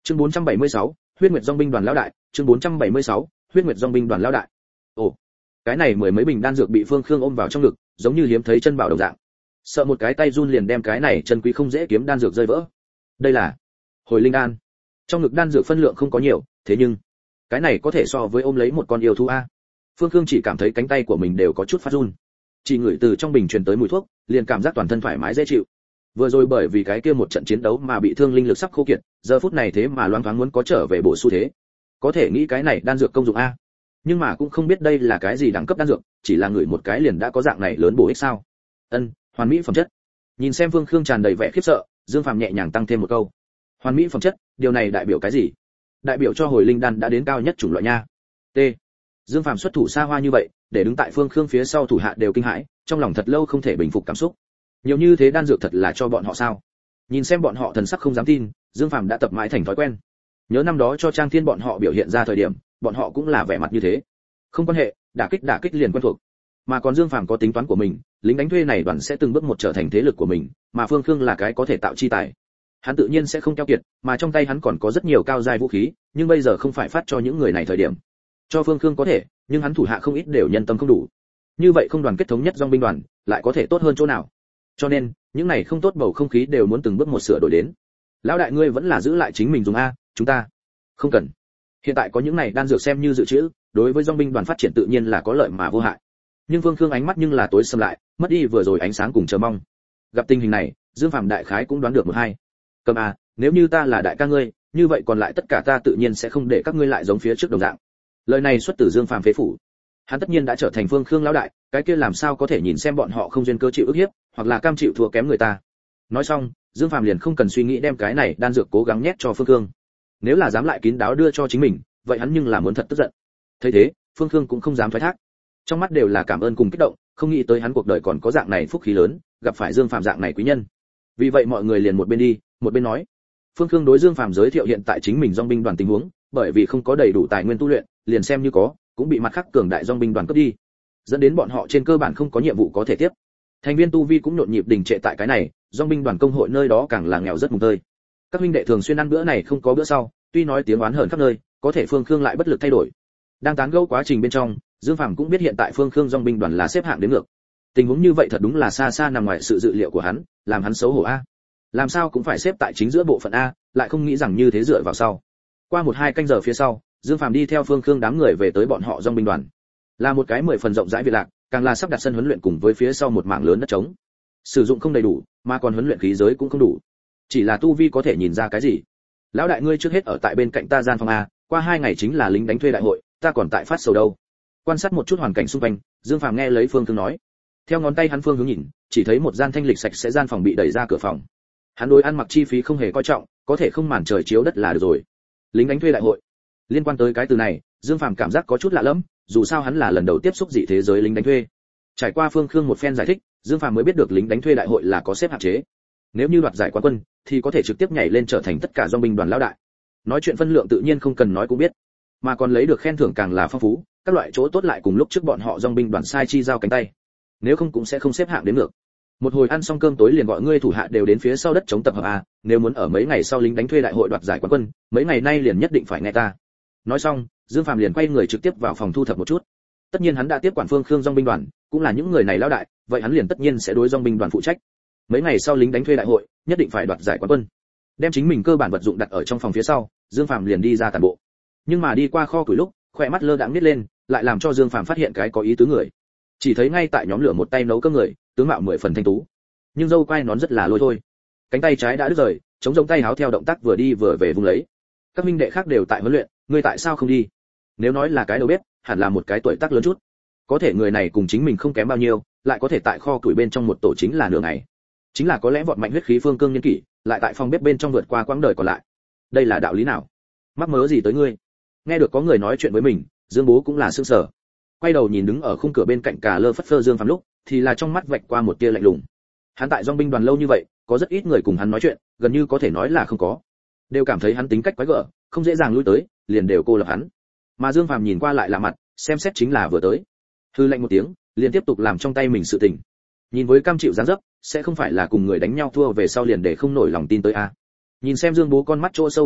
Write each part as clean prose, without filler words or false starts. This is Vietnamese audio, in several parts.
Chương 476, Huyết Nguyệt Dòng binh đoàn lão đại, chương 476, Huyết Nguyệt Dòng binh đoàn lão đại. Ồ, cái này mười mấy bình đan dược bị Phương Khương ôm vào trong ngực, giống như hiếm thấy chân bảo đồng dạng. Sợ một cái tay run liền đem cái này chân quý không dễ kiếm đan dược rơi vỡ. Đây là Hồi Linh đan. Trong ngực đan dược phân lượng không có nhiều, thế nhưng cái này có thể so với ôm lấy một con yêu thú a. Phương Khương chỉ cảm thấy cánh tay của mình đều có chút phát run. Chỉ ngửi từ trong bình truyền tới mùi thuốc, liền cảm giác toàn thân thoải mái dễ chịu. Vừa rồi bởi vì cái kia một trận chiến đấu mà bị thương linh lực sắp khô kiệt, giờ phút này thế mà loáng thoáng muốn có trở về bổ xu thế. Có thể nghĩ cái này đan dược công dụng a. Nhưng mà cũng không biết đây là cái gì đẳng cấp đan dược, chỉ là ngửi một cái liền đã có dạng này lớn bổ ích sao? Hoàn mỹ phẩm chất. Nhìn xem Phương Khương tràn đầy vẻ khiếp sợ, Dương Phàm nhẹ nhàng tăng thêm một câu. Hoàn mỹ phẩm chất, điều này đại biểu cái gì? Đại biểu cho Hồi Linh đan đã đến cao nhất chủng loại nha. T. Dương Phàm xuất thủ xa hoa như vậy, để đứng tại Phương Khương phía sau thủ hạ đều kinh hãi, trong lòng thật lâu không thể bình phục cảm xúc. Nhiều như thế đan dược thật là cho bọn họ sao? Nhìn xem bọn họ thần sắc không dám tin, Dương Phàm đã tập mãi thành thói quen. Nhớ năm đó cho Trang Thiên bọn họ biểu hiện ra thời điểm, bọn họ cũng là vẻ mặt như thế. Không quan hệ, đả kích liền quen thuộc. Mà còn Dương Phàm có tính toán của mình, lính đánh thuê này đoàn sẽ từng bước một trở thành thế lực của mình, mà Phương Khương là cái có thể tạo chi tài. Hắn tự nhiên sẽ không keo kiệt, mà trong tay hắn còn có rất nhiều cao giai vũ khí, nhưng bây giờ không phải phát cho những người này thời điểm. Cho Phương Khương có thể, nhưng hắn thủ hạ không ít đều nhân tâm không đủ. Như vậy không đoàn kết thống nhất dòng binh đoàn, lại có thể tốt hơn chỗ nào? Cho nên, những này không tốt bầu không khí đều muốn từng bước một sửa đổi đến. Lão đại ngươi vẫn là giữ lại chính mình dùng a, chúng ta không cần. Hiện tại có những này đan dược xem như dự trữ, đối với dòng binh đoàn phát triển tự nhiên là có lợi mà vô hại. Nhưng Phương Khương ánh mắt nhưng là tối sầm lại, mất đi vừa rồi ánh sáng cùng chờ mong. Gặp tình hình này, Dương Phàm đại khái cũng đoán được một hai. Cầm à, nếu như ta là đại ca ngươi, như vậy còn lại tất cả ta tự nhiên sẽ không để các ngươi lại giống phía trước đồng dạng. Lời này xuất từ Dương Phàm phế phủ. Hắn tất nhiên đã trở thành Phương Khương lão đại, cái kia làm sao có thể nhìn xem bọn họ không duyên cơ chịu ức hiếp, hoặc là cam chịu thua kém người ta. Nói xong, Dương Phàm liền không cần suy nghĩ đem cái này đan dược cố gắng nhét cho Phương Khương. Nếu là dám lại kín đáo đưa cho chính mình, vậy hắn nhưng là muốn thật tức giận. Thấy thế, Phương Khương cũng không dám thoái thác. Trong mắt đều là cảm ơn cùng kích động, không nghĩ tới hắn cuộc đời còn có dạng này phúc khí lớn, gặp phải Dương Phàm dạng này quý nhân. Vì vậy mọi người liền một bên đi, một bên nói. Phương Khương đối Dương Phàm giới thiệu hiện tại chính mình dòng binh đoàn tình huống, bởi vì không có đầy đủ tài nguyên tu luyện, liền xem như có, cũng bị mặt khác cường đại dòng binh đoàn cướp đi, dẫn đến bọn họ trên cơ bản không có nhiệm vụ có thể tiếp. Thành viên tu vi cũng nhộn nhịp đình trệ tại cái này, dòng binh đoàn công hội nơi đó càng là nghèo rất mùng tơi. Các huynh đệ thường xuyên ăn bữa này không có bữa sau, tuy nói tiếng oán hờn khắp nơi, có thể Phương Khương lại bất lực thay đổi. Đang tán gẫu quá trình bên trong, Dương Phàm cũng biết hiện tại Phương Khương dòng binh đoàn là xếp hạng đến ngược. Tình huống như vậy thật đúng là xa xa nằm ngoài sự dự liệu của hắn, làm hắn xấu hổ a. Làm sao cũng phải xếp tại chính giữa bộ phận a, lại không nghĩ rằng như thế dựa vào sau. Qua 1-2 canh giờ phía sau, Dương Phàm đi theo Phương Khương đám người về tới bọn họ dòng binh đoàn. Là một cái 10 phần rộng rãi biệt lạc, càng là sắp đặt sân huấn luyện cùng với phía sau một mảng lớn đất trống. Sử dụng không đầy đủ, mà còn huấn luyện khí giới cũng không đủ. Chỉ là tu vi có thể nhìn ra cái gì? Lão đại ngươi trước hết ở tại bên cạnh ta gian phòng a, qua 2 ngày chính là lính đánh thuê đại hội, ta còn tại phát sầu đâu. Quan sát một chút hoàn cảnh xung quanh, Dương Phàm nghe lấy Phương Khương nói. Theo ngón tay hắn phương hướng nhìn, chỉ thấy một gian thanh lịch sạch sẽ gian phòng bị đẩy ra cửa phòng. Hắn đối ăn mặc chi phí không hề coi trọng, có thể không màn trời chiếu đất là được rồi. Lính đánh thuê đại hội. Liên quan tới cái từ này, Dương Phàm cảm giác có chút lạ lẫm, dù sao hắn là lần đầu tiếp xúc dị thế giới lính đánh thuê. Trải qua Phương Khương một phen giải thích, Dương Phàm mới biết được lính đánh thuê đại hội là có xếp hạn chế. Nếu như đoạt giải quán quân, thì có thể trực tiếp nhảy lên trở thành tất cả dòng binh đoàn lão đại. Nói chuyện phân lượng tự nhiên không cần nói cũng biết, mà còn lấy được khen thưởng càng là phong phú, các loại chỗ tốt lại cùng lúc trước bọn họ dòng binh đoàn sai chi giao cánh tay. Nếu không cũng sẽ không xếp hạng đến được. Một hồi ăn xong cơm tối liền gọi ngươi thủ hạ đều đến phía sau đất chống tập hợp a, nếu muốn ở mấy ngày sau lính đánh thuê đại hội đoạt giải quán quân, mấy ngày nay liền nhất định phải nghe ta. Nói xong, Dương Phàm liền quay người trực tiếp vào phòng thu thập một chút. Tất nhiên hắn đã tiếp quản Phương Khương dòng binh đoàn, cũng là những người này lão đại, vậy hắn liền tất nhiên sẽ đối dòng binh đoàn phụ trách. Mấy ngày sau lính đánh thuê đại hội, nhất định phải đoạt giải quán quân. Đem chính mình cơ bản vật dụng đặt ở trong phòng phía sau, Dương Phàm liền đi ra tản bộ. Nhưng mà đi qua kho củi lúc, khỏe mắt lơ đãng nít lên, lại làm cho Dương Phàm phát hiện cái có ý tứ người. Chỉ thấy ngay tại nhóm lửa một tay nấu cơm người, tướng mạo 10 phần thanh tú, nhưng râu quai nón rất là lôi thôi. Cánh tay trái đã đứt rời, chống rông tay háo theo động tác vừa đi vừa về vung lấy. Các minh đệ khác đều tại huấn luyện, ngươi tại sao không đi? Nếu nói là cái đầu bếp, hẳn là một cái tuổi tác lớn chút. Có thể người này cùng chính mình không kém bao nhiêu, lại có thể tại kho củi bên trong một tổ chính là nửa ngày. Chính là có lẽ vọt mạnh huyết khí Phương Cương niên kỷ, lại tại phòng bếp bên trong vượt qua quãng đời còn lại. Đây là đạo lý nào? Mắc mớ gì tới ngươi? Nghe được có người nói chuyện với mình, Dương Bố cũng là sửng sở. Quay đầu nhìn đứng ở khung cửa bên cạnh cà lơ phất phơ Dương Phàm lúc, thì là trong mắt vạch qua một tia lạnh lùng. Hắn tại dòng binh đoàn lâu như vậy, có rất ít người cùng hắn nói chuyện, gần như có thể nói là không có. Đều cảm thấy hắn tính cách quái gở, không dễ dàng lui tới, liền đều cô lập hắn. Mà Dương Phàm nhìn qua lại lạ mặt, xem xét chính là vừa tới. Hư lạnh một tiếng, liền tiếp tục làm trong tay mình sự tình. Nhìn với cam chịu dáng dấp, sẽ không phải là cùng người đánh nhau thua về sau liền để không nổi lòng tin tới a. Nhìn xem Dương Bố con mắt trô sâu kiệt ngạo,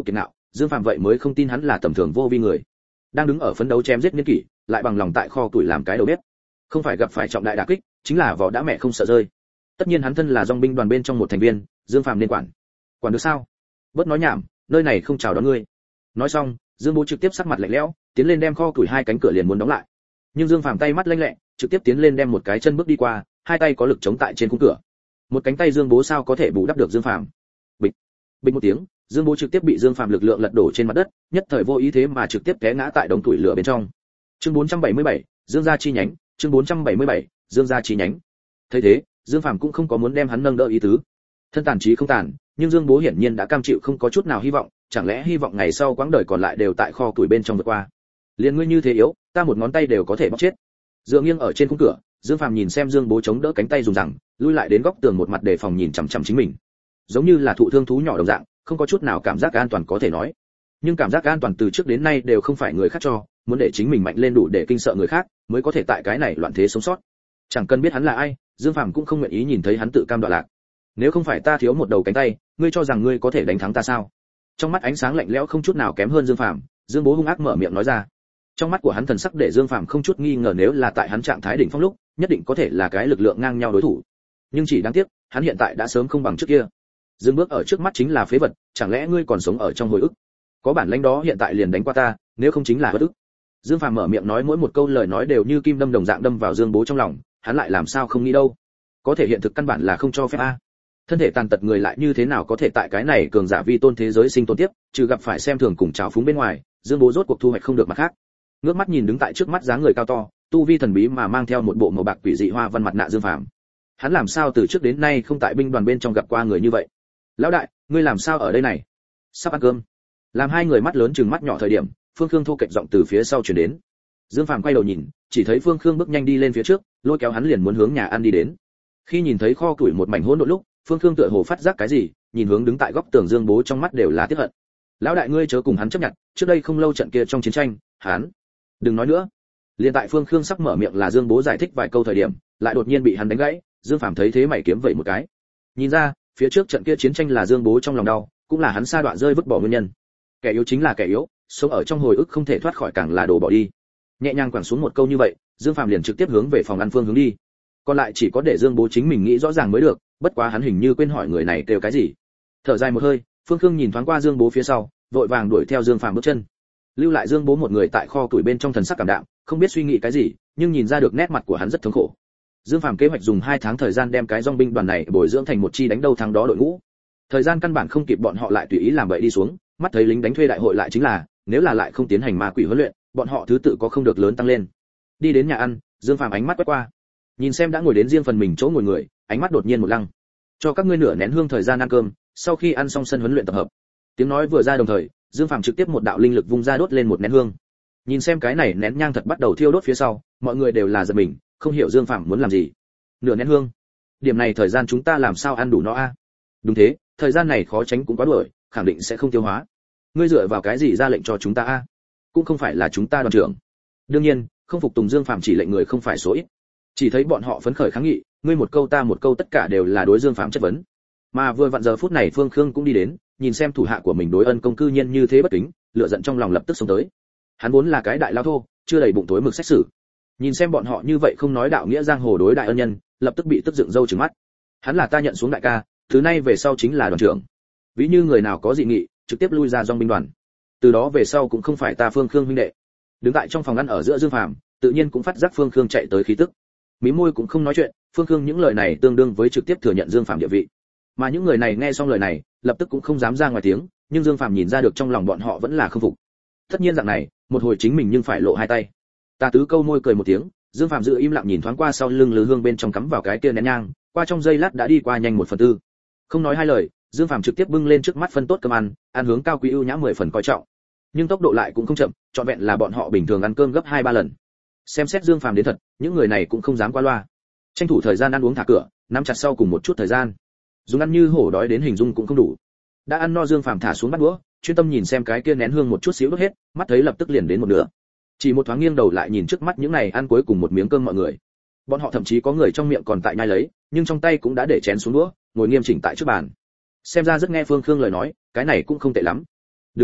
Dương Phàm vậy mới không tin hắn là tầm thường vô vi người. Đang đứng ở phấn đấu chém giết niên kỷ, lại bằng lòng tại kho tuổi làm cái đầu bếp. Không phải gặp phải trọng đại đả kích, chính là vỏ đã mẹ không sợ rơi. Tất nhiên hắn thân là dòng binh đoàn bên trong một thành viên, Dương Phàm nên quản. Quản được sao? Bớt nói nhảm, nơi này không chào đón ngươi. Nói xong, Dương Bố trực tiếp sắc mặt lạnh lẽo, tiến lên đem kho tuổi hai cánh cửa liền muốn đóng lại. Nhưng Dương Phàm tay mắt lanh lẹ, trực tiếp tiến lên đem một cái chân bước đi qua, hai tay có lực chống tại trên khung cửa. Một cánh tay Dương Bố sao có thể bù đắp được Dương Phàm? Bịch, bịch một tiếng, Dương Bố trực tiếp bị Dương Phàm lực lượng lật đổ trên mặt đất, nhất thời vô ý thế mà trực tiếp té ngã tại đống tuổi lửa bên trong. Chương 477, Dương gia chi nhánh, chương 477, Dương gia chi nhánh. Thấy thế, Dương Phàm cũng không có muốn đem hắn nâng đỡ ý tứ. Thân tàn trí không tàn, nhưng Dương Bố hiển nhiên đã cam chịu không có chút nào hy vọng, chẳng lẽ hy vọng ngày sau quãng đời còn lại đều tại kho tuổi bên trong vượt qua. Liên ngươi như thế yếu, ta một ngón tay đều có thể bóc chết. Dựa nghiêng ở trên khung cửa, Dương Phàm nhìn xem Dương Bố chống đỡ cánh tay dùng rằng, lui lại đến góc tường một mặt đề phòng nhìn chằm chằm chính mình. Giống như là thụ thương thú nhỏ đồng dạng, không có chút nào cảm giác an toàn có thể nói. Nhưng cảm giác an toàn từ trước đến nay đều không phải người khác cho, muốn để chính mình mạnh lên đủ để kinh sợ người khác, mới có thể tại cái này loạn thế sống sót. Chẳng cần biết hắn là ai, Dương Phàm cũng không nguyện ý nhìn thấy hắn tự cam đoạn lạc. Nếu không phải ta thiếu một đầu cánh tay, ngươi cho rằng ngươi có thể đánh thắng ta sao? Trong mắt ánh sáng lạnh lẽo không chút nào kém hơn Dương Phàm, Dương Bố hung ác mở miệng nói ra. Trong mắt của hắn thần sắc để Dương Phàm không chút nghi ngờ nếu là tại hắn trạng thái đỉnh phong lúc, nhất định có thể là cái lực lượng ngang nhau đối thủ. Nhưng chỉ đáng tiếc, hắn hiện tại đã sớm không bằng trước kia. Dừng bước ở trước mắt chính là phế vật, chẳng lẽ ngươi còn sống ở trong hồi ức? Có bản lĩnh đó hiện tại liền đánh qua ta, nếu không chính là bất ức. Dương Phàm mở miệng nói mỗi một câu lời nói đều như kim đâm đồng dạng đâm vào Dương Bố trong lòng, hắn lại làm sao không nghĩ đâu? Có thể hiện thực căn bản là không cho phép a. Thân thể tàn tật người lại như thế nào có thể tại cái này cường giả vi tôn thế giới sinh tồn tiếp, trừ gặp phải xem thường cùng trào phúng bên ngoài, Dương Bố rốt cuộc thu hoạch không được mặt khác. Ngước mắt nhìn đứng tại trước mắt dáng người cao to, tu vi thần bí mà mang theo một bộ màu bạc quỷ dị hoa văn mặt nạ Dương Phàm. Hắn làm sao từ trước đến nay không tại binh đoàn bên trong gặp qua người như vậy? Lão đại, ngươi làm sao ở đây này? Sắp ăn cơm. Làm hai người mắt lớn trừng mắt nhỏ thời điểm, Phương Khương thu kệch giọng từ phía sau truyền đến. Dương Phàm quay đầu nhìn, chỉ thấy Phương Khương bước nhanh đi lên phía trước, lôi kéo hắn liền muốn hướng nhà ăn đi đến. Khi nhìn thấy kho củi một mảnh hỗn độn lúc, Phương Khương tựa hồ phát giác cái gì, nhìn hướng đứng tại góc tường Dương Bố trong mắt đều là tiếc hận. Lão đại ngươi chớ cùng hắn chấp nhận, trước đây không lâu trận kia trong chiến tranh, hắn đừng nói nữa. Liên tại Phương Khương sắp mở miệng là Dương Bố giải thích vài câu thời điểm, lại đột nhiên bị hắn đánh gãy. Dương Phàm thấy thế mày kiếm vậy một cái. Nhìn ra, phía trước trận kia chiến tranh là Dương Bố trong lòng đau, cũng là hắn sa đoạn rơi vứt bỏ nguyên nhân. Kẻ yếu chính là kẻ yếu, sống ở trong hồi ức không thể thoát khỏi càng là đồ bỏ đi. Nhẹ nhàng quẳng xuống một câu như vậy, Dương Phàm liền trực tiếp hướng về phòng ăn Phương hướng đi. Còn lại chỉ có để Dương Bố chính mình nghĩ rõ ràng mới được, bất quá hắn hình như quên hỏi người này kêu cái gì. Thở dài một hơi, Phương Khương nhìn thoáng qua Dương Bố phía sau, vội vàng đuổi theo Dương Phàm bước chân. Lưu lại Dương Bố một người tại kho tuổi bên trong thần sắc cảm đạm, không biết suy nghĩ cái gì, nhưng nhìn ra được nét mặt của hắn rất thống khổ. Dương Phàm kế hoạch dùng 2 tháng thời gian đem cái dòng binh đoàn này bồi dưỡng thành một chi đánh đâu thắng đó đội ngũ. Thời gian căn bản không kịp bọn họ lại tùy ý làm bậy đi xuống, mắt thấy lính đánh thuê đại hội lại chính là, nếu là lại không tiến hành ma quỷ huấn luyện, bọn họ thứ tự có không được lớn tăng lên. Đi đến nhà ăn, Dương Phàm ánh mắt quét qua, nhìn xem đã ngồi đến riêng phần mình chỗ ngồi người, ánh mắt đột nhiên một lăng. Cho các ngươi nửa nén hương thời gian ăn cơm, sau khi ăn xong sân huấn luyện tập hợp. Tiếng nói vừa ra đồng thời, Dương Phàm trực tiếp một đạo linh lực vung ra đốt lên một nén hương. Nhìn xem cái này nén nhang thật bắt đầu thiêu đốt phía sau, mọi người đều là giật mình, không hiểu Dương Phàm muốn làm gì. Nửa nén hương, điểm này thời gian chúng ta làm sao ăn đủ nó a? Đúng thế, thời gian này khó tránh cũng quá đuổi, khẳng định sẽ không tiêu hóa. Ngươi dựa vào cái gì ra lệnh cho chúng ta a? Cũng không phải là chúng ta đoàn trưởng. Đương nhiên, không phục tùng Dương Phàm chỉ lệnh người không phải số ít. Chỉ thấy bọn họ phấn khởi kháng nghị, ngươi một câu ta một câu tất cả đều là đối Dương Phàm chất vấn. Mà vừa vặn giờ phút này Phương Khương cũng đi đến, nhìn xem thủ hạ của mình đối ân công cư nhiên như thế bất kính, lửa giận trong lòng lập tức xông tới. Hắn vốn là cái đại lao thô, chưa đầy bụng tối mực xét xử. Nhìn xem bọn họ như vậy không nói đạo nghĩa giang hồ đối đại ân nhân, lập tức bị tức dựng râu trừng mắt. Hắn là ta nhận xuống đại ca, thứ nay về sau chính là đoàn trưởng. Ví như người nào có dị nghị, trực tiếp lui ra dòng binh đoàn. Từ đó về sau cũng không phải ta Phương Khương huynh đệ. Đứng tại trong phòng ăn ở giữa Dương Phàm, tự nhiên cũng phát giác Phương Khương chạy tới khí tức. Mí môi cũng không nói chuyện, Phương Khương những lời này tương đương với trực tiếp thừa nhận Dương Phàm địa vị. Mà những người này nghe xong lời này, lập tức cũng không dám ra ngoài tiếng, nhưng Dương Phàm nhìn ra được trong lòng bọn họ vẫn là không phục. Tất nhiên dạng này, một hồi chính mình nhưng phải lộ hai tay. Ta tứ câu môi cười một tiếng, Dương Phàm giữ im lặng nhìn thoáng qua sau lưng lư hương bên trong cắm vào cái kia nén nhang, qua trong giây lát đã đi qua nhanh 1/4. Không nói hai lời, Dương Phàm trực tiếp bưng lên trước mắt phân tốt cơm ăn hướng cao quý ưu nhã 10 phần coi trọng. Nhưng tốc độ lại cũng không chậm, trọn vẹn là bọn họ bình thường ăn cơm gấp 2-3 lần. Xem xét Dương Phàm đến thật, những người này cũng không dám qua loa. Tranh thủ thời gian ăn uống thả cửa, nắm chặt sau cùng một chút thời gian. Dùng ăn như hổ đói đến hình dung cũng không đủ. Đã ăn no Dương Phàm thả xuống bát đũa, chuyên tâm nhìn xem cái kia nén hương một chút xíu đốt hết, mắt thấy lập tức liền đến một nửa. Chỉ một thoáng nghiêng đầu lại nhìn trước mắt những này ăn cuối cùng một miếng cơm mọi người. Bọn họ thậm chí có người trong miệng còn tại nhai lấy, nhưng trong tay cũng đã để chén xuống đũa, ngồi nghiêm chỉnh tại trước bàn. Xem ra rất nghe Phương Khương lời nói, cái này cũng không tệ lắm. Đứng dậy,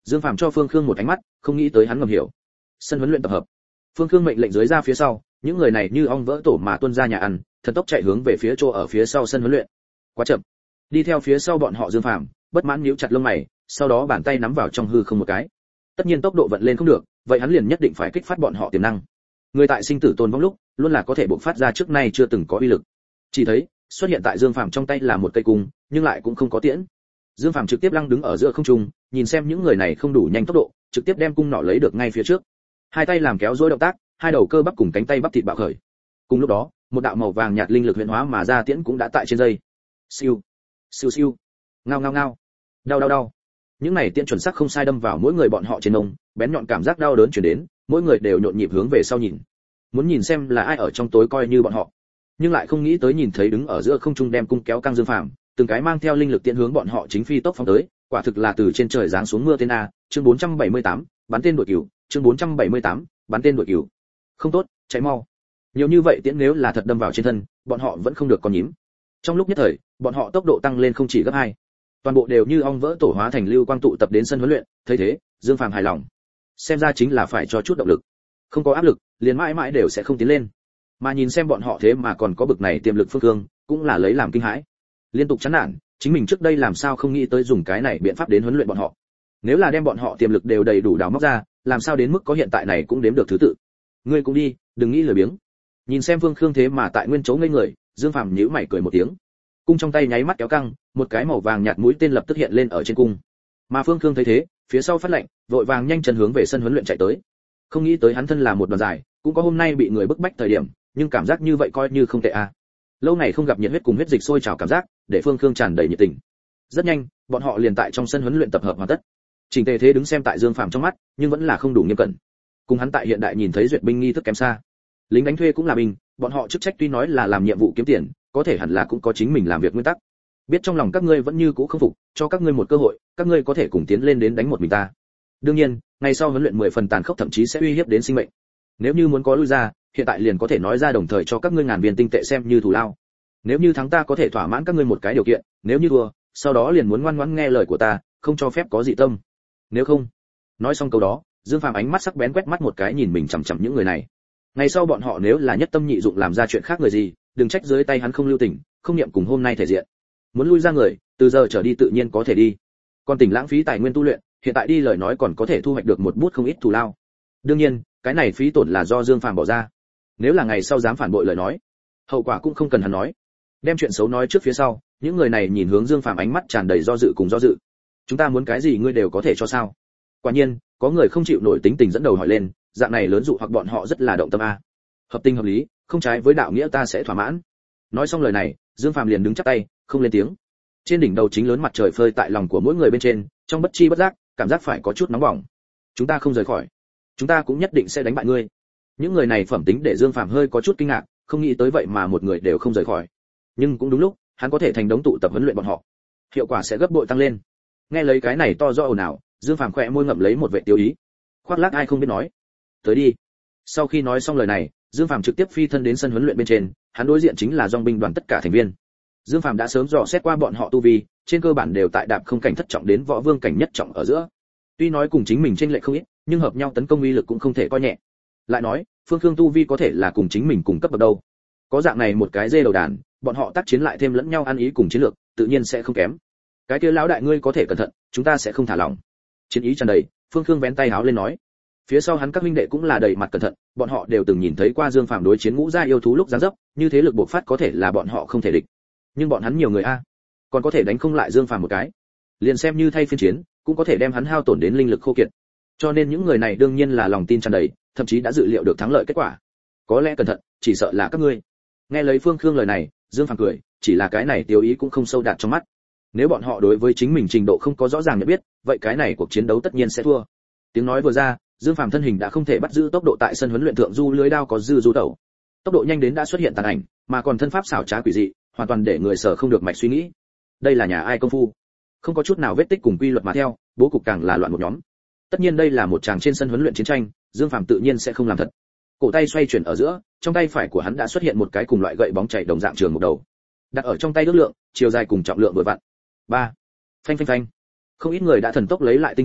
Dương Phàm cho Phương Khương một ánh mắt, không nghĩ tới hắn ngầm hiểu. Sân huấn luyện tập hợp. Phương Khương mệnh lệnh dưới ra phía sau, những người này như ong vỡ tổ mà tuôn ra nhà ăn, thần tốc chạy hướng về phía chỗ ở phía sau sân huấn luyện. Quá chậm. Đi theo phía sau bọn họ Dương Phàm, bất mãn nhíu chặt lông mày, sau đó bàn tay nắm vào trong hư không một cái. Tất nhiên tốc độ vận lên không được, vậy hắn liền nhất định phải kích phát bọn họ tiềm năng. Người tại sinh tử tồn vong lúc, luôn là có thể bộc phát ra trước nay chưa từng có uy lực. Chỉ thấy, xuất hiện tại Dương Phàm trong tay là một cây cung, nhưng lại cũng không có tiễn. Dương Phàm trực tiếp lăng đứng ở giữa không trung, nhìn xem những người này không đủ nhanh tốc độ, trực tiếp đem cung nỏ lấy được ngay phía trước. Hai tay làm kéo dối động tác, hai đầu cơ bắp cùng cánh tay bắp thịt bạo khởi. Cùng lúc đó, một đạo màu vàng nhạt linh lực huyễn hóa mà ra tiễn cũng đã tại trên dây. Siêu, siêu siêu, ngao ngao ngao, đau đau đau. Những này tiễn chuẩn xác không sai đâm vào mỗi người bọn họ trên mông, bén nhọn cảm giác đau đớn truyền đến, mỗi người đều nhộn nhịp hướng về sau nhìn. Muốn nhìn xem là ai ở trong tối coi như bọn họ, nhưng lại không nghĩ tới nhìn thấy đứng ở giữa không trung đem cung kéo căng Dương Phàm, từng cái mang theo linh lực tiễn hướng bọn họ chính phi tốc phóng tới, quả thực là từ trên trời giáng xuống mưa tên a. Chương 478, bắn tên đuổi cừu, chương 478, bắn tên đuổi cừu. Không tốt, cháy mau. Nhiều như vậy tiễn nếu là thật đâm vào trên thân, bọn họ vẫn không được còn nhím. Trong lúc nhất thời, bọn họ tốc độ tăng lên không chỉ gấp 2. Toàn bộ đều như ong vỡ tổ hóa thành lưu quang tụ tập đến sân huấn luyện, thấy thế, Dương Phàm hài lòng. Xem ra chính là phải cho chút động lực. Không có áp lực, liền mãi mãi đều sẽ không tiến lên. Mà nhìn xem bọn họ thế mà còn có bực này tiềm lực Phương Cương, cũng là lấy làm kinh hãi. Liên tục chán nản, chính mình trước đây làm sao không nghĩ tới dùng cái này biện pháp đến huấn luyện bọn họ. Nếu là đem bọn họ tiềm lực đều đầy đủ đào móc ra, làm sao đến mức có hiện tại này cũng đếm được thứ tự. Ngươi cũng đi, đừng nghĩ lười biếng. Nhìn xem Phương Khương thế mà tại nguyên chỗ ngây người, Dương Phàm nhíu mày cười một tiếng. Cung trong tay nháy mắt kéo căng, một cái màu vàng nhạt mũi tên lập tức hiện lên ở trên cung. Mà Phương Khương thấy thế, phía sau phát lệnh, vội vàng nhanh chân hướng về sân huấn luyện chạy tới. Không nghĩ tới hắn thân là một đoàn dài, cũng có hôm nay bị người bức bách thời điểm, nhưng cảm giác như vậy coi như không tệ a. Lâu ngày không gặp nhiệt huyết cùng huyết dịch sôi trào cảm giác, để Phương Khương tràn đầy nhiệt tình. Rất nhanh, bọn họ liền tại trong sân huấn luyện tập hợp hoàn tất. Trình Tề Thế đứng xem tại Dương Phàm trong mắt, nhưng vẫn là không đủ nghiêm cẩn. Cùng hắn tại hiện đại nhìn thấy duyệt binh nghi thức kém xa. Lính đánh thuê cũng là binh, bọn họ chức trách tuy nói là làm nhiệm vụ kiếm tiền, có thể hẳn là cũng có chính mình làm việc nguyên tắc. Biết trong lòng các ngươi vẫn như cũ không phục, cho các ngươi một cơ hội, các ngươi có thể cùng tiến lên đến đánh một mình ta. Đương nhiên, ngày sau huấn luyện 10 phần tàn khốc thậm chí sẽ uy hiếp đến sinh mệnh. Nếu như muốn có lui ra, hiện tại liền có thể nói ra đồng thời cho các ngươi ngàn viên tinh tệ xem như thù lao. Nếu như thắng ta có thể thỏa mãn các ngươi một cái điều kiện, nếu như thua, sau đó liền muốn ngoan ngoãn nghe lời của ta, không cho phép có dị tâm. Nếu không. Nói xong câu đó, Dương Phàm ánh mắt sắc bén quét mắt một cái nhìn mình chằm chằm những người này. Ngày sau bọn họ nếu là nhất tâm nhị dụng làm ra chuyện khác người gì, đừng trách dưới tay hắn không lưu tình, không niệm cùng hôm nay thể diện. Muốn lui ra người, từ giờ trở đi tự nhiên có thể đi. Còn tỉnh lãng phí tài nguyên tu luyện, hiện tại đi lời nói còn có thể thu hoạch được một bút không ít thù lao. Đương nhiên, cái này phí tổn là do Dương Phàm bỏ ra. Nếu là ngày sau dám phản bội lời nói, hậu quả cũng không cần hắn nói. Đem chuyện xấu nói trước phía sau, những người này nhìn hướng Dương Phàm ánh mắt tràn đầy do dự cùng do dự. Chúng ta muốn cái gì ngươi đều có thể cho sao? Quả nhiên, có người không chịu nổi tính tình dẫn đầu hỏi lên, dạng này lớn dụ hoặc bọn họ rất là động tâm a. Hợp tình hợp lý, không trái với đạo nghĩa ta sẽ thỏa mãn. Nói xong lời này, Dương Phàm liền đứng chắp tay, không lên tiếng. Trên đỉnh đầu chính lớn mặt trời phơi tại lòng của mỗi người bên trên, trong bất chi bất giác, cảm giác phải có chút nóng bỏng. Chúng ta không rời khỏi, chúng ta cũng nhất định sẽ đánh bại ngươi. Những người này phẩm tính để Dương Phàm hơi có chút kinh ngạc, không nghĩ tới vậy mà một người đều không rời khỏi. Nhưng cũng đúng lúc, hắn có thể thành đống tụ tập huấn luyện bọn họ, hiệu quả sẽ gấp bội tăng lên. Nghe lấy cái này to rõ ồn ào, Dương Phàm khẽ môi ngậm lấy một vẻ tiêu ý. Khoác lác ai không biết nói. Tới đi. Sau khi nói xong lời này, Dương Phàm trực tiếp phi thân đến sân huấn luyện bên trên, hắn đối diện chính là dòng binh đoàn tất cả thành viên. Dương Phàm đã sớm dò xét qua bọn họ tu vi, trên cơ bản đều tại đạp không cảnh thất trọng đến võ vương cảnh nhất trọng ở giữa. Tuy nói cùng chính mình trên lệch không ít, nhưng hợp nhau tấn công uy lực cũng không thể coi nhẹ. Lại nói, Phương Khương tu vi có thể là cùng chính mình cùng cấp bậc đâu. Có dạng này một cái dê đầu đàn, bọn họ tác chiến lại thêm lẫn nhau ăn ý cùng chiến lược, tự nhiên sẽ không kém. Cái kia lão đại ngươi có thể cẩn thận, chúng ta sẽ không thả lỏng. Chiến ý tràn đầy, Phương Khương vén tay háo lên nói. Phía sau hắn các huynh đệ cũng là đầy mặt cẩn thận, bọn họ đều từng nhìn thấy qua Dương Phàm đối chiến ngũ gia yêu thú lúc giáng dấp, như thế lực bộc phát có thể là bọn họ không thể địch. Nhưng bọn hắn nhiều người a, còn có thể đánh không lại Dương Phàm một cái. Liền xem như thay phiên chiến, cũng có thể đem hắn hao tổn đến linh lực khô kiệt. Cho nên những người này đương nhiên là lòng tin tràn đầy, thậm chí đã dự liệu được thắng lợi kết quả. Có lẽ cẩn thận, chỉ sợ là các ngươi. Nghe lấy Phương Khương lời này, Dương Phàm cười, chỉ là cái này tiêu ý cũng không sâu đạt trong mắt. Nếu bọn họ đối với chính mình trình độ không có rõ ràng nhận biết, vậy cái này cuộc chiến đấu tất nhiên sẽ thua. Tiếng nói vừa ra, Dương Phàm thân hình đã không thể bắt giữ tốc độ tại sân huấn luyện thượng du lưới đao có dư du tẩu. Tốc độ nhanh đến đã xuất hiện tàn ảnh, mà còn thân pháp xảo trá quỷ dị, hoàn toàn để người sở không được mạch suy nghĩ. Đây là nhà ai công phu? Không có chút nào vết tích cùng quy luật mà theo, bố cục càng là loạn một nhóm. Tất nhiên đây là một tràng trên sân huấn luyện chiến tranh, Dương Phàm tự nhiên sẽ không làm thật. Cổ tay xoay chuyển ở giữa, trong tay phải của hắn đã xuất hiện một cái cùng loại gậy bóng chảy đồng dạng trường một đầu. Đặt ở trong tay ước lượng, chiều dài cùng trọng lượng vừa vặn. 3. Phanh phanh phanh. Không ít người đã thần tốc lấy lại tinh thần,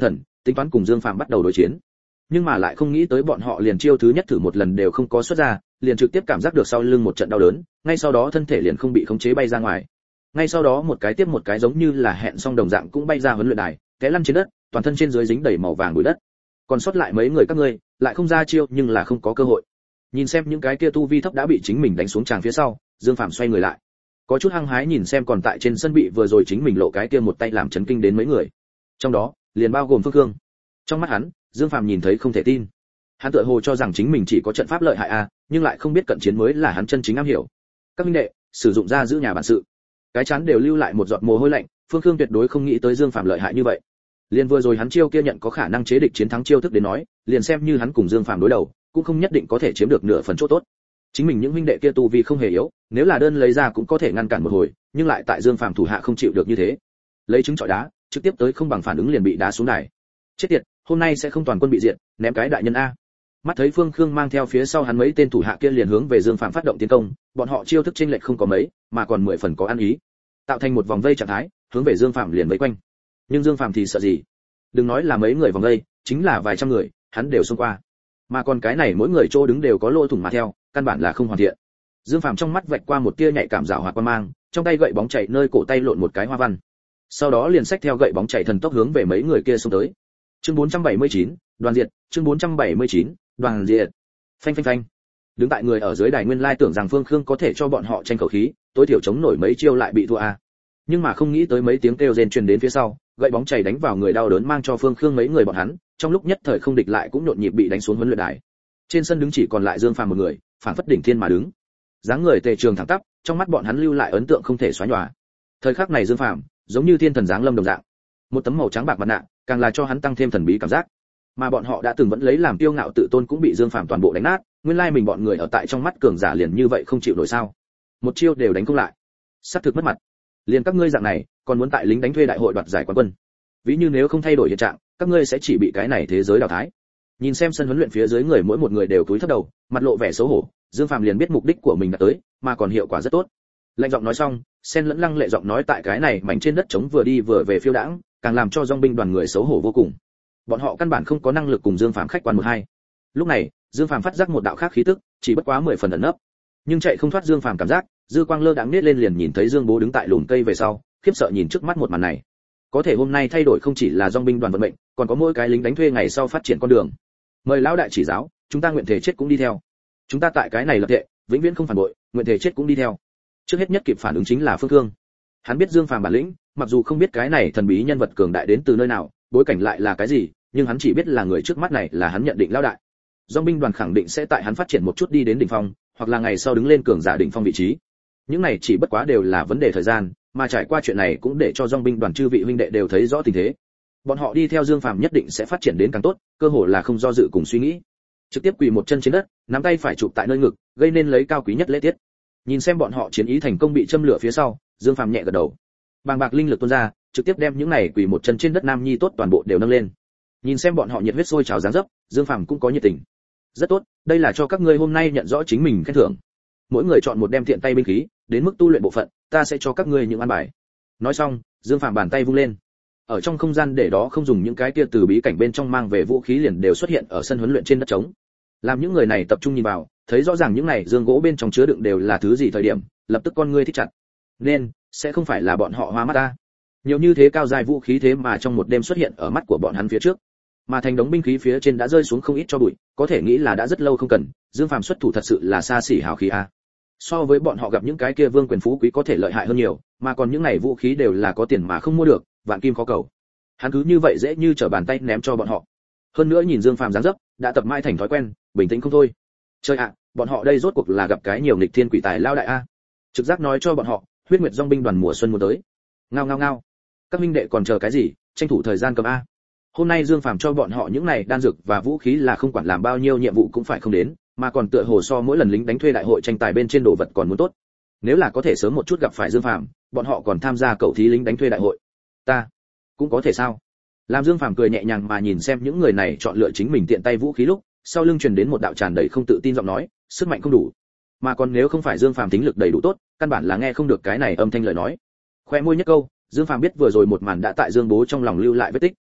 tính toán cùng Dương Phàm bắt đầu đối chiến. Nhưng mà lại không nghĩ tới bọn họ liền chiêu thứ nhất thử một lần đều không có xuất ra, liền trực tiếp cảm giác được sau lưng một trận đau đớn, ngay sau đó thân thể liền không bị khống chế bay ra ngoài. Ngay sau đó một cái tiếp một cái giống như là hẹn xong đồng dạng cũng bay ra huấn luyện đài, té lăn trên đất, toàn thân trên dưới dính đầy màu vàng bụi đất. Còn sót lại mấy người các ngươi, lại không ra chiêu nhưng là không có cơ hội. Nhìn xem những cái kia tu vi thấp đã bị chính mình đánh xuống tràng phía sau, Dương Phàm xoay người lại, có chút hăng hái nhìn xem còn tại trên sân bị vừa rồi chính mình lộ cái kia một tay làm chấn kinh đến mấy người, trong đó liền bao gồm Phương Khương. Trong mắt hắn, Dương Phàm nhìn thấy không thể tin. Hắn tựa hồ cho rằng chính mình chỉ có trận pháp lợi hại a, nhưng lại không biết cận chiến mới là hắn chân chính am hiểu. Các minh đệ, sử dụng ra giữ nhà bản sự. Cái chán đều lưu lại một giọt mồ hôi lạnh, Phương Khương tuyệt đối không nghĩ tới Dương Phàm lợi hại như vậy. Liên vừa rồi hắn chiêu kia nhận có khả năng chế địch chiến thắng chiêu thức đến nói, liền xem như hắn cùng Dương Phàm đối đầu, cũng không nhất định có thể chiếm được nửa phần chỗ tốt. Chính mình những huynh đệ kia tu vi không hề yếu, nếu là đơn lấy ra cũng có thể ngăn cản một hồi, nhưng lại tại Dương Phàm thủ hạ không chịu được như thế. Lấy trứng chọi đá, trực tiếp tới không bằng phản ứng liền bị đá xuống đài. Chết tiệt, hôm nay sẽ không toàn quân bị diệt, ném cái đại nhân a. Mắt thấy Phương Khương mang theo phía sau hắn mấy tên thủ hạ kia liền hướng về Dương Phàm phát động tiến công, bọn họ chiêu thức chênh lệch không có mấy, mà còn 10 phần có ăn ý, tạo thành một vòng vây trạng thái, hướng về Dương Phàm liền vây quanh. Nhưng Dương Phàm thì sợ gì? Đừng nói là mấy người vòng vây, chính là vài trăm người, hắn đều xông qua. Mà còn cái này mỗi người chỗ đứng đều có lỗ thủng mà theo, căn bản là không hoàn thiện. Dương Phàm trong mắt vạch qua một tia nhạy cảm rảo hoạt quan mang, trong tay gậy bóng chảy nơi cổ tay lộn một cái hoa văn. Sau đó liền xách theo gậy bóng chảy thần tốc hướng về mấy người kia xông tới. Chương 479, đoàn diệt, chương 479, đoàn diệt. Phanh phanh phanh. Đứng tại người ở dưới đài nguyên lai tưởng rằng Phương Khương có thể cho bọn họ tranh khẩu khí, tối thiểu chống nổi mấy chiêu lại bị thua a. Nhưng mà không nghĩ tới mấy tiếng kêu rên truyền đến phía sau, gậy bóng chảy đánh vào người đau đớn mang cho Phương Khương mấy người bọn hắn, trong lúc nhất thời không địch lại cũng nhộn nhịp bị đánh xuống huấn luyện đài. Trên sân đứng chỉ còn lại Dương Phàm một người, phảng phất đỉnh thiên mà đứng. Dáng người tề trường thẳng tắp, trong mắt bọn hắn lưu lại ấn tượng không thể xóa nhòa. Thời khắc này Dương Phàm giống như thiên thần giáng lâm đồng dạng, một tấm màu trắng bạc mặt nạ càng là cho hắn tăng thêm thần bí cảm giác. Mà bọn họ đã từng vẫn lấy làm kiêu ngạo tự tôn cũng bị Dương Phàm toàn bộ đánh nát, nguyên lai mình bọn người ở tại trong mắt cường giả liền như vậy không chịu nổi sao? Một chiêu đều đánh không lại, sắp thực mất mặt. Liền các ngươi dạng này, còn muốn tại lính đánh thuê đại hội đoạt giải quán quân. Ví như nếu không thay đổi hiện trạng, các ngươi sẽ chỉ bị cái này thế giới đào thái. Nhìn xem sân huấn luyện phía dưới người mỗi một người đều cúi thấp đầu, mặt lộ vẻ xấu hổ, Dương Phàm liền biết mục đích của mình đã tới, mà còn hiệu quả rất tốt. Lạnh giọng nói xong, sen lẫn lăng lệ giọng nói tại cái này mảnh trên đất trống vừa đi vừa về phiêu đãng, càng làm cho dòng binh đoàn người xấu hổ vô cùng. Bọn họ căn bản không có năng lực cùng Dương Phàm khách quan một hai. Lúc này, Dương Phàm phát giác một đạo khác khí tức, chỉ bất quá 10 phần ẩn nấp, nhưng chạy không thoát Dương Phàm cảm giác, dư quang lơ đãng nết lên liền nhìn thấy Dương Bố đứng tại lùm cây về sau, khiếp sợ nhìn trước mắt một màn này. Có thể hôm nay thay đổi không chỉ là dòng binh đoàn vận mệnh, còn có mỗi cái lính đánh thuê ngày sau phát triển con đường. Mời lão đại chỉ giáo, chúng ta nguyện thể chết cũng đi theo. Chúng ta tại cái này lập thệ, vĩnh viễn không phản bội, nguyện thể chết cũng đi theo. Trước hết nhất kịp phản ứng chính là Phương Khương. Hắn biết Dương Phàm bản lĩnh, mặc dù không biết cái này thần bí nhân vật cường đại đến từ nơi nào, bối cảnh lại là cái gì, nhưng hắn chỉ biết là người trước mắt này là hắn nhận định lão đại. Dòng binh đoàn khẳng định sẽ tại hắn phát triển một chút đi đến đỉnh phong, hoặc là ngày sau đứng lên cường giả đỉnh phong vị trí. Những này chỉ bất quá đều là vấn đề thời gian, mà trải qua chuyện này cũng để cho dòng binh đoàn chư vị huynh đệ đều thấy rõ tình thế. Bọn họ đi theo Dương Phàm nhất định sẽ phát triển đến càng tốt, cơ hội là không do dự cùng suy nghĩ. Trực tiếp quỳ một chân trên đất, nắm tay phải chụp tại nơi ngực, gây nên lấy cao quý nhất lễ tiết. Nhìn xem bọn họ chiến ý thành công bị châm lửa phía sau, Dương Phàm nhẹ gật đầu. Bàng bạc linh lực tuôn ra, trực tiếp đem những này quỳ một chân trên đất nam nhi tốt toàn bộ đều nâng lên. Nhìn xem bọn họ nhiệt huyết sôi trào dáng dấp, Dương Phàm cũng có nhiệt tình. Rất tốt, đây là cho các ngươi hôm nay nhận rõ chính mình khen thưởng. Mỗi người chọn một đem tiện tay binh khí, đến mức tu luyện bộ phận, ta sẽ cho các ngươi những an bài. Nói xong, Dương Phàm bàn tay vung lên. Ở trong không gian để đó không dùng những cái kia từ bí cảnh bên trong mang về vũ khí liền đều xuất hiện ở sân huấn luyện trên đất trống. Làm những người này tập trung nhìn vào, thấy rõ ràng những này dương gỗ bên trong chứa đựng đều là thứ gì thời điểm, lập tức con ngươi thích chặt. Nên sẽ không phải là bọn họ hoa mắt ta. Nhiều như thế cao dài vũ khí thế mà trong một đêm xuất hiện ở mắt của bọn hắn phía trước. Mà thành đống binh khí phía trên đã rơi xuống không ít cho bụi, có thể nghĩ là đã rất lâu không cần, Dương Phàm xuất thủ thật sự là xa xỉ hào khí a. So với bọn họ gặp những cái kia vương quyền phú quý có thể lợi hại hơn nhiều, mà còn những này vũ khí đều là có tiền mà không mua được, vạn kim khó cầu. Hắn cứ như vậy dễ như trở bàn tay ném cho bọn họ. Hơn nữa nhìn Dương Phàm dáng dấp, đã tập mãi thành thói quen, bình tĩnh không thôi. Chơi ạ, bọn họ đây rốt cuộc là gặp cái nhiều nghịch thiên quỷ tài lao đại a. Trực giác nói cho bọn họ, huyết nguyệt dòng binh đoàn mùa xuân muốn tới. Ngao ngao ngao. Các minh đệ còn chờ cái gì, tranh thủ thời gian cầm a. Hôm nay Dương Phàm cho bọn họ những này đan dược và vũ khí là không quản làm bao nhiêu nhiệm vụ cũng phải không đến, mà còn tựa hồ so mỗi lần lính đánh thuê đại hội tranh tài bên trên đồ vật còn muốn tốt. Nếu là có thể sớm một chút gặp phải Dương Phàm, bọn họ còn tham gia cậu thí lính đánh thuê đại hội. Ta cũng có thể sao? Làm Dương Phàm cười nhẹ nhàng mà nhìn xem những người này chọn lựa chính mình tiện tay vũ khí lúc, sau lưng truyền đến một đạo tràn đầy không tự tin giọng nói, sức mạnh không đủ. Mà còn nếu không phải Dương Phàm tính lực đầy đủ tốt, căn bản là nghe không được cái này âm thanh lời nói. Khoe môi nhất câu, Dương Phàm biết vừa rồi một màn đã tại Dương Bố trong lòng lưu lại vết tích.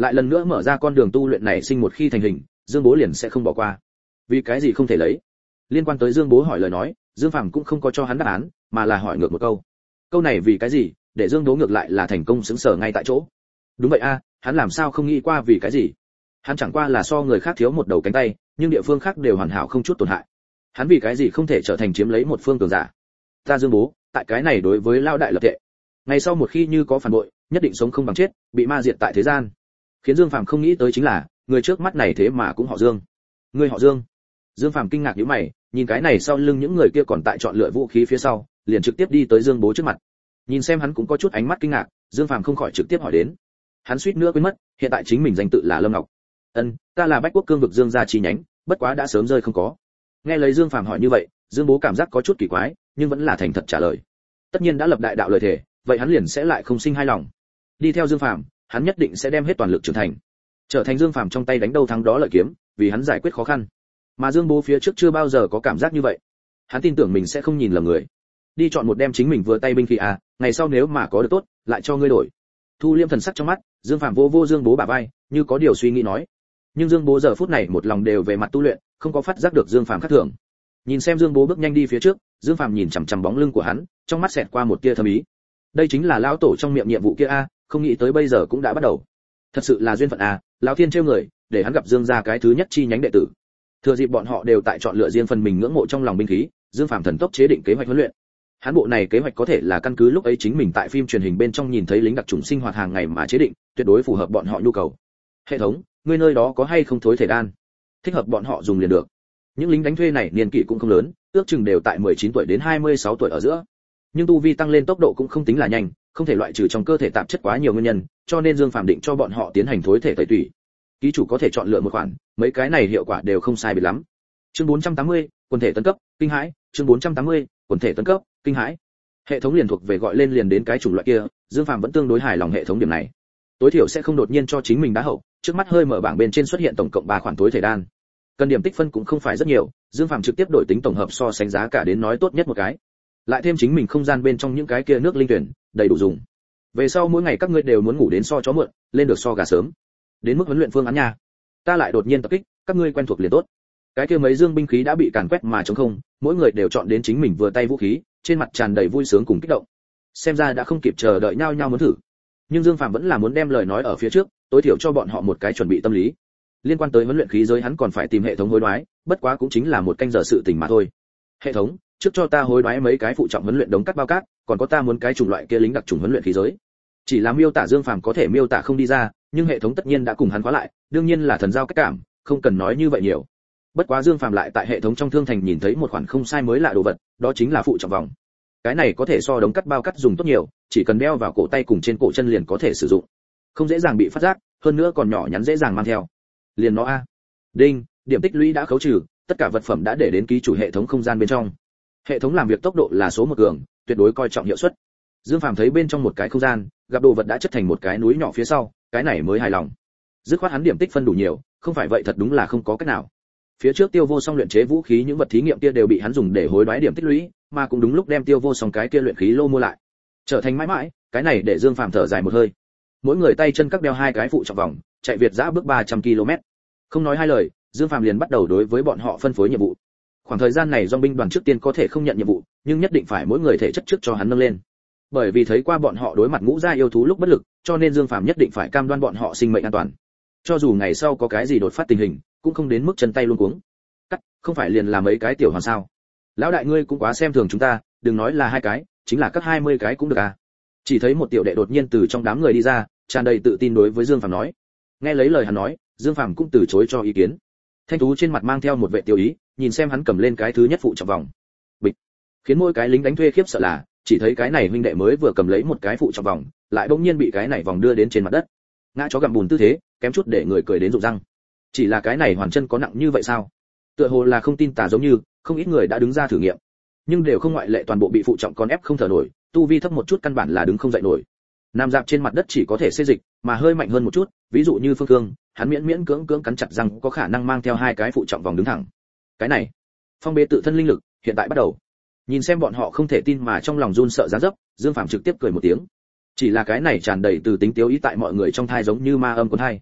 lại lần nữa mở ra con đường tu luyện này, sinh một khi thành hình, Dương Bố liền sẽ không bỏ qua. Vì cái gì không thể lấy? Liên quan tới Dương Bố hỏi lời nói, Dương Phàm cũng không có cho hắn đáp án, mà là hỏi ngược một câu. Câu này vì cái gì, để Dương Bố ngược lại là thành công sững sờ ngay tại chỗ. Đúng vậy a, hắn làm sao không nghĩ qua vì cái gì? Hắn chẳng qua là so người khác thiếu một đầu cánh tay, nhưng địa phương khác đều hoàn hảo không chút tổn hại. Hắn vì cái gì không thể trở thành chiếm lấy một phương cường giả? Ta Dương Bố, tại cái này đối với lao đại lập tệ. Ngày sau một khi như có phản bội, nhất định sống không bằng chết, bị ma diệt tại thế gian. Khiến Dương Phàm không nghĩ tới chính là, người trước mắt này thế mà cũng họ Dương. Người họ Dương? Dương Phàm kinh ngạc nhíu mày, nhìn cái này sau lưng những người kia còn tại chọn lựa vũ khí phía sau, liền trực tiếp đi tới Dương Bố trước mặt. Nhìn xem hắn cũng có chút ánh mắt kinh ngạc, Dương Phàm không khỏi trực tiếp hỏi đến. Hắn suýt nữa quên mất, hiện tại chính mình danh tự là Lâm Ngọc. Ta là Bách Quốc Cương vực Dương gia chi nhánh, bất quá đã sớm rơi không có. Nghe lấy Dương Phàm hỏi như vậy, Dương Bố cảm giác có chút kỳ quái, nhưng vẫn là thành thật trả lời. Tất nhiên đã lập đại đạo lời thề, vậy hắn liền sẽ lại không sinh hai lòng. Đi theo Dương Phàm, hắn nhất định sẽ đem hết toàn lực trưởng thành, trở thành Dương Phàm trong tay đánh đâu thắng đó lợi kiếm, vì hắn giải quyết khó khăn. Mà Dương Bố phía trước chưa bao giờ có cảm giác như vậy. Hắn tin tưởng mình sẽ không nhìn lầm người. Đi chọn một đem chính mình vừa tay binh khí à, ngày sau nếu mà có được tốt, lại cho ngươi đổi. Thu liêm thần sắc trong mắt, Dương Phàm vô Dương Bố bả vai, như có điều suy nghĩ nói. Nhưng Dương Bố giờ phút này một lòng đều về mặt tu luyện, không có phát giác được Dương Phàm khác thường. Nhìn xem Dương Bố bước nhanh đi phía trước, Dương Phàm nhìn chằm chằm bóng lưng của hắn, trong mắt xẹt qua một tia thâm ý. Đây chính là lão tổ trong miệng nhiệm vụ kia a, không nghĩ tới bây giờ cũng đã bắt đầu. Thật sự là duyên phận a, lão thiên trêu người, để hắn gặp Dương gia cái thứ nhất chi nhánh đệ tử. Thừa dịp bọn họ đều tại chọn lựa riêng phần mình ngưỡng mộ trong lòng binh khí, Dương Phàm thần tốc chế định kế hoạch huấn luyện. Hắn bộ này kế hoạch có thể là căn cứ lúc ấy chính mình tại phim truyền hình bên trong nhìn thấy lính đặc chủng sinh hoạt hàng ngày mà chế định, tuyệt đối phù hợp bọn họ nhu cầu. Hệ thống, ngươi nơi đó có hay không thối thể đan? Thích hợp bọn họ dùng liền được. Những lính đánh thuê này niên kỷ cũng không lớn, ước chừng đều tại 19 tuổi đến 26 tuổi ở giữa. Nhưng tu vi tăng lên tốc độ cũng không tính là nhanh, không thể loại trừ trong cơ thể tạp chất quá nhiều nguyên nhân, cho nên Dương Phàm định cho bọn họ tiến hành thối thể tẩy tủy. Ký chủ có thể chọn lựa một khoản, mấy cái này hiệu quả đều không sai biệt lắm. Chương 480, quần thể tấn cấp, kinh hãi, chương 480, quần thể tấn cấp, kinh hãi. Hệ thống liền thuộc về gọi lên liền đến cái chủng loại kia, Dương Phàm vẫn tương đối hài lòng hệ thống điểm này. Tối thiểu sẽ không đột nhiên cho chính mình đá hậu, trước mắt hơi mở bảng bên trên xuất hiện tổng cộng 3 khoản thối thể đan. Cần điểm tích phân cũng không phải rất nhiều, Dương Phàm trực tiếp đổi tính tổng hợp so sánh giá cả đến nói tốt nhất một cái. Lại thêm chính mình không gian bên trong những cái kia nước linh tuyển, đầy đủ dùng. Về sau mỗi ngày các ngươi đều muốn ngủ đến so chó muộn, lên được so gà sớm. Đến mức huấn luyện phương án nha. Ta lại đột nhiên tập kích, các ngươi quen thuộc liền tốt. Cái kia mấy dương binh khí đã bị càn quét mà trống không, mỗi người đều chọn đến chính mình vừa tay vũ khí, trên mặt tràn đầy vui sướng cùng kích động. Xem ra đã không kịp chờ đợi nhau muốn thử. Nhưng Dương Phàm vẫn là muốn đem lời nói ở phía trước, tối thiểu cho bọn họ một cái chuẩn bị tâm lý. Liên quan tới huấn luyện khí giới hắn còn phải tìm hệ thống hối đoái, bất quá cũng chính là một canh giờ sự tình mà thôi. Hệ thống, trước cho ta hối đoái mấy cái phụ trọng huấn luyện đống cắt bao cát, còn có ta muốn cái chủng loại kia lính đặc chủng huấn luyện khí giới. Chỉ là miêu tả Dương Phàm có thể miêu tả không đi ra, nhưng hệ thống tất nhiên đã cùng hắn khóa lại, đương nhiên là thần giao cách cảm, không cần nói như vậy nhiều. Bất quá Dương Phàm lại tại hệ thống trong thương thành nhìn thấy một khoản không sai mới lạ đồ vật, đó chính là phụ trọng vòng. Cái này có thể so đống cắt bao cắt dùng tốt nhiều, chỉ cần đeo vào cổ tay cùng trên cổ chân liền có thể sử dụng, không dễ dàng bị phát giác, hơn nữa còn nhỏ nhắn dễ dàng mang theo. Liền nó a. Đinh, điểm tích lũy đã khấu trừ, tất cả vật phẩm đã để đến ký chủ hệ thống không gian bên trong. Hệ thống làm việc tốc độ là số 1 cường, tuyệt đối coi trọng hiệu suất. Dương Phàm thấy bên trong một cái không gian, gặp đồ vật đã chất thành một cái núi nhỏ phía sau, cái này mới hài lòng. Dứt khoát hắn điểm tích phân đủ nhiều, không phải vậy thật đúng là không có cách nào. Phía trước Tiêu Vô Song luyện chế vũ khí những vật thí nghiệm kia đều bị hắn dùng để hối đoái điểm tích lũy, mà cũng đúng lúc đem Tiêu Vô Song cái kia luyện khí lô mua lại. Trở thành mãi mãi, cái này để Dương Phàm thở dài một hơi. Mỗi người tay chân các đeo 2 cái phụ trọng vòng, chạy việt dã bước 300 km. Không nói hai lời, Dương Phàm liền bắt đầu đối với bọn họ phân phối nhiệm vụ. Khoảng thời gian này dòng binh đoàn trước tiên có thể không nhận nhiệm vụ, nhưng nhất định phải mỗi người thể chất trước cho hắn nâng lên. Bởi vì thấy qua bọn họ đối mặt ngũ gia yêu thú lúc bất lực, cho nên Dương Phàm nhất định phải cam đoan bọn họ sinh mệnh an toàn. Cho dù ngày sau có cái gì đột phát tình hình, cũng không đến mức chân tay luống cuống. Cắt, không phải liền là mấy cái tiểu hoàn sao? Lão đại ngươi cũng quá xem thường chúng ta, đừng nói là 2 cái, chính là các 20 cái cũng được à? Chỉ thấy một tiểu đệ đột nhiên từ trong đám người đi ra, tràn đầy tự tin đối với Dương Phàm nói. Nghe lấy lời hắn nói, Dương Phàm cũng từ chối cho ý kiến. Thanh tú trên mặt mang theo một vẻ tiêu ý, nhìn xem hắn cầm lên cái thứ nhất phụ trọng vòng. Bịch. Khiến mỗi cái lính đánh thuê khiếp sợ là, chỉ thấy cái này huynh đệ mới vừa cầm lấy một cái phụ trọng vòng, lại bỗng nhiên bị cái này vòng đưa đến trên mặt đất. Ngã chó gặm bùn tư thế, kém chút để người cười đến rụng răng. Chỉ là cái này hoàn chân có nặng như vậy sao? Tựa hồ là không tin tà giống như, không ít người đã đứng ra thử nghiệm, nhưng đều không ngoại lệ toàn bộ bị phụ trọng con ép không thở nổi, tu vi thấp một chút căn bản là đứng không dậy nổi. Nằm dạp trên mặt đất chỉ có thể xê dịch, mà hơi mạnh hơn một chút, ví dụ như Phương Cương, hắn miễn cưỡng cắn chặt răng có khả năng mang theo 2 cái phụ trọng vòng đứng thẳng. Cái này, phong bế tự thân linh lực, hiện tại bắt đầu. Nhìn xem bọn họ không thể tin mà trong lòng run sợ giá dấp, Dương Phàm trực tiếp cười một tiếng. Chỉ là cái này tràn đầy từ tính tiêu ý tại mọi người trong thai giống như ma âm cuốn thai.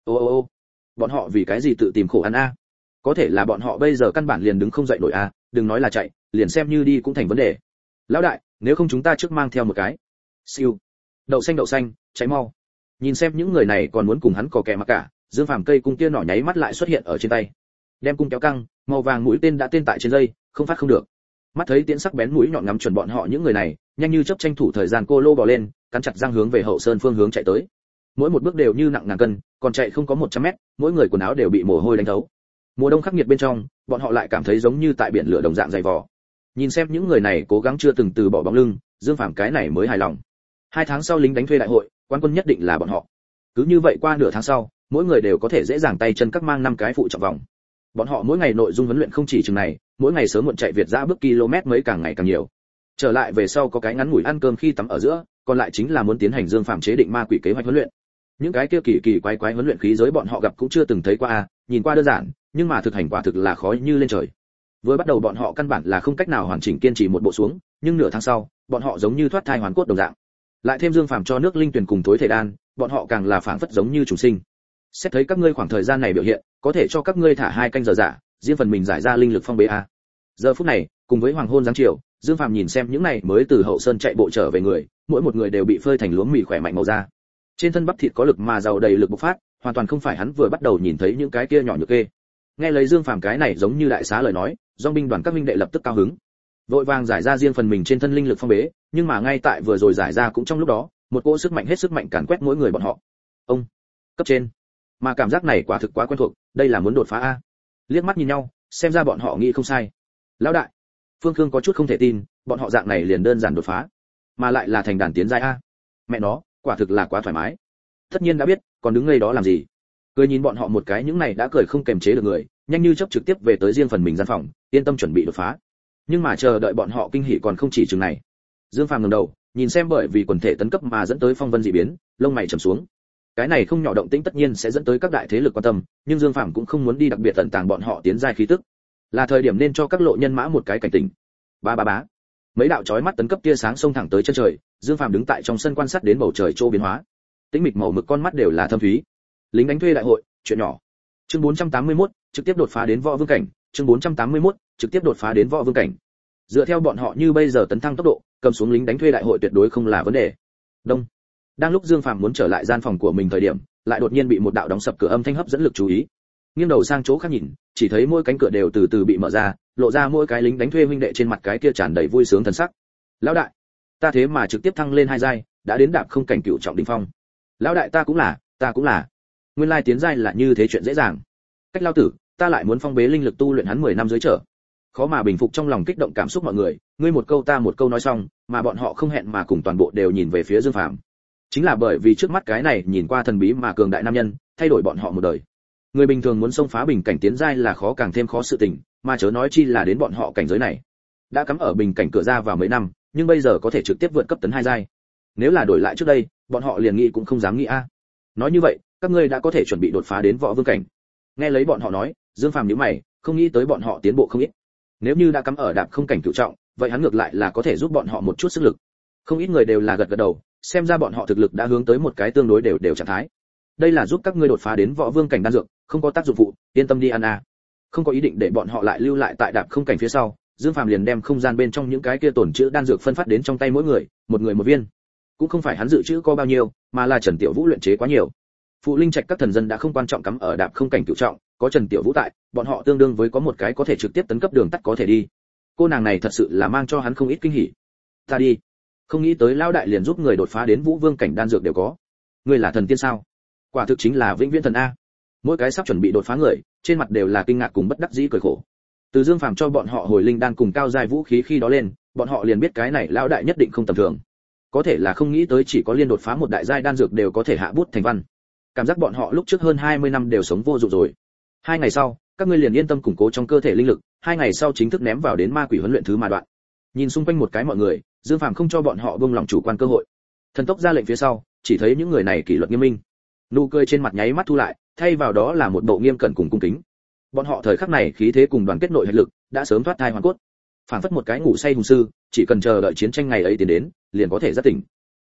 Ô, bọn họ vì cái gì tự tìm khổ ăn a? Có thể là bọn họ bây giờ căn bản liền đứng không dậy nổi a, đừng nói là chạy, liền xem như đi cũng thành vấn đề. Lão đại, nếu không chúng ta trước mang theo một cái. Siêu. Đậu xanh, cháy mau. Nhìn xem những người này còn muốn cùng hắn cò kè mà cả, Dương Phàm cây cung kia nỏ nháy mắt lại xuất hiện ở trên tay. Đem cung kéo căng, màu vàng mũi tên đã tên tại trên dây, không phát không được. Mắt thấy tiễn sắc bén mũi nhọn ngắm chuẩn bọn họ những người này, nhanh như chớp tranh thủ thời gian cô lô bò lên, cắn chặt răng hướng về hậu sơn phương hướng chạy tới. Mỗi một bước đều như nặng ngàn cân, còn chạy không có 100 mét, mỗi người quần áo đều bị mồ hôi đánh thấu. Mùa đông khắc nghiệt bên trong, bọn họ lại cảm thấy giống như tại biển lửa đồng dạng dày vò. Nhìn xem những người này cố gắng chưa từng từ bỏ bóng lưng, Dương Phàm cái này mới hài lòng. 2 tháng sau lính đánh thuê đại hội, quan quân nhất định là bọn họ. Cứ như vậy qua nửa tháng sau, mỗi người đều có thể dễ dàng tay chân các mang 5 cái phụ trọng vòng. Bọn họ mỗi ngày nội dung huấn luyện không chỉ chừng này, mỗi ngày sớm muộn chạy việt dã bước km mấy càng ngày càng nhiều. Trở lại về sau có cái ngắn ngủi ăn cơm khi tắm ở giữa, còn lại chính là muốn tiến hành Dương Phàm chế định ma quỷ kế hoạch huấn luyện. Những cái kia kỳ quái huấn luyện khí giới bọn họ gặp cũng chưa từng thấy qua nhìn qua đơn giản, nhưng mà thực hành quả thực là khó như lên trời. Vừa bắt đầu bọn họ căn bản là không cách nào hoàn chỉnh kiên trì một bộ xuống, nhưng nửa tháng sau, bọn họ giống như thoát thai hoàn cốt đồng dạng. Lại thêm Dương Phàm cho nước linh tuyển cùng tối thể đan, bọn họ càng là phảng phất giống như trùng sinh. Xét thấy các ngươi khoảng thời gian này biểu hiện, có thể cho các ngươi thả 2 canh giờ giả, riêng phần mình giải ra linh lực phong bế a. Giờ phút này, cùng với hoàng hôn giáng chiều, Dương Phàm nhìn xem những này mới từ hậu sơn chạy bộ trở về người, mỗi một người đều bị phơi thành lúa mì khỏe mạnh màu da. Trên thân bắp thịt có lực mà giàu đầy lực bộc phát, hoàn toàn không phải hắn vừa bắt đầu nhìn thấy những cái kia nhỏ nhược kê. Nghe lấy Dương Phàm cái này giống như đại xá lời nói, dòng binh đoàn các minh đệ lập tức cao hứng, vội vàng giải ra riêng phần mình trên thân linh lực phong bế, nhưng mà ngay tại vừa rồi giải ra cũng trong lúc đó, một cỗ sức mạnh hết sức mạnh càn quét mỗi người bọn họ. Ông, cấp trên, mà cảm giác này quả thực quá quen thuộc, đây là muốn đột phá a. Liếc mắt nhìn nhau, xem ra bọn họ nghĩ không sai. Lão đại, Phương Khương có chút không thể tin, bọn họ dạng này liền đơn giản đột phá, mà lại là thành đàn tiến giai a. Mẹ nó, quả thực là quá thoải mái. Tất nhiên đã biết, còn đứng ngây đó làm gì? Cười nhìn bọn họ một cái, những này đã cười không kềm chế được người, nhanh như chớp trực tiếp về tới riêng phần mình gian phòng, yên tâm chuẩn bị đột phá. Nhưng mà chờ đợi bọn họ kinh hỉ còn không chỉ chừng này. Dương Phàm ngẩng đầu, nhìn xem bởi vì quần thể tấn cấp mà dẫn tới phong vân dị biến, lông mày trầm xuống. Cái này không nhỏ động tĩnh tất nhiên sẽ dẫn tới các đại thế lực quan tâm, nhưng Dương Phàm cũng không muốn đi đặc biệt tận tàng bọn họ tiến giai khí tức. Là thời điểm nên cho các lộ nhân mã một cái cảnh tỉnh. Bá. Mấy đạo chói mắt tấn cấp tia sáng xông thẳng tới chân trời, Dương Phàm đứng tại trong sân quan sát đến bầu trời chỗ biến hóa. Tĩnh mịch màu mực con mắt đều là thâm thúy. Lính đánh thuê đại hội, chuyện nhỏ. Chương 481, trực tiếp đột phá đến võ vương cảnh, chương 481, trực tiếp đột phá đến võ vương cảnh. Dựa theo bọn họ như bây giờ tấn thăng tốc độ, cầm xuống lính đánh thuê đại hội tuyệt đối không là vấn đề. Đông. Đang lúc Dương Phàm muốn trở lại gian phòng của mình thời điểm, lại đột nhiên bị một đạo đóng sập cửa âm thanh hấp dẫn lực chú ý. Nghiêng đầu sang chỗ khác nhìn, chỉ thấy mỗi cánh cửa đều từ từ bị mở ra, lộ ra mỗi cái lính đánh thuê huynh đệ trên mặt cái kia tràn đầy vui sướng thần sắc. Lão đại, ta thế mà trực tiếp thăng lên 2 giai, đã đến đạp không cảnh cửu trọng đỉnh phong. Lão đại ta cũng là. Nguyên lai tiến giai là như thế chuyện dễ dàng. Cách lao tử, ta lại muốn phong bế linh lực tu luyện hắn 10 năm dưới trở. Khó mà bình phục trong lòng kích động cảm xúc mọi người, ngươi một câu ta một câu nói xong, mà bọn họ không hẹn mà cùng toàn bộ đều nhìn về phía Dương Phàm. Chính là bởi vì trước mắt cái này nhìn qua thần bí mà cường đại nam nhân, thay đổi bọn họ một đời. Người bình thường muốn xông phá bình cảnh tiến giai là khó càng thêm khó sự tình, mà chớ nói chi là đến bọn họ cảnh giới này. Đã cắm ở bình cảnh cửa ra vào mấy năm, nhưng bây giờ có thể trực tiếp vượt cấp tấn 2 giai. Nếu là đổi lại trước đây, bọn họ liền nghĩ cũng không dám nghĩ a. Nói như vậy, các ngươi đã có thể chuẩn bị đột phá đến võ vương cảnh. Nghe lấy bọn họ nói, Dương Phàm nhíu mày, không nghĩ tới bọn họ tiến bộ không ít. Nếu như đã cắm ở đạp không cảnh cửu trọng, vậy hắn ngược lại là có thể giúp bọn họ một chút sức lực. Không ít người đều là gật gật đầu, xem ra bọn họ thực lực đã hướng tới một cái tương đối đều trạng thái. Đây là giúp các ngươi đột phá đến võ vương cảnh đan dược, không có tác dụng phụ, yên tâm đi ăn a. Không có ý định để bọn họ lại lưu lại tại đạp không cảnh phía sau, Dương Phàm liền đem không gian bên trong những cái kia tổn trữ đan dược phân phát đến trong tay mỗi người một viên. Cũng không phải hắn dự trữ có bao nhiêu, mà là Trần Tiểu Vũ luyện chế quá nhiều. Phụ linh trạch các thần dân đã không quan trọng cắm ở đạp không cảnh cửu trọng, có Trần Tiểu Vũ tại, bọn họ tương đương với có một cái có thể trực tiếp tấn cấp đường tắt có thể đi. Cô nàng này thật sự là mang cho hắn không ít kinh hỉ. Ta đi, không nghĩ tới lão đại liền giúp người đột phá đến vũ vương cảnh đan dược đều có. Ngươi là thần tiên sao? Quả thực chính là vĩnh viễn thần a. Mỗi cái sắp chuẩn bị đột phá người, trên mặt đều là kinh ngạc cùng bất đắc dĩ cười khổ. Từ Dương Phàm cho bọn họ hồi linh đan cùng cao giai vũ khí khi đó lên, bọn họ liền biết cái này lão đại nhất định không tầm thường. Có thể là không nghĩ tới chỉ có liên đột phá một đại giai đan dược đều có thể hạ bút thành văn. Cảm giác bọn họ lúc trước hơn 20 năm đều sống vô dụng rồi. 2 ngày sau, các ngươi liền yên tâm củng cố trong cơ thể linh lực, 2 ngày sau chính thức ném vào đến ma quỷ huấn luyện thứ mà đoạn. Nhìn xung quanh một cái mọi người, Dương Phàm không cho bọn họ buông lòng chủ quan cơ hội. Thần tốc ra lệnh phía sau, chỉ thấy những người này kỷ luật nghiêm minh. Nụ cười trên mặt nháy mắt thu lại, thay vào đó là một bộ nghiêm cẩn cùng cung kính. Bọn họ thời khắc này khí thế cùng đoàn kết nội hệ lực, đã sớm thoát thai hoàn cốt. Phản phất một cái ngủ say hùng sư, chỉ cần chờ đợi chiến tranh ngày ấy tiến đến, liền có thể giác tỉnh.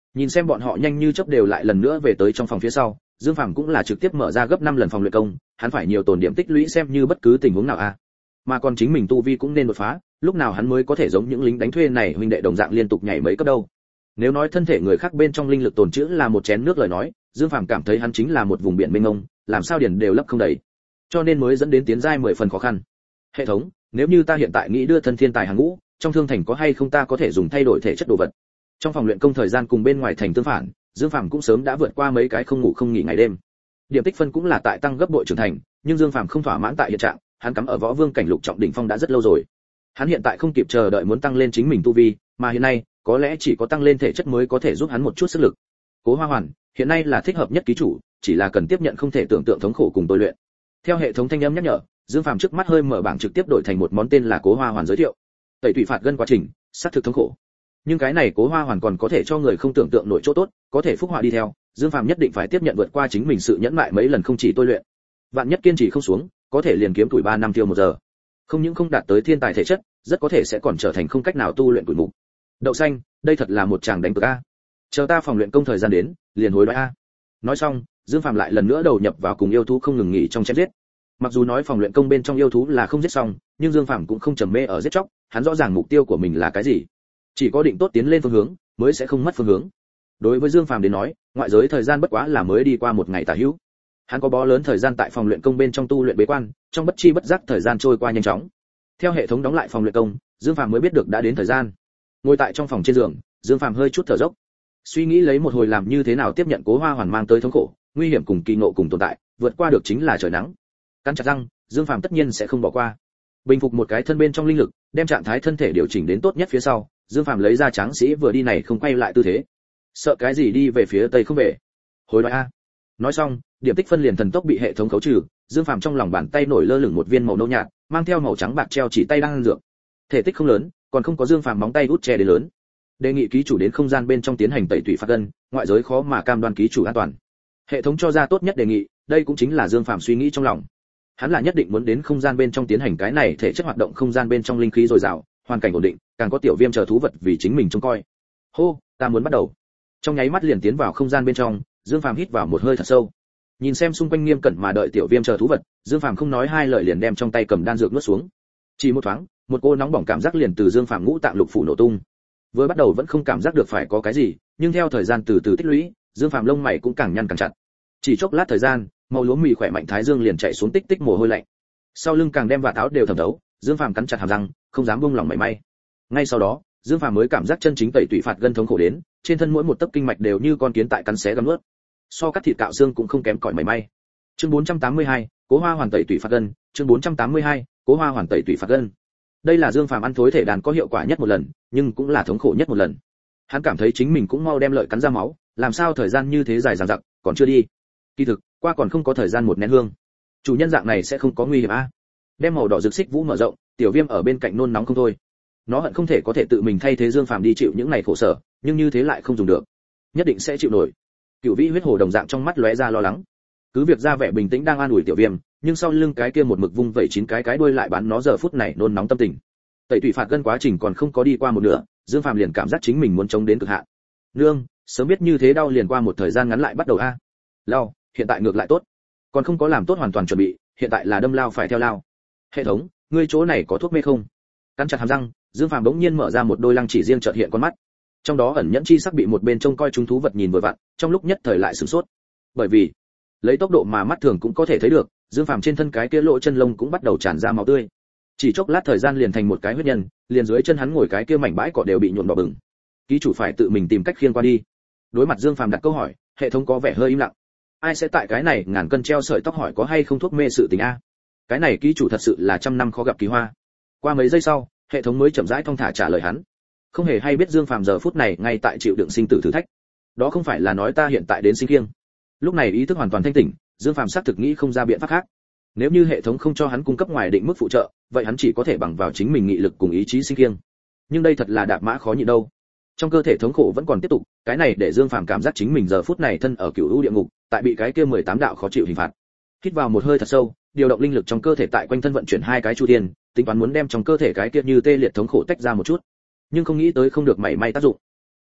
Nhìn xem bọn họ nhanh như chớp đều lại lần nữa về tới trong phòng phía sau, Dương Phàm cũng là trực tiếp mở ra gấp 5 lần phòng luyện công, hắn phải nhiều tồn điểm tích lũy xem như bất cứ tình huống nào a. Mà còn chính mình tu vi cũng nên đột phá, lúc nào hắn mới có thể giống những lính đánh thuê này huynh đệ đồng dạng liên tục nhảy mấy cấp đâu. Nếu nói thân thể người khác bên trong linh lực tồn trữ là một chén nước lời nói, Dương Phàm cảm thấy hắn chính là một vùng biển mênh mông, làm sao điển đều lấp không đầy. Cho nên mới dẫn đến tiến giai 10 phần khó khăn. Hệ thống, nếu như ta hiện tại nghĩ đưa thân thiên tài hàng ngũ, trong thương thành có hay không ta có thể dùng thay đổi thể chất đồ vật. Trong phòng luyện công thời gian cùng bên ngoài thành tương phản, Dương Phàm cũng sớm đã vượt qua mấy cái không ngủ không nghỉ ngày đêm. Điểm tích phân cũng là tại tăng gấp bội trưởng thành, nhưng Dương Phàm không thỏa mãn tại hiện trạng, hắn cắm ở võ vương cảnh lục trọng đỉnh phong đã rất lâu rồi. Hắn hiện tại không kịp chờ đợi muốn tăng lên chính mình tu vi, mà hiện nay, có lẽ chỉ có tăng lên thể chất mới có thể giúp hắn một chút sức lực. Cố Hoa Hoàn, hiện nay là thích hợp nhất ký chủ, chỉ là cần tiếp nhận không thể tưởng tượng thống khổ cùng tôi luyện. Theo hệ thống thanh âm nhắc nhở, Dương Phàm trước mắt hơi mở bảng trực tiếp đổi thành một món tên là Cố Hoa Hoàn giới thiệu. Tẩy tủy phạt gân quá trình, sát thực thống khổ. Nhưng cái này Cố Hoa Hoàn còn có thể cho người không tưởng tượng nổi chỗ tốt, có thể phúc họa đi theo, Dương Phàm nhất định phải tiếp nhận vượt qua chính mình sự nhẫn nại mấy lần không chỉ tôi luyện. Vạn nhất kiên trì không xuống, có thể liền kiếm tuổi 3 năm tiêu 1 giờ. Không những không đạt tới thiên tài thể chất, rất có thể sẽ còn trở thành không cách nào tu luyện tuổi mục. Đậu xanh, đây thật là một chàng đánh cược a. Chờ ta phòng luyện công thời gian đến, liền hối đoái a. Nói xong, Dương Phàm lại lần nữa đầu nhập vào cùng yêu thú không ngừng nghỉ trong chém giết. Mặc dù nói phòng luyện công bên trong yêu thú là không giết xong, nhưng Dương Phàm cũng không trầm mê ở giết chóc, hắn rõ ràng mục tiêu của mình là cái gì. Chỉ có định tốt tiến lên phương hướng, mới sẽ không mất phương hướng. Đối với Dương Phàm đến nói, ngoại giới thời gian bất quá là mới đi qua một ngày tả hữu. Hắn có bó lớn thời gian tại phòng luyện công bên trong tu luyện bế quan, trong bất chi bất giác thời gian trôi qua nhanh chóng. Theo hệ thống đóng lại phòng luyện công, Dương Phàm mới biết được đã đến thời gian. Ngồi tại trong phòng trên giường, Dương Phàm hơi chút thở dốc. Suy nghĩ lấy một hồi làm như thế nào tiếp nhận Cố Hoa Hoàn mang tới thống khổ, nguy hiểm cùng kỳ ngộ cùng tồn tại, vượt qua được chính là trời nắng. Cắn chặt răng, Dương Phàm tất nhiên sẽ không bỏ qua. Bình phục một cái thân bên trong linh lực, đem trạng thái thân thể điều chỉnh đến tốt nhất phía sau, Dương Phàm lấy ra tráng sĩ vừa đi này không quay lại tư thế. Sợ cái gì đi về phía tây không về. Hối đoái a. Nói xong, điểm tích phân liền thần tốc bị hệ thống khấu trừ, Dương Phàm trong lòng bàn tay nổi lơ lửng một viên màu nâu nhạt, mang theo màu trắng bạc treo chỉ tay đang ăn dược. Thể tích không lớn, còn không có Dương Phàm móng tay út che đến lớn. Đề nghị ký chủ đến không gian bên trong tiến hành tẩy tủy phạt gân, ngoại giới khó mà cam đoan ký chủ an toàn. Hệ thống cho ra tốt nhất đề nghị, đây cũng chính là Dương Phàm suy nghĩ trong lòng. Hắn là nhất định muốn đến không gian bên trong tiến hành cái này thể chất hoạt động, không gian bên trong linh khí dồi dào, hoàn cảnh ổn định, càng có tiểu viêm chờ thú vật vì chính mình trông coi. Hô, ta muốn bắt đầu. Trong nháy mắt liền tiến vào không gian bên trong, Dương Phàm hít vào một hơi thật sâu. Nhìn xem xung quanh nghiêm cẩn mà đợi tiểu viêm chờ thú vật, Dương Phàm không nói hai lời liền đem trong tay cầm đan dược nuốt xuống. Chỉ một thoáng, một cô nóng bỏng cảm giác liền từ Dương Phàm ngũ tạng lục phủ nổ tung. Vừa bắt đầu vẫn không cảm giác được phải có cái gì, nhưng theo thời gian từ từ tích lũy, Dương Phàm lông mày cũng càng nhăn càng chặt. Chỉ chốc lát thời gian, màu lúa mì khỏe mạnh thái dương liền chạy xuống tích tích mồ hôi lạnh. Sau lưng càng đem vạt áo đều thấm thấu, Dương Phàm cắn chặt hàm răng, không dám buông lỏng mảy may. Ngay sau đó, Dương Phàm mới cảm giác chân chính tẩy tủy phạt gân thống khổ đến, trên thân mỗi một tấc kinh mạch đều như con kiến tại cắn xé gặm nuốt. So cắt thịt cạo xương cũng không kém cỏi mảy may. Chương 482, Cố Hoa Hoàn tẩy tủy phạt gân, chương 482, Cố Hoa Hoàn tẩy tủy phạt gân. Đây là Dương Phàm ăn thối thể đàn có hiệu quả nhất một lần, nhưng cũng là thống khổ nhất một lần. Hắn cảm thấy chính mình cũng mau đem lợi cắn ra máu, làm sao thời gian như thế dài dằng dặc, còn chưa đi. Kỳ thực, qua còn không có thời gian một nén hương. Chủ nhân dạng này sẽ không có nguy hiểm a. Đem màu đỏ rực xích vũ mở rộng, tiểu viêm ở bên cạnh nôn nóng không thôi. Nó hận không thể có thể tự mình thay thế Dương Phàm đi chịu những này khổ sở, nhưng như thế lại không dùng được. Nhất định sẽ chịu nổi. Cửu Vĩ huyết hồ đồng dạng trong mắt lóe ra lo lắng. Cứ việc ra vẻ bình tĩnh đang an ủi tiểu viêm, nhưng sau lưng cái kia một mực vung vẩy 9 cái đuôi lại bắn nó giờ phút này nôn nóng tâm tình. Tẩy tủy phạt gân quá trình còn không có đi qua một nửa, Dương Phàm liền cảm giác chính mình muốn chống đến cực hạn. Nương, sớm biết như thế đau liền qua một thời gian ngắn lại bắt đầu a. Lao, hiện tại ngược lại tốt. Còn không có làm tốt hoàn toàn chuẩn bị, hiện tại là đâm lao phải theo lao. Hệ thống, ngươi chỗ này có thuốc mê không? Cắn chặt hàm răng, Dương Phàm bỗng nhiên mở ra một đôi lăng chỉ riêng chợt hiện con mắt. Trong đó ẩn nhẫn chi sắc bị một bên trông coi chúng thú vật nhìn vừa vặn, trong lúc nhất thời lại sửng sốt. Bởi vì, lấy tốc độ mà mắt thường cũng có thể thấy được, Dương Phàm trên thân cái kia lỗ chân lông cũng bắt đầu tràn ra máu tươi. Chỉ chốc lát thời gian liền thành một cái huyết nhân, liền dưới chân hắn ngồi cái kia mảnh bãi cỏ đều bị nhuộm đỏ bừng. Ký chủ phải tự mình tìm cách khiêng qua đi. Đối mặt Dương Phàm đặt câu hỏi, hệ thống có vẻ hơi im lặng. Ai sẽ tại cái này ngàn cân treo sợi tóc hỏi có hay không thuốc mê sự tình a? Cái này ký chủ thật sự là trăm năm khó gặp kỳ hoa. Qua mấy giây sau, hệ thống mới chậm rãi thong thả trả lời hắn. Không hề hay biết Dương Phàm giờ phút này ngay tại chịu đựng sinh tử thử thách. Đó không phải là nói ta hiện tại đến sinh kiêng. Lúc này ý thức hoàn toàn thanh tỉnh, Dương Phàm xác thực nghĩ không ra biện pháp khác. Nếu như hệ thống không cho hắn cung cấp ngoài định mức phụ trợ, vậy hắn chỉ có thể bằng vào chính mình nghị lực cùng ý chí sinh kiêng. Nhưng đây thật là đạp mã khó nhịn đâu. Trong cơ thể thống khổ vẫn còn tiếp tục, cái này để Dương Phàm cảm giác chính mình giờ phút này thân ở cửu u địa ngục, tại bị cái kia 18 đạo khó chịu hình phạt. Hít vào một hơi thật sâu, điều động linh lực trong cơ thể tại quanh thân vận chuyển 2 cái chu thiên, tính toán muốn đem trong cơ thể cái kia như tê liệt thống khổ tách ra một chút. Nhưng không nghĩ tới không được mảy may tác dụng.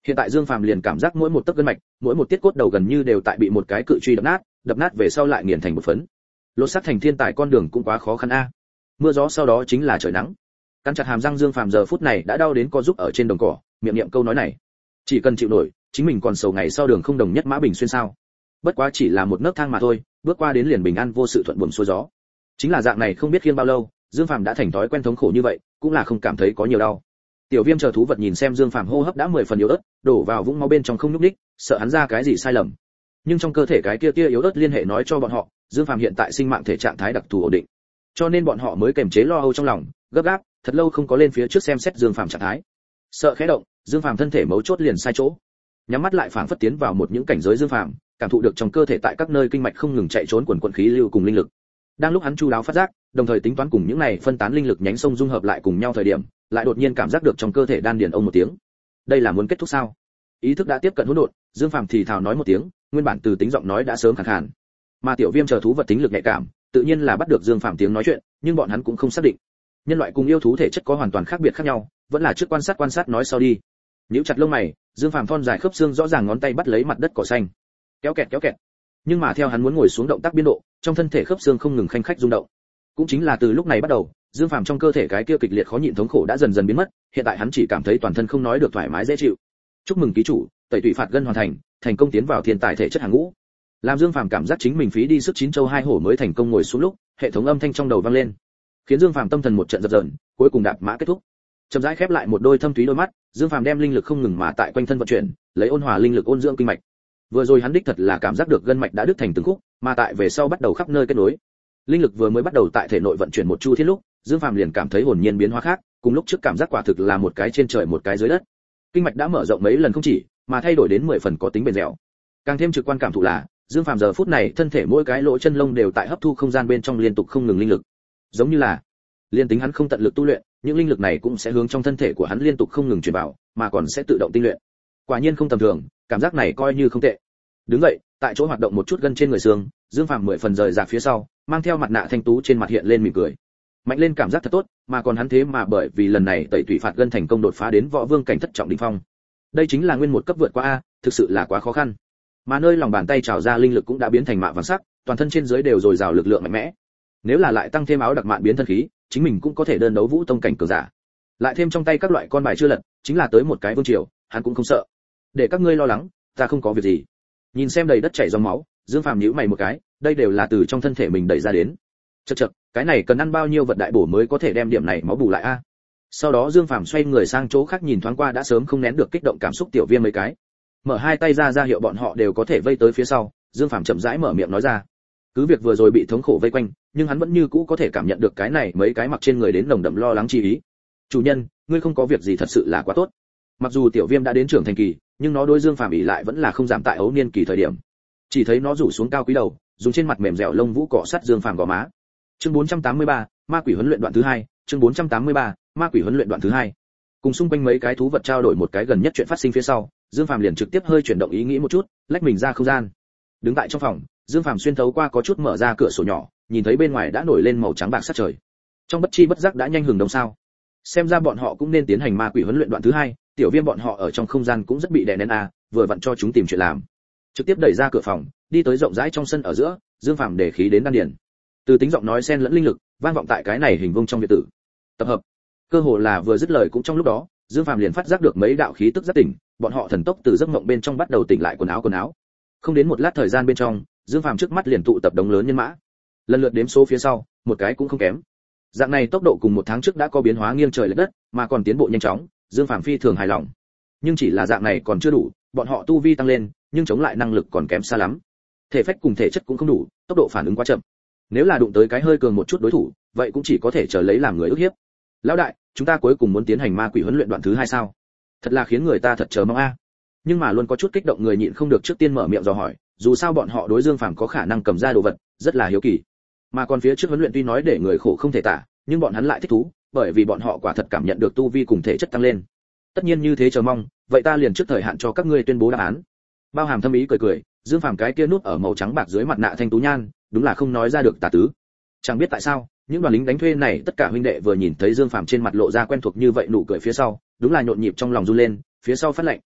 Hiện tại Dương Phàm liền cảm giác mỗi một tấc gân mạch, mỗi một tiết cốt đầu gần như đều tại bị một cái cự truy đập nát về sau lại nghiền thành một phấn. Lột xác thành thiên tài con đường cũng quá khó khăn a. Mưa gió sau đó chính là trời nắng. Cắn chặt hàm răng Dương Phàm giờ phút này đã đau đến co giúp ở trên đồng cỏ, miệng niệm câu nói này. Chỉ cần chịu nổi, chính mình còn sầu ngày sau đường không đồng nhất mã bình xuyên sao? Bất quá chỉ là một nấc thang mà thôi, bước qua đến liền bình an vô sự thuận buồm xuôi gió. Chính là dạng này không biết khiêng bao lâu, Dương Phàm đã thành thói quen thống khổ như vậy, cũng là không cảm thấy có nhiều đau. Tiểu Viêm chờ thú vật nhìn xem Dương Phàm hô hấp đã 10 phần yếu ớt, đổ vào vũng máu bên trong không nhúc nhích, sợ hắn ra cái gì sai lầm. Nhưng trong cơ thể cái kia yếu ớt liên hệ nói cho bọn họ, Dương Phàm hiện tại sinh mạng thể trạng thái đặc thù ổn định. Cho nên bọn họ mới kềm chế lo âu trong lòng, gấp gáp, thật lâu không có lên phía trước xem xét Dương Phàm trạng thái. Sợ khẽ động, Dương Phàm thân thể mấu chốt liền sai chỗ. Nhắm mắt lại phảng phất tiến vào một những cảnh giới Dương Phàm, cảm thụ được trong cơ thể tại các nơi kinh mạch không ngừng chạy trốn quần khí lưu cùng linh lực. Đang lúc hắn chu đáo phát giác, đồng thời tính toán cùng những này phân tán linh lực nhánh sông dung hợp lại cùng nhau thời điểm, lại đột nhiên cảm giác được trong cơ thể đan điền ông một tiếng. Đây là muốn kết thúc sao? Ý thức đã tiếp cận hỗn độn, Dương Phàm thì thào nói một tiếng, nguyên bản từ tính giọng nói đã sớm khàn khàn. Mà Tiểu Viêm chờ thú vật tính lực nhạy cảm, tự nhiên là bắt được Dương Phàm tiếng nói chuyện, nhưng bọn hắn cũng không xác định. Nhân loại cùng yêu thú thể chất có hoàn toàn khác biệt khác nhau, vẫn là trước quan sát nói sau đi. Nhíu chặt lông mày, Dương Phàm thon dài khớp xương rõ ràng ngón tay bắt lấy mặt đất cỏ xanh. Kéo kẹt. Nhưng mà theo hắn muốn ngồi xuống động tác biên độ, trong thân thể khớp xương không ngừng khanh khách rung động. Cũng chính là từ lúc này bắt đầu, Dương Phàm trong cơ thể cái kia kịch liệt khó nhịn thống khổ đã dần dần biến mất, hiện tại hắn chỉ cảm thấy toàn thân không nói được thoải mái dễ chịu. Chúc mừng ký chủ, tẩy tủy phạt gân hoàn thành, thành công tiến vào thiên tài thể chất hàng ngũ. Làm Dương Phàm cảm giác chính mình phí đi sức chín châu hai hổ mới thành công ngồi xuống lúc, hệ thống âm thanh trong đầu vang lên, khiến Dương Phàm tâm thần một trận dập dờn, cuối cùng đạp mã kết thúc. Chậm rãi khép lại một đôi thâm thúy đôi mắt, Dương Phàm đem linh lực không ngừng mà tại quanh thân vận chuyển, lấy ôn hòa linh lực ôn dưỡng kinh mạch. Vừa rồi hắn đích thật là cảm giác được gân mạch đã đứt thành từng khúc, mà tại về sau bắt đầu khắp nơi kết nối. Linh lực vừa mới bắt đầu tại thể nội vận chuyển một chu thiên lúc, Dương Phàm liền cảm thấy hồn nhiên biến hóa khác, cùng lúc trước cảm giác quả thực là một cái trên trời một cái dưới đất. Kinh mạch đã mở rộng mấy lần không chỉ, mà thay đổi đến 10 phần có tính bền dẻo. Càng thêm trực quan cảm thụ là, Dương Phàm giờ phút này thân thể mỗi cái lỗ chân lông đều tại hấp thu không gian bên trong liên tục không ngừng linh lực. Giống như là, liên tính hắn không tận lực tu luyện, những linh lực này cũng sẽ hướng trong thân thể của hắn liên tục không ngừng truyền vào, mà còn sẽ tự động tinh luyện. Quả nhiên không tầm thường, cảm giác này coi như không tệ. Đứng dậy, tại chỗ hoạt động một chút gân trên người xương, Dương Phàm 10 phần rời rạc phía sau, mang theo mặt nạ thanh tú trên mặt hiện lên mỉm cười. Mạnh lên cảm giác thật tốt, mà còn hắn thế mà bởi vì lần này tẩy tủy phạt gân thành công đột phá đến võ vương cảnh thất trọng đỉnh phong. Đây chính là nguyên một cấp vượt qua a, thực sự là quá khó khăn. Mà nơi lòng bàn tay trào ra linh lực cũng đã biến thành mạ vàng sắc, toàn thân trên dưới đều dồi dào lực lượng mạnh mẽ. Nếu là lại tăng thêm áo đặc mạn biến thân khí, chính mình cũng có thể đơn đấu vũ tông cảnh cường giả. Lại thêm trong tay các loại con bài chưa lật, chính là tới một cái vương triều, hắn cũng không sợ. Để các ngươi lo lắng, ta không có việc gì. Nhìn xem đầy đất chảy dòng máu, Dương Phàm nhíu mày một cái, đây đều là từ trong thân thể mình đẩy ra đến. Chậc, cái này cần ăn bao nhiêu vật đại bổ mới có thể đem điểm này máu bù lại a? Sau đó Dương Phàm xoay người sang chỗ khác nhìn thoáng qua đã sớm không nén được kích động cảm xúc Tiểu Viêm mấy cái. Mở hai tay ra hiệu bọn họ đều có thể vây tới phía sau, Dương Phàm chậm rãi mở miệng nói ra. Cứ việc vừa rồi bị thống khổ vây quanh, nhưng hắn vẫn như cũ có thể cảm nhận được cái này mấy cái mặc trên người đến nồng đậm lo lắng chi ý. Chủ nhân, ngươi không có việc gì thật sự là quá tốt. Mặc dù Tiểu Viêm đã đến trưởng thành kỳ, nhưng nó đối Dương Phàm ỷ lại vẫn là không giảm tại ấu niên kỳ thời điểm. Chỉ thấy nó rủ xuống cao quý đầu, dùng trên mặt mềm dẻo lông vũ cọ sát Dương Phàm gò má. Chương 483, ma quỷ huấn luyện đoạn thứ 2, chương 483, ma quỷ huấn luyện đoạn thứ 2. Cùng xung quanh mấy cái thú vật trao đổi một cái gần nhất chuyện phát sinh phía sau, Dương Phàm liền trực tiếp hơi chuyển động ý nghĩ một chút, lách mình ra không gian. Đứng tại trong phòng, Dương Phàm xuyên thấu qua có chút mở ra cửa sổ nhỏ, nhìn thấy bên ngoài đã nổi lên màu trắng bạc sát trời. Trong bất chi bất giác đã nhanh hừng đông sao. Xem ra bọn họ cũng nên tiến hành ma quỷ huấn luyện đoạn thứ 2, Tiểu Viêm bọn họ ở trong không gian cũng rất bị đè nén vừa vặn cho chúng tìm chuyện làm. Trực tiếp đẩy ra cửa phòng, đi tới rộng rãi trong sân ở giữa, Dương Phàm để khí đến đan điền. Từ tính giọng nói xen lẫn linh lực, vang vọng tại cái này hình vuông trong biệt tử. Tập hợp. Cơ hồ là vừa dứt lời cũng trong lúc đó, Dương Phàm liền phát giác được mấy đạo khí tức rất tỉnh, bọn họ thần tốc từ giấc mộng bên trong bắt đầu tỉnh lại quần áo. Không đến một lát thời gian bên trong, Dương Phàm trước mắt liền tụ tập đống lớn nhân mã. Lần lượt đếm số phía sau, một cái cũng không kém. Dạng này tốc độ cùng một tháng trước đã có biến hóa nghiêng trời lệch đất, mà còn tiến bộ nhanh chóng, Dương Phàm phi thường hài lòng. Nhưng chỉ là dạng này còn chưa đủ, bọn họ tu vi tăng lên, nhưng chống lại năng lực còn kém xa lắm. Thể phách cùng thể chất cũng không đủ, tốc độ phản ứng quá chậm. Nếu là đụng tới cái hơi cường một chút đối thủ, vậy cũng chỉ có thể chờ lấy làm người ức hiếp. Lão đại, chúng ta cuối cùng muốn tiến hành ma quỷ huấn luyện đoạn thứ 2 sao? Thật là khiến người ta thật chờ mong a. Nhưng mà luôn có chút kích động người nhịn không được trước tiên mở miệng dò hỏi, dù sao bọn họ đối Dương Phàm có khả năng cầm ra đồ vật, rất là hiếu kỳ. Mà còn phía trước huấn luyện tuy nói để người khổ không thể tả, nhưng bọn hắn lại thích thú, bởi vì bọn họ quả thật cảm nhận được tu vi cùng thể chất tăng lên. Tất nhiên như thế chờ mong, vậy ta liền trước thời hạn cho các ngươi tuyên bố đáp án. Bao hàm thâm ý cười, Dương Phàm cái kia nút ở màu trắng bạc dưới mặt nạ thanh tú nhan, đúng là không nói ra được tà tứ. Chẳng biết tại sao, những đoàn lính đánh thuê này tất cả huynh đệ vừa nhìn thấy Dương Phàm trên mặt lộ ra quen thuộc như vậy nụ cười phía sau, đúng là nhộn nhịp trong lòng run lên, phía sau phát lệnh.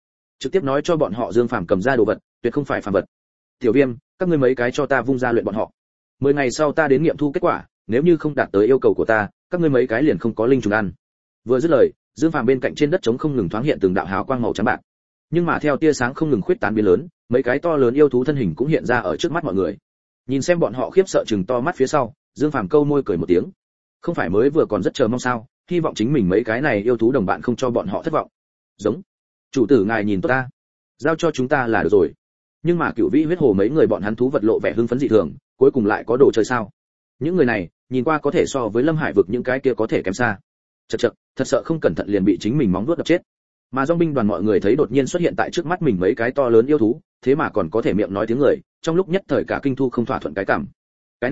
trực tiếp nói cho bọn họ Dương Phàm cầm ra đồ vật tuyệt không phải phàm vật. Tiểu Viêm, các ngươi mấy cái cho ta vung ra luyện bọn họ. 10 ngày sau ta đến nghiệm thu kết quả, nếu như không đạt tới yêu cầu của ta, các ngươi mấy cái liền không có linh trùng ăn. Vừa dứt lời, Dương Phàm bên cạnh trên đất trống không ngừng thoáng hiện từng đạo hào quang màu trắng bạc. Nhưng mà theo tia sáng không ngừng khuyết tán biến lớn, mấy cái to lớn yêu thú thân hình cũng hiện ra ở trước mắt mọi người. Nhìn xem bọn họ khiếp sợ chừng to mắt phía sau, Dương Phàm câu môi cười một tiếng. Không phải mới vừa còn rất chờ mong sao, hy vọng chính mình mấy cái này yêu thú đồng bạn không cho bọn họ thất vọng. Giống. Chủ tử ngài nhìn tốt ta, giao cho chúng ta là được rồi. Nhưng mà Cửu Vĩ huyết hồ mấy người bọn hắn thú vật lộ vẻ hưng phấn dị thường, cuối cùng lại có đồ chơi sao? Những người này, nhìn qua có thể so với Lâm Hải vực những cái kia có thể kém xa. Chậc chậc, thật sợ không cẩn thận liền bị chính mình móng vuốt đập chết. Mà dòng binh đoàn mọi người thấy đột nhiên xuất hiện tại trước mắt mình mấy cái to lớn yêu thú, thế mà còn có thể miệng nói tiếng người, trong lúc nhất thời cả kinh thu không thỏa thuận cái cảm. Cái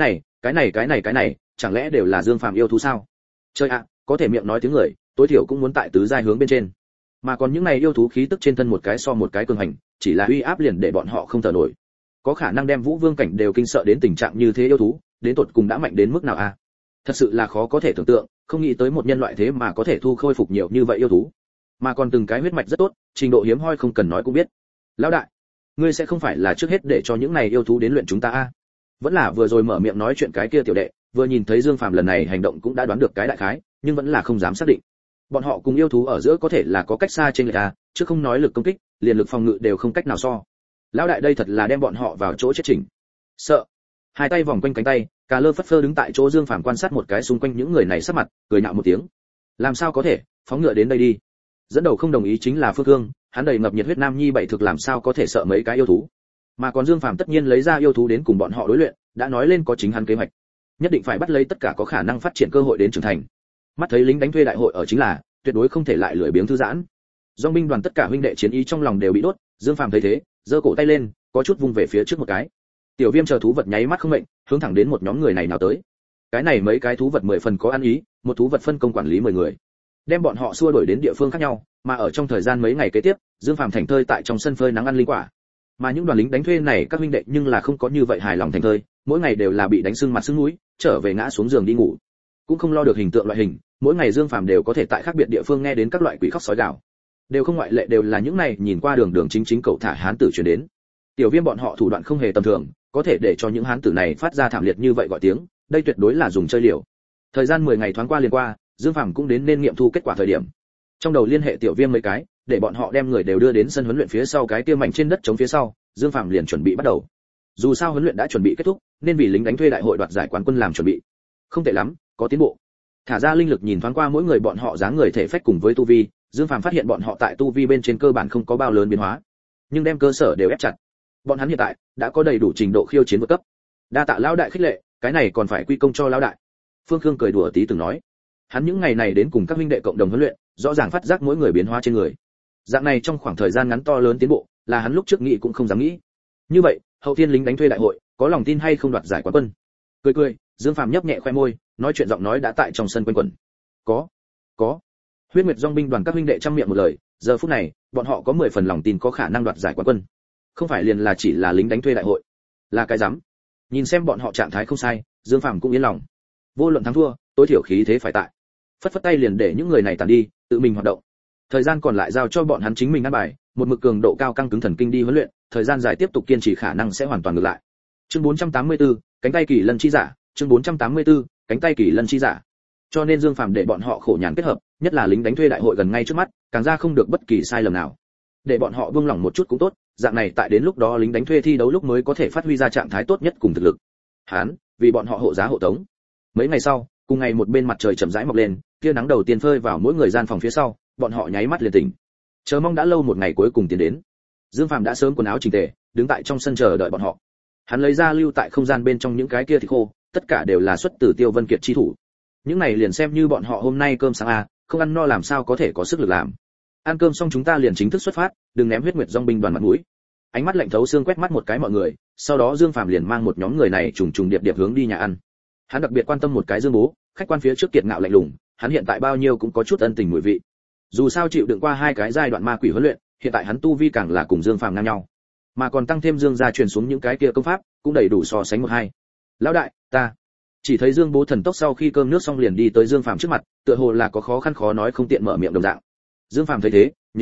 này, chẳng lẽ đều là Dương Phàm yêu thú sao? Chơi ạ, có thể miệng nói tiếng người, tối thiểu cũng muốn tại tứ giai hướng bên trên. Mà còn những này yêu thú khí tức trên thân một cái so một cái cường hành, chỉ là uy áp liền để bọn họ không thở nổi. Có khả năng đem Vũ Vương cảnh đều kinh sợ đến tình trạng như thế yêu thú, đến tột cùng đã mạnh đến mức nào a? Thật sự là khó có thể tưởng tượng, không nghĩ tới một nhân loại thế mà có thể thu khôi phục nhiều như vậy yêu thú. Mà còn từng cái huyết mạch rất tốt, trình độ hiếm hoi không cần nói cũng biết. Lão đại, ngươi sẽ không phải là trước hết để cho những này yêu thú đến luyện chúng ta a? Vẫn là vừa rồi mở miệng nói chuyện cái kia tiểu đệ, vừa nhìn thấy Dương Phàm lần này hành động cũng đã đoán được cái đại khái, nhưng vẫn là không dám xác định. Bọn họ cùng yêu thú ở giữa có thể là có cách xa trên lệch a, chứ không nói lực công kích, liền lực phòng ngự đều không cách nào so. Lão đại đây thật là đem bọn họ vào chỗ chết chỉnh. Sợ. Hai tay vòng quanh cánh tay, Cà Lơ phất phơ đứng tại chỗ Dương Phàm quan sát một cái xung quanh những người này sắc mặt, cười nhạo một tiếng. Làm sao có thể, phóng ngựa đến đây đi. Dẫn đầu không đồng ý chính là Phương Cương, hắn đầy ngập nhiệt huyết nam nhi bảy thực làm sao có thể sợ mấy cái yêu thú. Mà còn Dương Phàm tất nhiên lấy ra yêu thú đến cùng bọn họ đối luyện, đã nói lên có chính hắn kế hoạch. Nhất định phải bắt lấy tất cả có khả năng phát triển cơ hội đến trưởng thành. Mắt thấy lính đánh thuê đại hội ở chính là, tuyệt đối không thể lại lười biếng thư giãn. Dòng binh đoàn tất cả huynh đệ chiến ý trong lòng đều bị đốt, Dương Phàm thấy thế, giơ cổ tay lên, có chút vung về phía trước một cái. Tiểu Viêm chờ thú vật nháy mắt không mệnh, hướng thẳng đến một nhóm người này nào tới. Cái này mấy cái thú vật 10 phần có ăn ý, một thú vật phân công quản lý 10 người, đem bọn họ xua đuổi đến địa phương khác nhau, mà ở trong thời gian mấy ngày kế tiếp, Dương Phàm thành thơi tại trong sân phơi nắng ăn linh quả. Mà những đoàn lính đánh thuê này các huynh đệ nhưng là không có như vậy hài lòng thành thơi, mỗi ngày đều là bị đánh sưng mặt sưng mũi, trở về ngã xuống giường đi ngủ. Cũng không lo được hình tượng loại hình, mỗi ngày Dương Phàm đều có thể tại khác biệt địa phương nghe đến các loại quỷ khóc sói gào. Đều không ngoại lệ đều là những này nhìn qua đường đường chính chính cậu thả hán tử truyền đến. Tiểu Viêm bọn họ thủ đoạn không hề tầm thường, có thể để cho những hán tử này phát ra thảm liệt như vậy gọi tiếng, đây tuyệt đối là dùng chơi liều. Thời gian 10 ngày thoáng qua liền qua, Dương Phàm cũng đến nên nghiệm thu kết quả thời điểm. Trong đầu liên hệ Tiểu Viêm mấy cái, để bọn họ đem người đều đưa đến sân huấn luyện phía sau cái kia mảnh trên đất trống phía sau, Dương Phàm liền chuẩn bị bắt đầu. Dù sao huấn luyện đã chuẩn bị kết thúc, nên vì lính đánh thuê đại hội đoạt giải quán quân làm chuẩn bị. Không tệ lắm, có tiến bộ. Thả ra linh lực nhìn thoáng qua mỗi người bọn họ dáng người thể phách cùng với tu vi, Dương Phàm phát hiện bọn họ tại tu vi bên trên cơ bản không có bao lớn biến hóa, nhưng đem cơ sở đều ép chặt. Bọn hắn hiện tại đã có đầy đủ trình độ khiêu chiến vượt cấp. Đa tạ lão đại khích lệ, cái này còn phải quy công cho lão đại. Phương Khương cười đùa tí từng nói, hắn những ngày này đến cùng các huynh đệ cộng đồng huấn luyện, rõ ràng phát giác mỗi người biến hóa trên người. Dạng này trong khoảng thời gian ngắn to lớn tiến bộ, là hắn lúc trước nghĩ cũng không dám nghĩ. Như vậy, hậu thiên lính đánh thuê đại hội, có lòng tin hay không đoạt giải quán quân? Cười, Dương Phàm nhấp nhẹ khoe môi, nói chuyện giọng nói đã tại trong sân quanh quẩn. Có. Huyết Nguyệt Dòng binh đoàn các huynh đệ trăm miệng một lời, giờ phút này, bọn họ có 10 phần lòng tin có khả năng đoạt giải quán quân. Không phải liền là chỉ là lính đánh thuê đại hội, là cái dám. Nhìn xem bọn họ trạng thái không sai, Dương Phàm cũng yên lòng. Vô luận thắng thua, tối thiểu khí thế phải tại. Phất phất tay liền để những người này tản đi, tự mình hoạt động. Thời gian còn lại giao cho bọn hắn chính mình ăn bài, một mực cường độ cao căng cứng thần kinh đi huấn luyện, thời gian dài tiếp tục kiên trì khả năng sẽ hoàn toàn ngược lại. Chương 484, cánh tay kỳ lân chi giả, chương 484, cánh tay kỳ lân chi giả. Cho nên Dương Phàm để bọn họ khổ nhàn kết hợp, nhất là lính đánh thuê đại hội gần ngay trước mắt, càng ra không được bất kỳ sai lầm nào. Để bọn họ buông lỏng một chút cũng tốt, dạng này tại đến lúc đó lính đánh thuê thi đấu lúc mới có thể phát huy ra trạng thái tốt nhất cùng thực lực. Hán, vì bọn họ hộ giá hộ tống. Mấy ngày sau, cùng ngày một bên mặt trời chậm rãi mọc lên, tia nắng đầu tiên phơi vào mỗi người gian phòng phía sau, bọn họ nháy mắt liền tỉnh. Chờ mong đã lâu một ngày cuối cùng tiến đến. Dương Phàm đã sớm quần áo chỉnh tề, đứng tại trong sân chờ đợi bọn họ. Hắn lấy ra lưu tại không gian bên trong những cái kia thịt khô, tất cả đều là xuất từ Tiêu Vân Kiệt chi thủ. Những này liền xem như bọn họ hôm nay cơm sáng a, không ăn no làm sao có thể có sức lực làm. Ăn cơm xong chúng ta liền chính thức xuất phát, đừng ném Huyết Nguyệt Dòng binh đoàn mặt mũi. Ánh mắt lạnh thấu xương quét mắt một cái mọi người, sau đó Dương Phàm liền mang một nhóm người này trùng trùng điệp điệp hướng đi nhà ăn. Hắn đặc biệt quan tâm một cái Dương Bố, khách quan phía trước kiệt ngạo lạnh lùng, hắn hiện tại bao nhiêu cũng có chút ân tình mùi vị. Dù sao chịu đựng qua 2 cái giai đoạn ma quỷ huấn luyện, hiện tại hắn tu vi càng là cùng Dương Phàm ngang nhau, mà còn tăng thêm Dương gia truyền xuống những cái kia công pháp, cũng đầy đủ so sánh một hai. Lão đại, ta chỉ thấy Dương Bố thần tốc sau khi cơm nước xong liền đi tới Dương Phàm trước mặt, tựa hồ là có khó khăn khó nói không tiện mở miệng đồng dạng. Dương Phàm thấy thế, nhíu mày,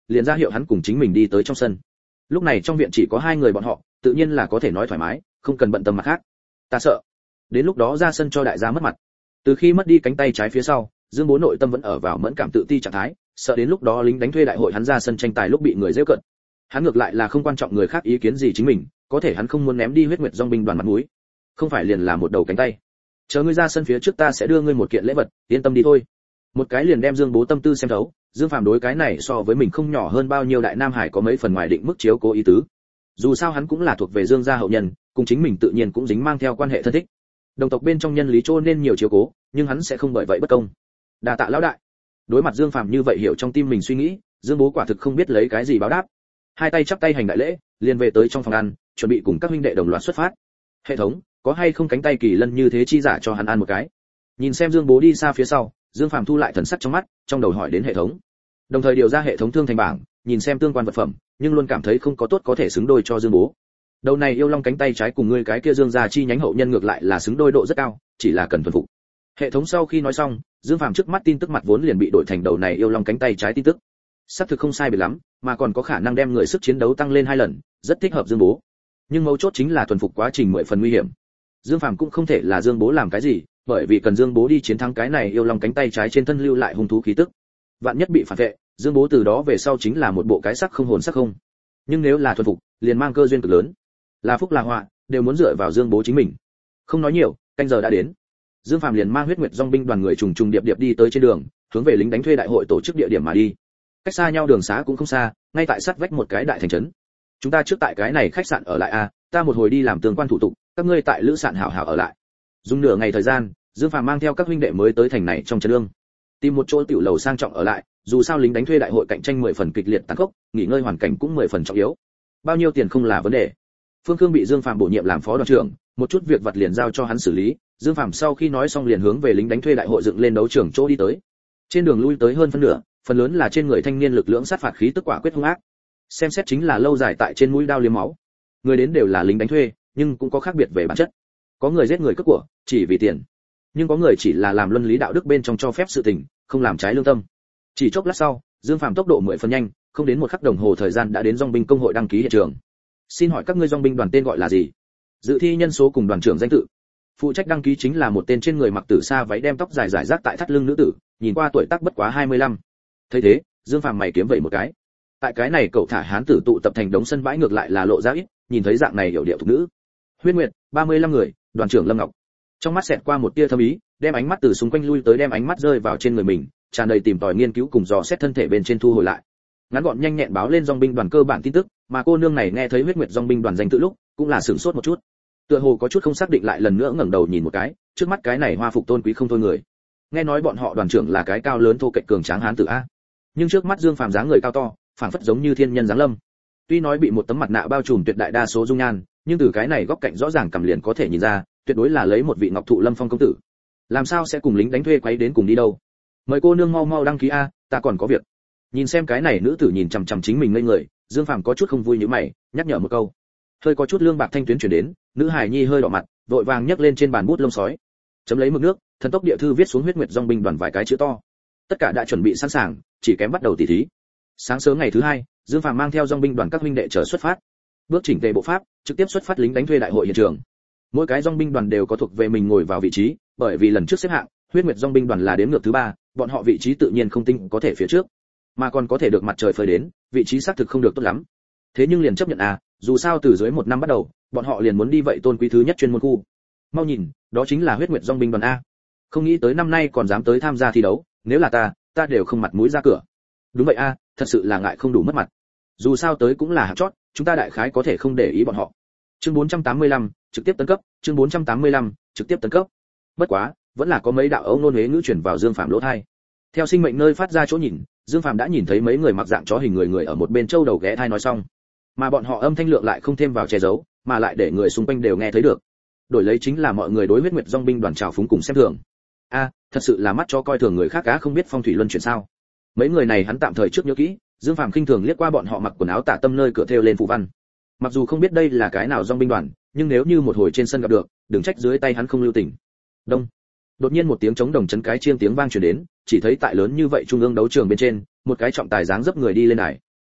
liền ra hiệu hắn cùng chính mình đi tới trong sân. Lúc này trong viện chỉ có hai người bọn họ, tự nhiên là có thể nói thoải mái, không cần bận tâm mặt khác. Ta sợ đến lúc đó ra sân cho đại gia mất mặt. Từ khi mất đi cánh tay trái phía sau, Dương Bố nội tâm vẫn ở vào mẫn cảm tự ti trạng thái, sợ đến lúc đó lính đánh thuê đại hội hắn ra sân tranh tài lúc bị người giễu cợt. Hắn ngược lại là không quan trọng người khác ý kiến gì chính mình, có thể hắn không muốn ném đi Huyết Nguyệt Dòng binh đoàn mặt mũi. Không phải liền là một đầu cánh tay. Chờ ngươi ra sân phía trước ta sẽ đưa ngươi một kiện lễ vật, yên tâm đi thôi. Một cái liền đem Dương Bố tâm tư xem thấu, Dương Phàm đối cái này so với mình không nhỏ hơn bao nhiêu đại nam hải có mấy phần ngoài định mức chiếu cố ý tứ. Dù sao hắn cũng là thuộc về Dương gia hậu nhân, cùng chính mình tự nhiên cũng dính mang theo quan hệ thân thích. Đồng tộc bên trong nhân lý trô nên nhiều chiếu cố, nhưng hắn sẽ không bởi vậy bất công. Đa tạ lão đại. Đối mặt Dương Phàm như vậy hiểu trong tim mình suy nghĩ, Dương Bố quả thực không biết lấy cái gì báo đáp. Hai tay chắp tay hành đại lễ, liền về tới trong phòng ăn, chuẩn bị cùng các huynh đệ đồng loạt xuất phát. Hệ thống, có hay không cánh tay kỳ lân như thế chi giả cho hắn ăn một cái. Nhìn xem Dương Bố đi xa phía sau, Dương Phàm thu lại thần sắc trong mắt, trong đầu hỏi đến hệ thống. Đồng thời điều ra hệ thống thương thành bảng, nhìn xem tương quan vật phẩm, nhưng luôn cảm thấy không có tốt có thể xứng đôi cho Dương Bố. Đầu này yêu long cánh tay trái cùng ngươi cái kia Dương gia chi nhánh hậu nhân ngược lại là xứng đôi độ rất cao, chỉ là cần thuần phục. Hệ thống sau khi nói xong, Dương Phàm trước mắt tin tức mặt vốn liền bị đổi thành đầu này yêu long cánh tay trái tin tức. Xác thực không sai biệt lắm, mà còn có khả năng đem người sức chiến đấu tăng lên 2 lần, rất thích hợp Dương Bố. Nhưng mấu chốt chính là thuần phục quá trình 10 phần nguy hiểm. Dương Phàm cũng không thể là Dương Bố làm cái gì, bởi vì cần Dương Bố đi chiến thắng cái này yêu long cánh tay trái trên thân lưu lại hung thú khí tức. Vạn nhất bị phản vệ, Dương Bố từ đó về sau chính là một bộ cái sắc không hồn sắc không. Nhưng nếu là thuần phục, liền mang cơ duyên cực lớn. Là phúc là họa, đều muốn dựa vào Dương Bố chính mình. Không nói nhiều, canh giờ đã đến. Dương Phàm liền mang Huyết Nguyệt Dòng binh đoàn người trùng trùng điệp điệp đi tới trên đường, hướng về lính đánh thuê đại hội tổ chức địa điểm mà đi. Cách xa nhau đường xá cũng không xa, ngay tại sát vách một cái đại thành trấn. Chúng ta trước tại cái này khách sạn ở lại a, ta một hồi đi làm tương quan thủ tục, các ngươi tại lữ sạn hảo hảo ở lại. Dùng nửa ngày thời gian, Dương Phàm mang theo các huynh đệ mới tới thành này trong trấn lương. Tìm một chỗ tiểu lầu sang trọng ở lại, dù sao lính đánh thuê đại hội cạnh tranh 10 phần kịch liệt tàn khốc, nghỉ ngơi hoàn cảnh cũng 10 phần trọng yếu. Bao nhiêu tiền không là vấn đề. Phương Khương bị Dương Phàm bổ nhiệm làm phó đoàn trưởng, một chút việc vặt liền giao cho hắn xử lý. Dương Phàm sau khi nói xong liền hướng về lính đánh thuê đại hội dựng lên đấu trường chỗ đi tới. Trên đường lui tới hơn phân nửa, phần lớn là trên người thanh niên lực lượng sát phạt khí tức quả quyết hung ác. Xem xét chính là lâu dài tại trên mũi đao liếm máu. Người đến đều là lính đánh thuê, nhưng cũng có khác biệt về bản chất. Có người giết người cướp của, chỉ vì tiền. Nhưng có người chỉ là làm luân lý đạo đức bên trong cho phép sự tình, không làm trái lương tâm. Chỉ chốc lát sau, Dương Phàm tốc độ 10 phần nhanh, không đến một khắc đồng hồ thời gian đã đến dòng binh công hội đăng ký hiện trường. Xin hỏi các ngươi dòng binh đoàn tên gọi là gì? Dự thi nhân số cùng đoàn trưởng danh tự. Phụ trách đăng ký chính là một tên trên người mặc tử sa váy đem tóc dài rải rác tại thắt lưng nữ tử, nhìn qua tuổi tác bất quá 25. Thấy thế, Dương Phàm mày kiếm vậy một cái. Tại cái này cậu thả hán tử tụ tập thành đống sân bãi ngược lại là lộ ra ít, nhìn thấy dạng này hiểu điệu thục nữ. Huyết Nguyệt, 35 người, đoàn trưởng Lâm Ngọc. Trong mắt xẹt qua một tia thâm ý, đem ánh mắt từ xung quanh lui tới đem ánh mắt rơi vào trên người mình, tràn đầy tìm tòi nghiên cứu cùng dò xét thân thể bên trên thu hồi lại. Ngắn gọn nhanh nhẹn báo lên dòng binh đoàn cơ bản tin tức, mà cô nương này nghe thấy Huyết Nguyệt dòng binh đoàn danh tự lúc, cũng là sửng sốt một chút. Tựa hồ có chút không xác định lại lần nữa ngẩng đầu nhìn một cái, trước mắt cái này hoa phục tôn quý không thôi người. Nghe nói bọn họ đoàn trưởng là cái cao lớn thô kệch cường tráng hán tử a. Nhưng trước mắt Dương Phàm dáng người cao to, phảng phất giống như thiên nhân dáng lâm. Tuy nói bị một tấm mặt nạ bao trùm tuyệt đại đa số dung nhan, nhưng từ cái này góc cạnh rõ ràng cầm liền có thể nhìn ra, tuyệt đối là lấy một vị ngọc thụ lâm phong công tử. Làm sao sẽ cùng lính đánh thuê quấy đến cùng đi đâu? Mời cô nương mau mau đăng ký a, ta còn có việc. Nhìn xem cái này nữ tử nhìn chằm chằm chính mình ngây người, Dương Phàm có chút không vui như mày, nhắc nhở một câu. Hơi có chút lương bạc thanh tuyến chuyển đến, nữ hài nhi hơi đỏ mặt, vội vàng nhấc lên trên bàn bút lông sói, chấm lấy mực nước, thần tốc địa thư viết xuống Huyết Nguyệt Dòng binh đoàn vài cái chữ to. Tất cả đã chuẩn bị sẵn sàng, chỉ kém bắt đầu tỉ thí. Sáng sớm ngày thứ hai, Dương Phàm mang theo dòng binh đoàn các huynh đệ chờ xuất phát. Bước chỉnh tề bộ pháp, trực tiếp xuất phát lính đánh thuê đại hội hiện trường. Mỗi cái dòng binh đoàn đều có thuộc về mình ngồi vào vị trí, bởi vì lần trước xếp hạng, Huyết Nguyệt Dòng binh đoàn là đếm ngược thứ 3, bọn họ vị trí tự nhiên không tinh có thể phía trước, mà còn có thể được mặt trời phơi đến, vị trí xác thực không được tốt lắm. Thế nhưng liền chấp nhận à, dù sao từ dưới 1 năm bắt đầu, bọn họ liền muốn đi vậy tôn quý thứ nhất chuyên môn khu. Mau nhìn, đó chính là Huyết Nguyệt Dòng binh đoàn a. Không nghĩ tới năm nay còn dám tới tham gia thi đấu, nếu là ta đều không mặt mũi ra cửa. Đúng vậy a, thật sự là ngại không đủ mất mặt. Dù sao tới cũng là hạng chót, chúng ta đại khái có thể không để ý bọn họ. Chương 485, trực tiếp tấn cấp, chương 485, trực tiếp tấn cấp. Bất quá, vẫn là có mấy đạo âu nôn huế ngữ truyền vào Dương Phàm lỗ tai. Theo sinh mệnh nơi phát ra chỗ nhìn, Dương Phàm đã nhìn thấy mấy người mặc dạng chó hình người ở một bên châu đầu ghé thai nói xong, mà bọn họ âm thanh lượng lại không thêm vào che giấu, mà lại để người xung quanh đều nghe thấy được. Đổi lấy chính là mọi người đối Huyết Nguyệt Dòng binh đoàn trào phúng cùng xem thường. A, thật sự là mắt cho coi thường người khác cá không biết phong thủy luân chuyển sao? Mấy người này hắn tạm thời trước nhớ kỹ, Dương Phàm khinh thường liếc qua bọn họ mặc quần áo tả tâm nơi cửa thêu lên phù văn. Mặc dù không biết đây là cái nào dòng binh đoàn, nhưng nếu như một hồi trên sân gặp được, đừng trách dưới tay hắn không lưu tình. Đông. Đột nhiên một tiếng trống đồng chấn cái chiêng tiếng vang truyền đến, chỉ thấy tại lớn như vậy trung ương đấu trường bên trên, một cái trọng tài dáng dấp người đi lên đài.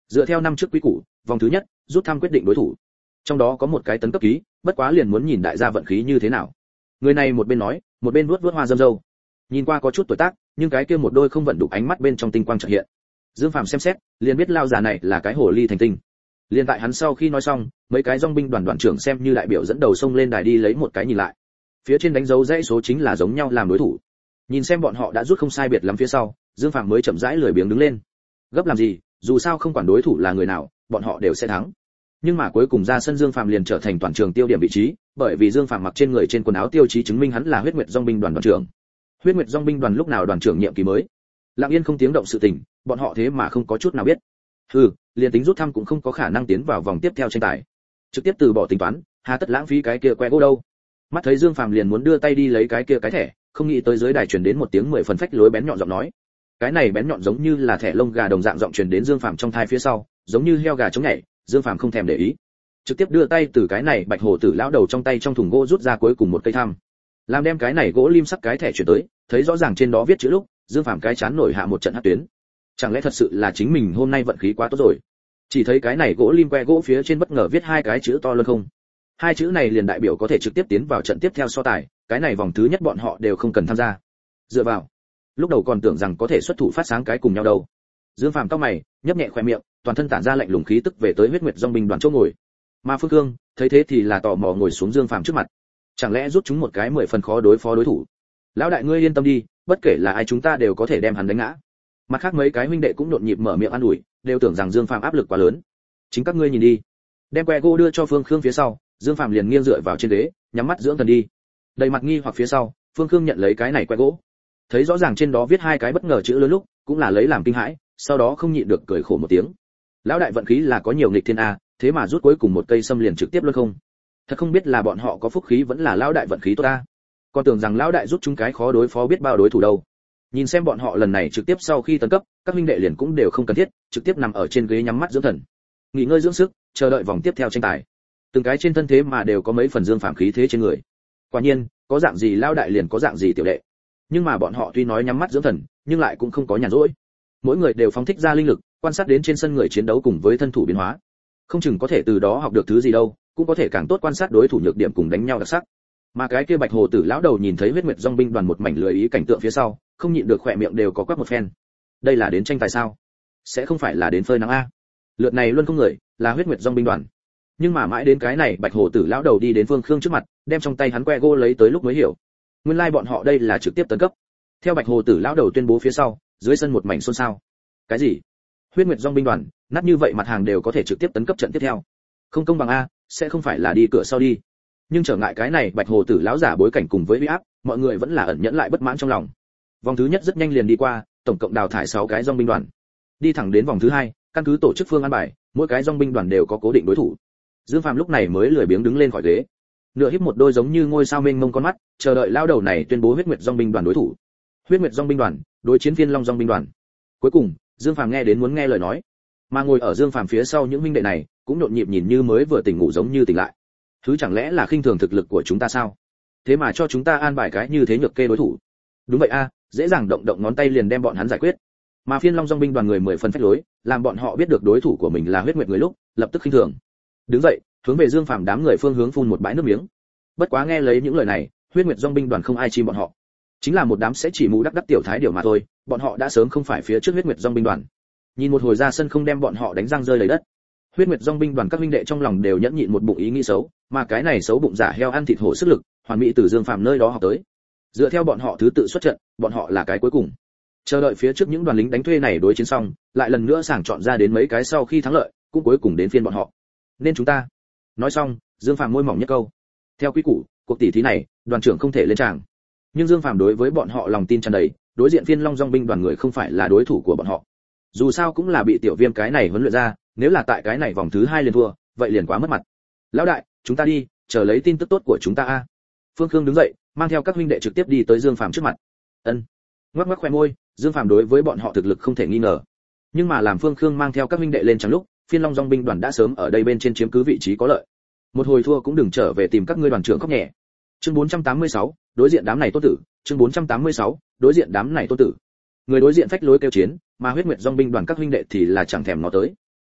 Dựa theo năm trước quý củ, vòng thứ nhất, rút thăm quyết định đối thủ. Trong đó có một cái tấn cấp ký, bất quá liền muốn nhìn đại gia vận khí như thế nào. Người này một bên nói, một bên vuốt hoa râm râu. Nhìn qua có chút tuổi tác, nhưng cái kia một đôi không vận đục ánh mắt bên trong tinh quang chợt hiện. Dương Phàm xem xét, liền biết lao già này là cái hồ ly thành tinh. Liên tại hắn sau khi nói xong, mấy cái dòng binh đoàn trưởng xem như đại biểu dẫn đầu xông lên đài đi lấy một cái nhìn lại. Phía trên đánh dấu dãy số chính là giống nhau làm đối thủ. Nhìn xem bọn họ đã rút không sai biệt lắm phía sau, Dương Phàm mới chậm rãi lười biếng đứng lên. Gấp làm gì, dù sao không quản đối thủ là người nào, bọn họ đều sẽ thắng. Nhưng mà cuối cùng ra sân Dương Phàm liền trở thành toàn trường tiêu điểm vị trí, bởi vì Dương Phàm mặc trên người trên quần áo tiêu chí chứng minh hắn là Huyết Nguyệt Dòng binh đoàn trưởng. Huyết Nguyệt Dòng binh đoàn lúc nào đoàn trưởng nhiệm kỳ mới? Lặng yên không tiếng động sự tình, bọn họ thế mà không có chút nào biết. Liền tính rút thăm cũng không có khả năng tiến vào vòng tiếp theo tranh tài. Trực tiếp từ bỏ tính toán, hà tất lãng phí cái kia que gỗ đâu. Mắt thấy Dương Phàm liền muốn đưa tay đi lấy cái kia cái thẻ, không nghĩ tới dưới đài truyền đến một tiếng 10 phần phách lối bén nhọn giọng nói. Cái này bén nhọn giống như là thẻ lông gà đồng dạng giọng truyền đến Dương Phàm trong thai phía sau, giống như heo gà chống nhảy, Dương Phàm không thèm để ý, trực tiếp đưa tay từ cái này bạch hồ tử lão đầu trong tay trong thùng gỗ rút ra cuối cùng một cây thăm, làm đem cái này gỗ lim sắc cái thẻ chuyển tới, thấy rõ ràng trên đó viết chữ lúc, Dương Phàm cái chán nổi hạ một trận hắc tuyến. Chẳng lẽ thật sự là chính mình hôm nay vận khí quá tốt rồi? Chỉ thấy cái này gỗ lim que gỗ phía trên bất ngờ viết hai cái chữ to lớn không. Hai chữ này liền đại biểu có thể trực tiếp tiến vào trận tiếp theo so tài, cái này vòng thứ nhất bọn họ đều không cần tham gia. Dựa vào, lúc đầu còn tưởng rằng có thể xuất thủ phát sáng cái cùng nhau đâu. Dương Phàm cau mày, nhấp nhẹ khóe miệng, toàn thân tản ra lạnh lùng khí tức về tới Huyết Nguyệt Dòng binh đoàn chỗ ngồi. Mà Phương Cương thấy thế thì là tò mò ngồi xuống Dương Phàm trước mặt. Chẳng lẽ rút chúng một cái 10 phần khó đối phó đối thủ? Lão đại ngươi yên tâm đi, bất kể là ai chúng ta đều có thể đem hắn đánh ngã. Mặt khác mấy cái huynh đệ cũng nhộn nhịp mở miệng an ủi, đều tưởng rằng Dương Phàm áp lực quá lớn. Chính các ngươi nhìn đi. Đem que gỗ đưa cho Phương Khương phía sau, Dương Phàm liền nghiêng dựa vào trên ghế, nhắm mắt dưỡng thần đi. Đầy mặt nghi hoặc phía sau, Phương Khương nhận lấy cái này que gỗ. Thấy rõ ràng trên đó viết hai cái bất ngờ chữ lớn lúc, cũng là lấy làm kinh hãi, sau đó không nhịn được cười khổ một tiếng. Lão đại vận khí là có nhiều nghịch thiên a, thế mà rút cuối cùng một cây sâm liền trực tiếp luôn không. Thật không biết là bọn họ có phúc khí vẫn là lão đại vận khí tốt a. Còn tưởng rằng lão đại rút chúng cái khó đối phó biết bao đối thủ đâu. Nhìn xem bọn họ lần này trực tiếp sau khi tấn cấp, các huynh đệ liền cũng đều không cần thiết, trực tiếp nằm ở trên ghế nhắm mắt dưỡng thần, nghỉ ngơi dưỡng sức, chờ đợi vòng tiếp theo tranh tài. Từng cái trên thân thế mà đều có mấy phần Dương Phàm khí thế trên người. Quả nhiên, có dạng gì lão đại liền có dạng gì tiểu đệ. Nhưng mà bọn họ tuy nói nhắm mắt dưỡng thần, nhưng lại cũng không có nhàn rỗi. Mỗi người đều phóng thích ra linh lực, quan sát đến trên sân người chiến đấu cùng với thân thủ biến hóa. Không chừng có thể từ đó học được thứ gì đâu, cũng có thể càng tốt quan sát đối thủ nhược điểm cùng đánh nhau đặc sắc. Mà cái kia bạch hồ tử lão đầu nhìn thấy Huyết Nguyệt Dòng binh đoàn một mảnh lười ý cảnh tượng phía sau, không nhịn được khỏe miệng đều có quắc một phen. Đây là đến tranh tài sao? Sẽ không phải là đến phơi nắng a? Lượt này luôn không người, là Huyết Nguyệt Dòng binh đoàn. Nhưng mà mãi đến cái này bạch hồ tử lão đầu đi đến Phương Khương trước mặt, đem trong tay hắn que gỗ lấy tới lúc mới hiểu, nguyên lai bọn họ đây là trực tiếp tấn cấp. Theo bạch hồ tử lão đầu tuyên bố phía sau, dưới sân một mảnh xôn xao. Cái gì? Huyết Nguyệt Dòng binh đoàn, nát như vậy mặt hàng đều có thể trực tiếp tấn cấp trận tiếp theo. Không công bằng a, sẽ không phải là đi cửa sau đi. Nhưng trở ngại cái này bạch hồ tử lão giả bối cảnh cùng với uy áp, mọi người vẫn là ẩn nhẫn lại bất mãn trong lòng. Vòng thứ nhất rất nhanh liền đi qua, tổng cộng đào thải 6 cái dòng binh đoàn. Đi thẳng đến vòng thứ hai, căn cứ tổ chức phương án bài, mỗi cái dòng binh đoàn đều có cố định đối thủ. Dương Phàm lúc này mới lười biếng đứng lên khỏi ghế, nửa híp một đôi giống như ngôi sao mênh mông con mắt, chờ đợi lao đầu này tuyên bố Huyết Nguyệt Dòng binh đoàn đối thủ. Huyết Nguyệt Dòng binh đoàn đối chiến Phiên Long Dòng binh đoàn. Cuối cùng, Dương Phàm nghe đến muốn nghe lời nói, mà ngồi ở Dương Phàm phía sau những huynh đệ này cũng nhộn nhịp nhìn như mới vừa tỉnh ngủ giống như tỉnh lại. Thứ chẳng lẽ là khinh thường thực lực của chúng ta sao? Thế mà cho chúng ta an bài cái như thế nhược kê đối thủ. Đúng vậy a, dễ dàng động động ngón tay liền đem bọn hắn giải quyết. Mà Phiên Long Dòng binh đoàn người 10 phần phách lối, làm bọn họ biết được đối thủ của mình là Huyết Nguyệt người lúc, lập tức khinh thường. Đứng dậy, hướng về Dương Phàm đám người phương hướng phun một bãi nước miếng. Bất quá nghe lấy những lời này, Huyết Nguyệt Dòng binh đoàn không ai chim bọn họ, chính là một đám sẽ chỉ mù đắc đắc tiểu thái điều mà thôi, bọn họ đã sớm không phải phía trước Huyết Nguyệt Dòng binh đoàn. Nhìn một hồi ra sân không đem bọn họ đánh răng rơi đầy đất. Huyết Nguyệt Dòng binh đoàn các huynh đệ trong lòng đều nhẫn nhịn một bụng ý nghĩ xấu, mà cái này xấu bụng giả heo ăn thịt hổ sức lực, hoàn mỹ từ Dương Phàm nơi đó học tới. Dựa theo bọn họ thứ tự xuất trận, bọn họ là cái cuối cùng. Chờ đợi phía trước những đoàn lính đánh thuê này đối chiến xong, lại lần nữa sàng chọn ra đến mấy cái sau khi thắng lợi, cũng cuối cùng đến phiên bọn họ. Nên chúng ta. Nói xong, Dương Phàm môi mỏng nhất câu. Theo quy củ, cuộc tỷ thí này, đoàn trưởng không thể lên tràng. Nhưng Dương Phàm đối với bọn họ lòng tin tràn đầy, đối diện Phiên Long Dòng binh đoàn người không phải là đối thủ của bọn họ. Dù sao cũng là bị Tiểu Viêm cái này huấn luyện ra, nếu là tại cái này vòng thứ 2 liền thua, vậy liền quá mất mặt. Lão đại, chúng ta đi, chờ lấy tin tức tốt của chúng ta a. Phương Khương đứng dậy, mang theo các huynh đệ trực tiếp đi tới Dương Phàm trước mặt. Ân. Ngoắc ngoắc khoe môi, Dương Phàm đối với bọn họ thực lực không thể nghi ngờ. Nhưng mà làm Phương Khương mang theo các huynh đệ lên trắng lúc, Phiên Long Dòng binh đoàn đã sớm ở đây bên trên chiếm cứ vị trí có lợi. Một hồi thua cũng đừng trở về tìm các ngươi đoàn trưởng khóc nhẹ. Chương 486, đối diện đám này tốt tử, chương 486, đối diện đám này tốt tử. Người đối diện phách lối kêu chiến, mà Huyết Nguyệt Dòng binh đoàn các huynh đệ thì là chẳng thèm nó tới.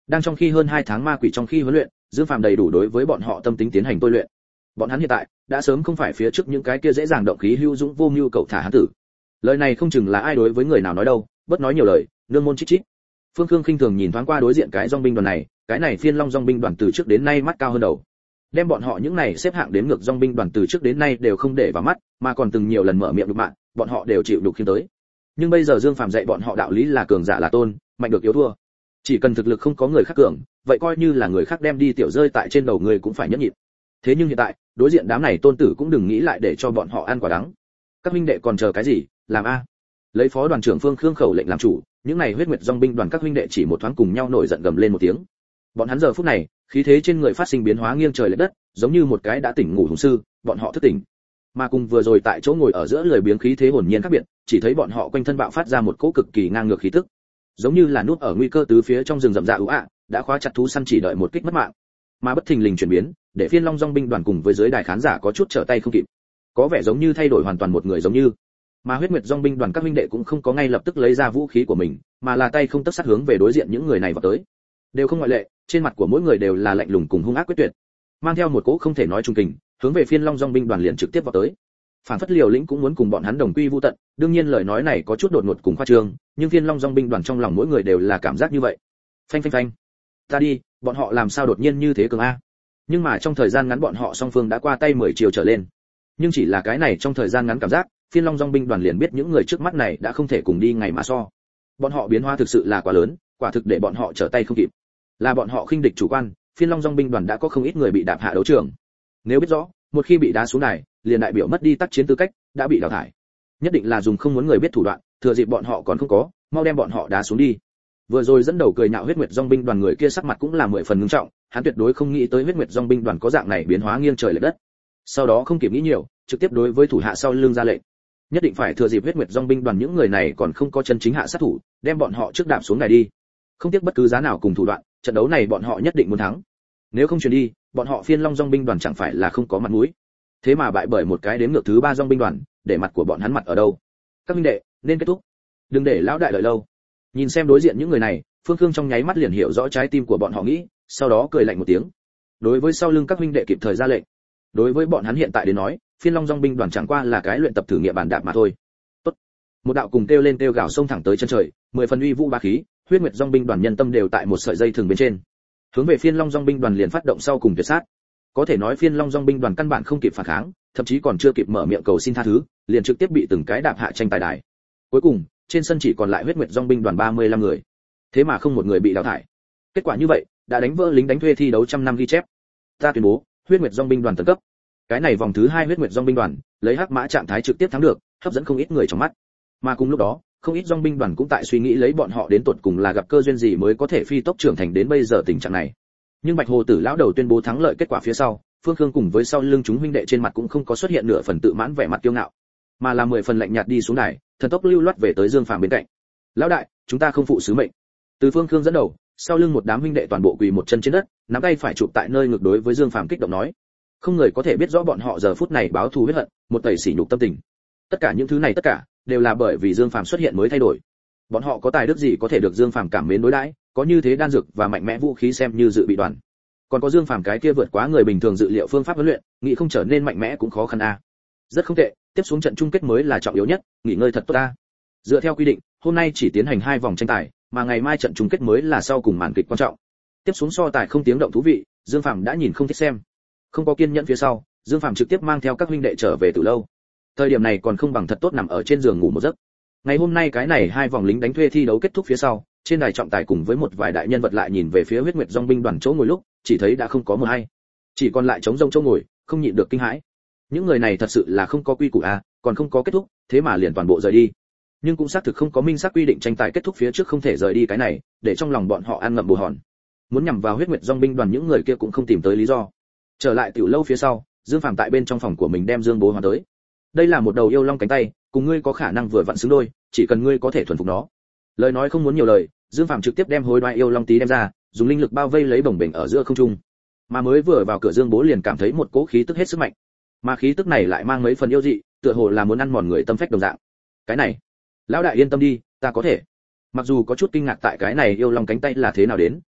Đang trong khi hơn 2 tháng ma quỷ trong khi huấn luyện, Dương Phàm đầy đủ đối với bọn họ tâm tính tiến hành tôi luyện. Bọn hắn hiện tại đã sớm không phải phía trước những cái kia dễ dàng động khí hưu dũng vô mưu cậu thả hắn tử. Lời này không chừng là ai đối với người nào nói đâu, bất nói nhiều lời, nương môn chít chít. Phương Khương khinh thường nhìn thoáng qua đối diện cái dòng binh đoàn này, cái này Phiên Long dòng binh đoàn từ trước đến nay mắt cao hơn đầu. Đem bọn họ những này xếp hạng đếm ngược dòng binh đoàn từ trước đến nay đều không để vào mắt, mà còn từng nhiều lần mở miệng đục mạng, bọn họ đều chịu đục khiêm tới. Nhưng bây giờ Dương Phàm dạy bọn họ đạo lý là cường giả là tôn, mạnh được yếu thua. Chỉ cần thực lực không có người khác cường, vậy coi như là người khác đem đi tiểu rơi tại trên đầu người cũng phải nhẫn nhịn. Thế nhưng hiện tại, đối diện đám này tôn tử cũng đừng nghĩ lại để cho bọn họ ăn quả đắng. Các huynh đệ còn chờ cái gì, làm a. Lấy phó đoàn trưởng Phương Khương khẩu lệnh làm chủ, những này huyết nguyệt dòng binh đoàn các huynh đệ chỉ một thoáng cùng nhau nổi giận gầm lên một tiếng. Bọn hắn giờ phút này, khí thế trên người phát sinh biến hóa nghiêng trời lệch đất, giống như một cái đã tỉnh ngủ hùng sư, bọn họ thức tỉnh. Mà cùng vừa rồi tại chỗ ngồi ở giữa lười biếng khí thế hồn nhiên khác biệt, chỉ thấy bọn họ quanh thân bạo phát ra một cỗ cực kỳ ngang ngược khí tức, giống như là núp ở nguy cơ tứ phía trong rừng rậm rạ đã khóa chặt thú săn chỉ đợi một kích mất mạng. Mà bất thình lình chuyển biến, để Phiên Long dòng binh đoàn cùng với giới đài khán giả có chút trở tay không kịp, có vẻ giống như thay đổi hoàn toàn một người giống như. Mà huyết nguyệt dòng binh đoàn các huynh đệ cũng không có ngay lập tức lấy ra vũ khí của mình, mà là tay không tấc sát hướng về đối diện những người này vào tới. Đều không ngoại lệ, trên mặt của mỗi người đều là lạnh lùng cùng hung ác quyết tuyệt, mang theo một cỗ không thể nói trung kình, hướng về Phiên Long dòng binh đoàn liền trực tiếp vào tới. Phản phất Liều Lĩnh cũng muốn cùng bọn hắn đồng quy vu tận, đương nhiên lời nói này có chút đột ngột cùng khoa trương, nhưng Phiên Long dòng binh đoàn trong lòng mỗi người đều là cảm giác như vậy. Phanh phanh phanh. Ta đi, bọn họ làm sao đột nhiên như thế cường a? Nhưng mà trong thời gian ngắn bọn họ song phương đã qua tay 10 chiều trở lên. Nhưng chỉ là cái này trong thời gian ngắn cảm giác, Phiên Long dòng binh đoàn liền biết những người trước mắt này đã không thể cùng đi ngày mà so. Bọn họ biến hóa thực sự là quá lớn, quả thực để bọn họ trở tay không kịp. Là bọn họ khinh địch chủ quan, Phiên Long dòng binh đoàn đã có không ít người bị đạp hạ đấu trường. Nếu biết rõ, một khi bị đá xuống này, liền đại biểu mất đi tác chiến tư cách, đã bị đào thải. Nhất định là dùng không muốn người biết thủ đoạn, thừa dịp bọn họ còn không có, mau đem bọn họ đá xuống đi. Vừa rồi dẫn đầu cười nhạo huyết nguyệt dòng binh đoàn người kia sắc mặt cũng là 10 phần ngưng trọng, hắn tuyệt đối không nghĩ tới huyết nguyệt dòng binh đoàn có dạng này biến hóa nghiêng trời lệch đất. Sau đó không kịp nghĩ nhiều, trực tiếp đối với thủ hạ sau lưng ra lệnh, nhất định phải thừa dịp huyết nguyệt dòng binh đoàn những người này còn không có chân chính hạ sát thủ, đem bọn họ trước đạp xuống này đi. Không tiếc bất cứ giá nào cùng thủ đoạn, trận đấu này bọn họ nhất định muốn thắng. Nếu không truyền đi, bọn họ Phiên Long dòng binh đoàn chẳng phải là không có mặt mũi. Thế mà bại bởi một cái đếm ngược thứ 3 dòng binh đoàn, để mặt của bọn hắn mặt ở đâu? Các huynh đệ, nên kết thúc. Đừng để lão đại đợi lâu. Nhìn xem đối diện những người này, Phương Khương trong nháy mắt liền hiểu rõ trái tim của bọn họ nghĩ, sau đó cười lạnh một tiếng. Đối với sau lưng các huynh đệ kịp thời ra lệnh. Đối với bọn hắn hiện tại đến nói, Phiên Long dòng binh đoàn chẳng qua là cái luyện tập thử nghiệm bàn đạp mà thôi. Tốt. Một đạo cùng kêu lên kêu gào xông thẳng tới chân trời, 10 phần uy vũ bá khí, huyết nguyệt dòng binh đoàn nhân tâm đều tại một sợi dây thừng bên trên. Hướng về Phiên Long dòng binh đoàn liền phát động sau cùng tuyệt sát. Có thể nói Phiên Long dòng binh đoàn căn bản không kịp phản kháng, thậm chí còn chưa kịp mở miệng cầu xin tha thứ, liền trực tiếp bị từng cái đạp hạ tranh tài đài. Cuối cùng, trên sân chỉ còn lại huyết nguyệt dòng binh đoàn 35 người. Thế mà không một người bị đào thải. Kết quả như vậy, đã đánh vỡ lính đánh thuê thi đấu trăm năm ghi chép. Ta tuyên bố, huyết nguyệt dòng binh đoàn tấn cấp. Cái này vòng thứ 2 huyết nguyệt dòng binh đoàn, lấy hắc mã trạng thái trực tiếp thắng được, hấp dẫn không ít người trong mắt. Mà cùng lúc đó, không ít dòng binh đoàn cũng tại suy nghĩ lấy bọn họ đến tuột cùng là gặp cơ duyên gì mới có thể phi tốc trưởng thành đến bây giờ tình trạng này. Nhưng Bạch Hồ Tử lão đầu tuyên bố thắng lợi kết quả phía sau, Phương Khương cùng với sau lưng chúng huynh đệ trên mặt cũng không có xuất hiện nửa phần tự mãn vẻ mặt kiêu ngạo, mà là 10 phần lạnh nhạt đi xuống đài, thần tốc lưu loát về tới Dương Phàm bên cạnh. "Lão đại, chúng ta không phụ sứ mệnh." Từ Phương Khương dẫn đầu, sau lưng một đám huynh đệ toàn bộ quỳ một chân trên đất, nắm tay phải chụp tại nơi ngực đối với Dương Phàm kích động nói. Không người có thể biết rõ bọn họ giờ phút này báo thù huyết hận, một tẩy sỉ nhục tâm tình. Tất cả những thứ này tất cả đều là bởi vì Dương Phàm xuất hiện mới thay đổi. Bọn họ có tài đức gì có thể được Dương Phàm cảm mến đối đãi, có như thế đan dược và mạnh mẽ vũ khí xem như dự bị đoàn. Còn có Dương Phàm cái kia vượt quá người bình thường dự liệu phương pháp huấn luyện, nghĩ không trở nên mạnh mẽ cũng khó khăn a. Rất không tệ, tiếp xuống trận chung kết mới là trọng yếu nhất, nghỉ ngơi thật tốt a. Dựa theo quy định, hôm nay chỉ tiến hành 2 vòng tranh tài, mà ngày mai trận chung kết mới là sau cùng màn kịch quan trọng. Tiếp xuống so tài không tiếng động thú vị, Dương Phàm đã nhìn không thích xem. Không có kiên nhẫn phía sau, Dương Phàm trực tiếp mang theo các huynh đệ trở về từ lâu. Thời điểm này còn không bằng thật tốt nằm ở trên giường ngủ một giấc. Ngày hôm nay cái này 2 vòng lính đánh thuê thi đấu kết thúc phía sau, trên đài trọng tài cùng với một vài đại nhân vật lại nhìn về phía huyết nguyệt dòng binh đoàn chỗ ngồi lúc, chỉ thấy đã không có một ai, chỉ còn lại trống rông chỗ ngồi, không nhịn được kinh hãi. Những người này thật sự là không có quy củ a, còn không có kết thúc, thế mà liền toàn bộ rời đi. Nhưng cũng xác thực không có minh xác quy định tranh tài kết thúc phía trước không thể rời đi cái này, để trong lòng bọn họ ăn ngậm bồ hòn. Muốn nhằm vào huyết nguyệt dòng binh đoàn những người kia cũng không tìm tới lý do. Trở lại tiểu lâu phía sau, Dương Phàm tại bên trong phòng của mình đem Dương Bố Hoàn tới. Đây là một đầu yêu long cánh tay, cùng ngươi có khả năng vừa vặn xứng đôi, chỉ cần ngươi có thể thuần phục nó. Lời nói không muốn nhiều lời, Dương Phàm trực tiếp đem hối đoái yêu long tí đem ra, dùng linh lực bao vây lấy bồng bềnh ở giữa không trung. Mà mới vừa vào cửa Dương Bố liền cảm thấy một cỗ khí tức hết sức mạnh. Mà khí tức này lại mang mấy phần yêu dị, tựa hồ là muốn ăn mòn người tâm phách đồng dạng. Cái này, lão đại yên tâm đi, ta có thể. Mặc dù có chút kinh ngạc tại cái này yêu long cánh tay là thế nào đến,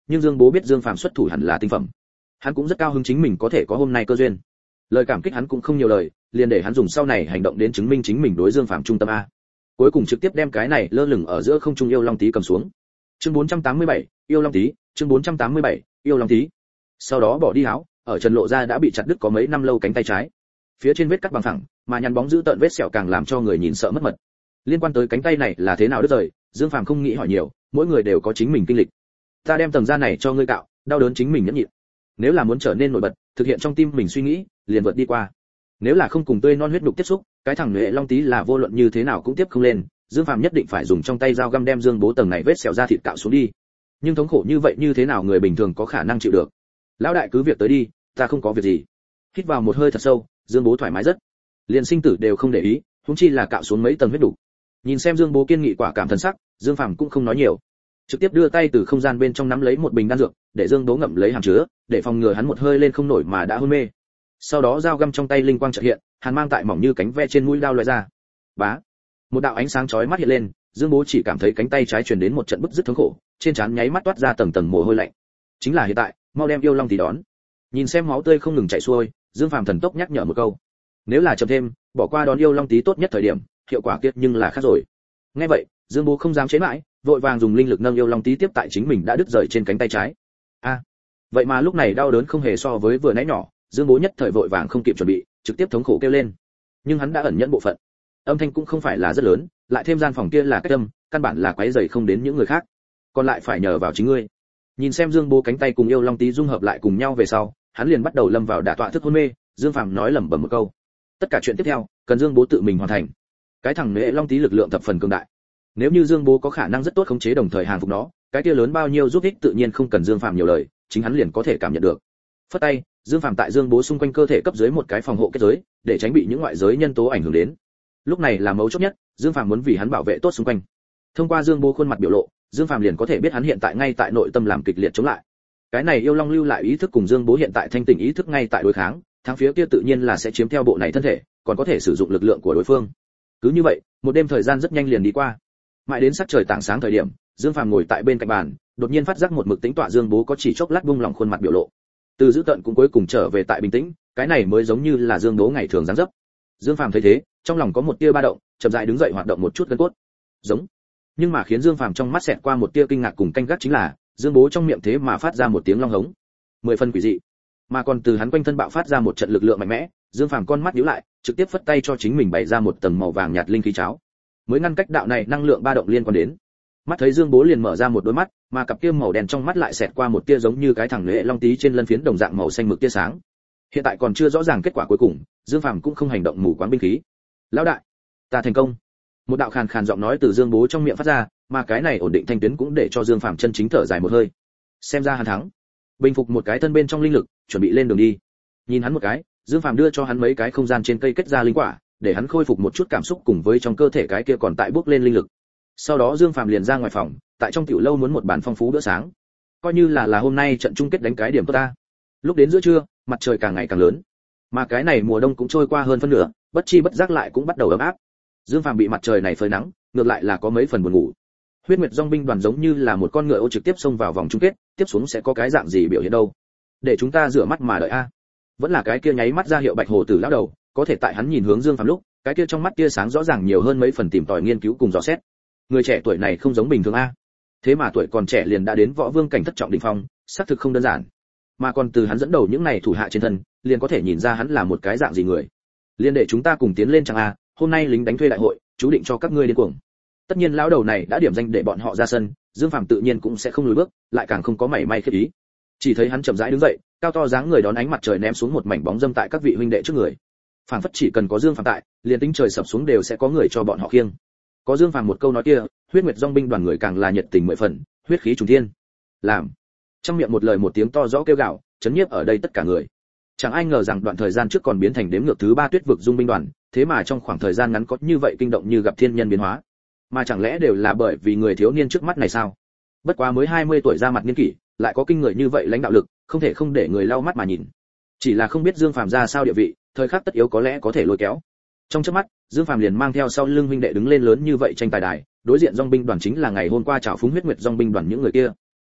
nhưng Dương Bố biết Dương Phàm xuất thủ hẳn là tinh phẩm. Hắn cũng rất cao hứng chính mình có thể có hôm nay cơ duyên. Lời cảm kích hắn cũng không nhiều lời, liền để hắn dùng sau này hành động đến chứng minh chính mình đối Dương Phàm trung tâm a. Cuối cùng trực tiếp đem cái này lơ lửng ở giữa không trung yêu long tí cầm xuống. Chương 487, yêu long tí, chương 487, yêu long tí. Sau đó bỏ đi áo, ở Trần Lộ ra đã bị chặt đứt có mấy năm lâu cánh tay trái. Phía trên vết cắt bằng phẳng, mà nhăn bóng giữ tợn vết sẹo càng làm cho người nhìn sợ mất mật. Liên quan tới cánh tay này là thế nào đứt rời, Dương Phàm không nghĩ hỏi nhiều, mỗi người đều có chính mình kinh lịch. Ta đem tầng da này cho ngươi cạo, đau đớn chính mình nhẫn nhịn. Nếu là muốn trở nên nổi bật, thực hiện trong tim mình suy nghĩ, liền vượt đi qua. Nếu là không cùng tươi non huyết đục tiếp xúc, cái thằng Nhuệ Long tí là vô luận như thế nào cũng tiếp không lên, Dương Phàm nhất định phải dùng trong tay dao găm đem Dương Bố tầng này vết sẹo da thịt cạo xuống đi. Nhưng thống khổ như vậy như thế nào người bình thường có khả năng chịu được? Lão đại cứ việc tới đi, ta không có việc gì. Hít vào một hơi thật sâu, Dương Bố thoải mái rất, liền sinh tử đều không để ý, huống chi là cạo xuống mấy tầng huyết đục. Nhìn xem Dương Bố kiên nghị quả cảm thần sắc, Dương Phàm cũng không nói nhiều, trực tiếp đưa tay từ không gian bên trong nắm lấy một bình đan dược, để Dương Bố ngậm lấy hàm chứa, để phòng ngừa hắn một hơi lên không nổi mà đã hôn mê. Sau đó dao găm trong tay linh quang chợt hiện, hàn mang tại mỏng như cánh ve trên mũi dao loại ra. Bá, một đạo ánh sáng chói mắt hiện lên, Dương Bố chỉ cảm thấy cánh tay trái truyền đến một trận bứt rứt thống khổ, trên trán nháy mắt toát ra tầng tầng mồ hôi lạnh. Chính là hiện tại, mau đem yêu long tí đón. Nhìn xem máu tươi không ngừng chảy xuôi, Dương Phàm thần tốc nhắc nhở một câu. Nếu là chậm thêm, bỏ qua đón yêu long tí tốt nhất thời điểm, hiệu quả kiệt nhưng là khác rồi. Nghe vậy, Dương Bố không dám chế mãi, vội vàng dùng linh lực nâng yêu long tí tiếp tại chính mình đã đứt rời trên cánh tay trái. A, vậy mà lúc này đau đớn không hề so với vừa nãy nhỏ, Dương Bố nhất thời vội vàng không kịp chuẩn bị, trực tiếp thống khổ kêu lên. Nhưng hắn đã ẩn nhẫn bộ phận, âm thanh cũng không phải là rất lớn, lại thêm gian phòng kia là cách âm, căn bản là quấy rầy không đến những người khác, còn lại phải nhờ vào chính ngươi. Nhìn xem Dương Bố cánh tay cùng yêu long tí dung hợp lại cùng nhau về sau, hắn liền bắt đầu lâm vào đả tọa thức hôn mê. Dương Phàm nói lẩm bẩm một câu, tất cả chuyện tiếp theo cần Dương Bố tự mình hoàn thành. Cái thằng Nhuệ Long tí lực lượng thập phần cường đại, nếu như Dương Bố có khả năng rất tốt khống chế đồng thời hàng phục nó, cái kia lớn bao nhiêu giúp ích tự nhiên không cần Dương Phàm nhiều lời, chính hắn liền có thể cảm nhận được. Phất tay, Dương Phàm tại Dương Bố xung quanh cơ thể cấp dưới một cái phòng hộ kết giới, để tránh bị những ngoại giới nhân tố ảnh hưởng đến. Lúc này là mấu chốt nhất, Dương Phàm muốn vì hắn bảo vệ tốt xung quanh. Thông qua Dương Bố khuôn mặt biểu lộ, Dương Phàm liền có thể biết hắn hiện tại ngay tại nội tâm làm kịch liệt chống lại. Cái này yêu long lưu lại ý thức cùng Dương Bố hiện tại thanh tỉnh ý thức ngay tại đối kháng, thắng phía kia tự nhiên là sẽ chiếm theo bộ này thân thể, còn có thể sử dụng lực lượng của đối phương. Cứ như vậy, một đêm thời gian rất nhanh liền đi qua. Mãi đến sắc trời tảng sáng thời điểm, Dương Phàm ngồi tại bên cạnh bàn, đột nhiên phát giác một mực tính tọa Dương Bố có chỉ chốc lát buông lỏng khuôn mặt biểu lộ. Từ dữ tợn cũng cuối cùng trở về tại bình tĩnh, cái này mới giống như là Dương Bố ngày thường dáng dấp. Dương Phàm thấy thế, trong lòng có một tia ba động, chậm rãi đứng dậy hoạt động một chút gân cốt. Giống. Nhưng mà khiến Dương Phàm trong mắt xẹt qua một tia kinh ngạc cùng canh gác chính là, Dương Bố trong miệng thế mà phát ra một tiếng long hống, 10 phần quỷ dị. Mà còn từ hắn quanh thân bạo phát ra một trận lực lượng mạnh mẽ, Dương Phàm con mắt nhíu lại, trực tiếp phất tay cho chính mình bày ra một tầng màu vàng nhạt linh khí cháo. Mới ngăn cách đạo này năng lượng ba động liên quan đến. Mắt thấy Dương Bố liền mở ra một đôi mắt, mà cặp kia màu đen trong mắt lại xẹt qua một tia giống như cái thằng Nhuệ Long tí trên lân phiến đồng dạng màu xanh mực tia sáng. Hiện tại còn chưa rõ ràng kết quả cuối cùng, Dương Phàm cũng không hành động mù quáng binh khí. Lão đại, ta thành công. Một đạo khàn khàn giọng nói từ Dương Bố trong miệng phát ra, mà cái này ổn định thanh tuyến cũng để cho Dương Phàm chân chính thở dài một hơi. Xem ra hắn thắng. Bình phục một cái thân bên trong linh lực, chuẩn bị lên đường đi. Nhìn hắn một cái, Dương Phàm đưa cho hắn mấy cái không gian trên cây kết ra linh quả, để hắn khôi phục một chút cảm xúc cùng với trong cơ thể cái kia còn tại bước lên linh lực. Sau đó Dương Phàm liền ra ngoài phòng, tại trong tiểu lâu muốn một bàn phong phú bữa sáng. Coi như là hôm nay trận chung kết đánh cái điểm tốt ta. Lúc đến giữa trưa, mặt trời càng ngày càng lớn, mà cái này mùa đông cũng trôi qua hơn phân nửa, bất chi bất giác lại cũng bắt đầu ấm áp. Dương Phàm bị mặt trời này phơi nắng, ngược lại là có mấy phần buồn ngủ. Huyết Nguyệt Dòng binh đoàn giống như là một con ngựa ô trực tiếp xông vào vòng chung kết, tiếp xuống sẽ có cái dạng gì biểu hiện đâu? Để chúng ta rửa mắt mà đợi a. Vẫn là cái kia nháy mắt ra hiệu Bạch Hồ Tử lão đầu, có thể tại hắn nhìn hướng Dương Phàm lúc, cái kia trong mắt tia sáng rõ ràng nhiều hơn mấy phần tìm tòi nghiên cứu cùng dò xét. Người trẻ tuổi này không giống bình thường a. Thế mà tuổi còn trẻ liền đã đến võ vương cảnh thất trọng đỉnh phong, xác thực không đơn giản. Mà còn từ hắn dẫn đầu những này thủ hạ trên thân, liền có thể nhìn ra hắn là một cái dạng gì người. Liên để chúng ta cùng tiến lên chẳng a, hôm nay lính đánh thuê đại hội, chú định cho các ngươi điên cuồng. Tất nhiên lão đầu này đã điểm danh để bọn họ ra sân, Dương Phàm tự nhiên cũng sẽ không lùi bước, lại càng không có mảy may khiếp ý. Chỉ thấy hắn chậm rãi đứng dậy, cao to dáng người đón ánh mặt trời ném xuống một mảnh bóng dâm tại các vị huynh đệ trước người. Phảng phất chỉ cần có Dương Phàm tại, liền tính trời sập xuống đều sẽ có người cho bọn họ khiêng. Có Dương Phàm một câu nói kia, Huyết Nguyệt Dòng binh đoàn người càng là nhiệt tình mười phần, huyết khí trùng thiên. Làm. Trong miệng một lời một tiếng to rõ kêu gào, chấn nhiếp ở đây tất cả người. Chẳng ai ngờ rằng đoạn thời gian trước còn biến thành đếm ngược thứ 3 Tuyết vực Dung binh đoàn, thế mà trong khoảng thời gian ngắn có như vậy kinh động như gặp thiên nhân biến hóa. Mà chẳng lẽ đều là bởi vì người thiếu niên trước mắt này sao? Bất quá mới 20 tuổi ra mặt niên kỷ, lại có kinh người như vậy lãnh đạo lực, không thể không để người lau mắt mà nhìn. Chỉ là không biết Dương Phàm ra sao địa vị, thời khắc tất yếu có lẽ có thể lôi kéo. Trong chớp mắt, Dương Phàm liền mang theo sau lưng huynh đệ đứng lên lớn như vậy tranh tài đài, đối diện Dòng binh đoàn chính là ngày hôm qua trào phúng Huyết Nguyệt Dòng binh đoàn những người kia.